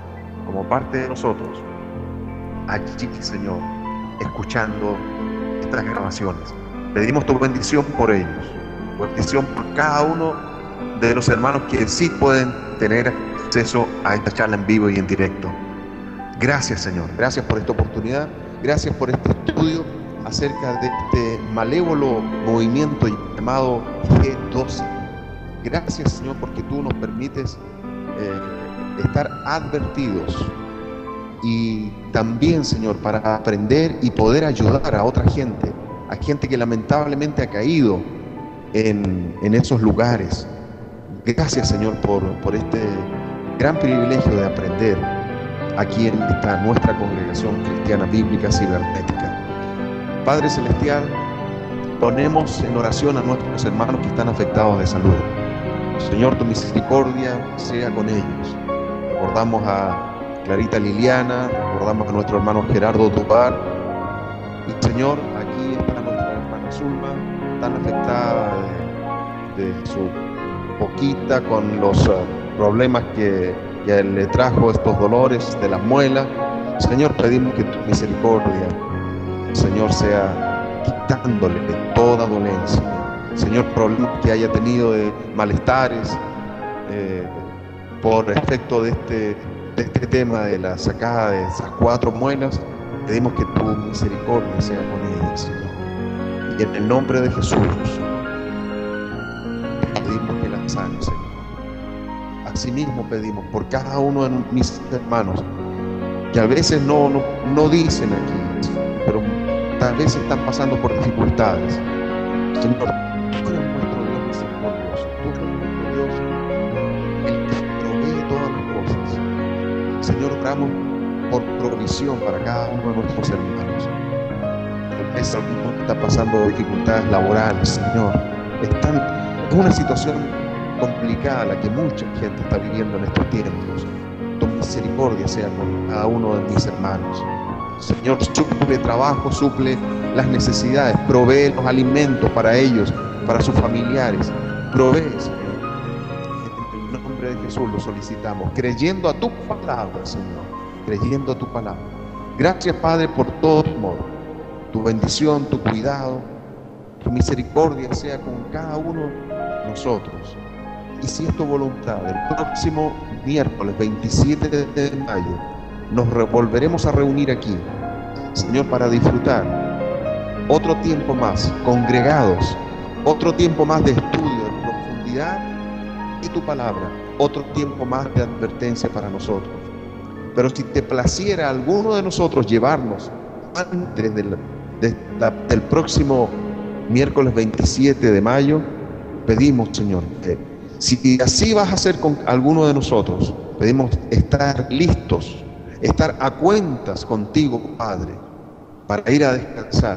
allí, Señor, escuchando estas grabaciones. Pedimos tu bendición por ellos, tu bendición por cada uno de los hermanos que sí pueden tener acceso a esta charla en vivo y en directo. Gracias, Señor, gracias por esta oportunidad, gracias por este estudio acerca de este malévolo movimiento llamado G12. Gracias, Señor, porque tú nos permites estar advertidos y también, Señor, para aprender y poder ayudar a otra gente, a gente que lamentablemente ha caído en esos lugares. Gracias, Señor, por este gran privilegio de aprender aquí en esta nuestra congregación cristiana bíblica cibernética. Padre Celestial, ponemos en oración a nuestros hermanos que están afectados de salud. Señor, tu misericordia sea con ellos. Recordamos a Clarita Liliana, recordamos a nuestro hermano Gerardo Dubar. Y Señor, aquí está nuestra hermana Zulma, tan afectada de su boquita con los problemas que le trajo estos dolores de las muelas. Señor, pedimos que tu misericordia, Señor, sea quitándole toda dolencia. Señor, problemas que haya tenido de malestares por efecto de este tema de la sacada de esas 4 muelas, pedimos que tu misericordia sea con ellas, Señor. Y en el nombre de Jesús, pedimos que la sane, Señor. Asimismo pedimos por cada uno de mis hermanos que a veces no dicen aquí, pero tal vez están pasando por dificultades. Señor, tú eres nuestro Dios misericordioso, tú eres nuestro Dios, el que provee todas las cosas. Señor, oramos por provisión para cada uno de nuestros hermanos. Tal vez alguno está pasando dificultades laborales, Señor. Es una situación complicada la que mucha gente está viviendo en estos tiempos. Tu misericordia sea con cada uno de mis hermanos. Señor, suple trabajo, suple las necesidades, provee los alimentos para ellos, para sus familiares. Provee, Señor. En el nombre de Jesús lo solicitamos, creyendo a tu palabra, Señor, creyendo a tu palabra. Gracias, Padre, por todo tu amor, tu bendición, tu cuidado, tu misericordia sea con cada uno de nosotros. Y si es tu voluntad, el próximo miércoles 27 de mayo nos volveremos a reunir aquí, Señor, para disfrutar otro tiempo más congregados, otro tiempo más de estudio, de profundidad y tu palabra, otro tiempo más de advertencia para nosotros. Pero si te placiera a alguno de nosotros llevarnos antes del próximo miércoles 27 de mayo, pedimos, Señor, si así vas a hacer con alguno de nosotros, pedimos estar listos, estar a cuentas contigo, Padre, para ir a descansar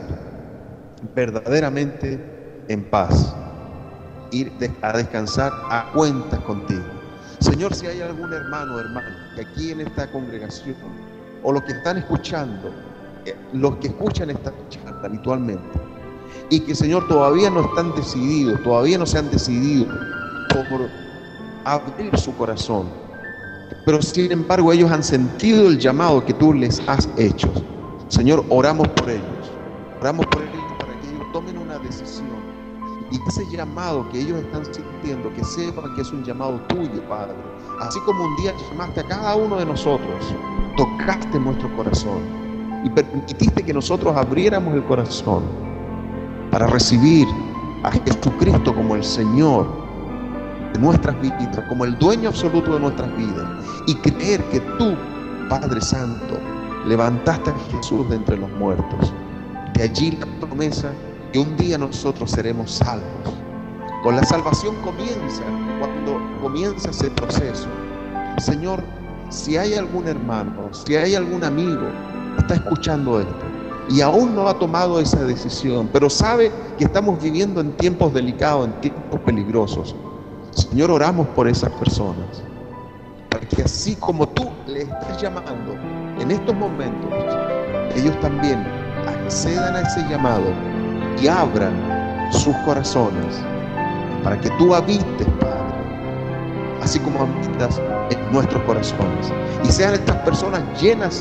verdaderamente en paz, ir a descansar a cuentas contigo. Señor, si hay algún hermano o hermana que aquí en esta congregación, o los que están escuchando, los que escuchan esta charla habitualmente, y que, Señor, todavía no están decididos, todavía no se han decidido por abrir su corazón, pero sin embargo ellos han sentido el llamado que tú les has hecho. Señor, oramos por ellos para que ellos tomen una decisión, y ese llamado que ellos están sintiendo, que sepan que es un llamado tuyo, Padre. Así como un día llamaste a cada uno de nosotros, tocaste nuestro corazón y permitiste que nosotros abriéramos el corazón para recibir a Jesucristo como el Señor de nuestras vidas, como el dueño absoluto de nuestras vidas, y creer que tú, Padre Santo, levantaste a Jesús de entre los muertos. De allí la promesa que un día nosotros seremos salvos. Con la salvación comienza cuando comienza ese proceso. Señor, si hay algún hermano, si hay algún amigo que está escuchando esto y aún no ha tomado esa decisión, pero sabe que estamos viviendo en tiempos delicados, en tiempos peligrosos, Señor, oramos por esas personas, para que así como tú le estás llamando en estos momentos, ellos también accedan a ese llamado y abran sus corazones para que tú habites, Padre, así como habitas en nuestros corazones, y sean estas personas llenadas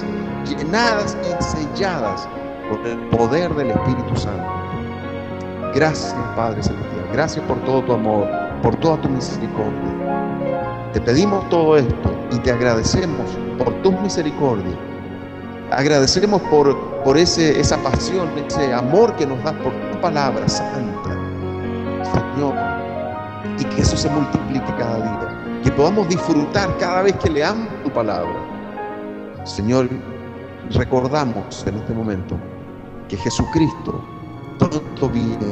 y selladas por el poder del Espíritu Santo. Gracias, Padre Celestial, gracias por todo tu amor, por toda tu misericordia. Te pedimos todo esto y te agradecemos por tus misericordias. Agradecemos por esa pasión, ese amor que nos das por tu palabra santa, Señor, y que eso se multiplique cada día, que podamos disfrutar cada vez que leamos tu palabra. Señor, recordamos en este momento que Jesucristo pronto viene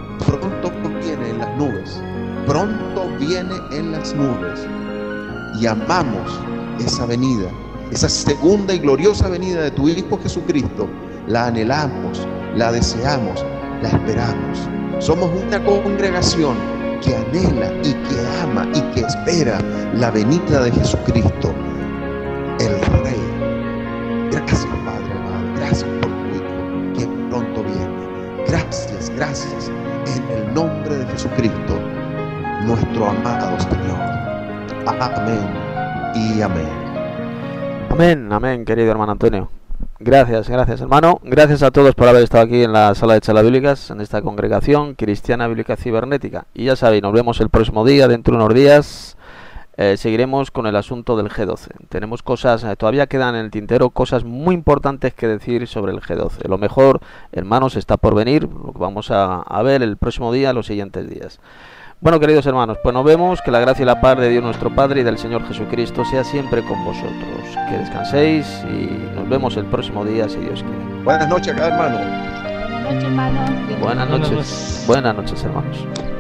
en las nubes, pronto viene en las nubes, y amamos esa venida, esa segunda y gloriosa venida de tu Hijo Jesucristo. La anhelamos, la deseamos, la esperamos. Somos una congregación que anhela y que ama y que espera la venida de Jesucristo, el Rey. Gracias, Padre amado, gracias por tu Hijo que pronto viene. Gracias, en el nombre de Jesucristo, nuestro amado Señor. Amén y amén. Amén, amén, querido hermano Antonio. Gracias, hermano. Gracias a todos por haber estado aquí en la sala de charlas bíblicas, en esta congregación cristiana bíblica cibernética. Y ya sabéis, nos vemos el próximo día, dentro de unos días. Seguiremos con el asunto del G12. Tenemos cosas, todavía quedan en el tintero cosas muy importantes que decir sobre el G12. Lo mejor, hermanos, está por venir, lo que vamos a ver el próximo día, los siguientes días. Bueno, queridos hermanos, pues nos vemos. Que la gracia y la paz de Dios nuestro Padre y del Señor Jesucristo sea siempre con vosotros. Que descanséis y nos vemos el próximo día, si Dios quiere. Buenas noches, cada hermano. Buenas noches, hermanos. Buenas noches, hermanos.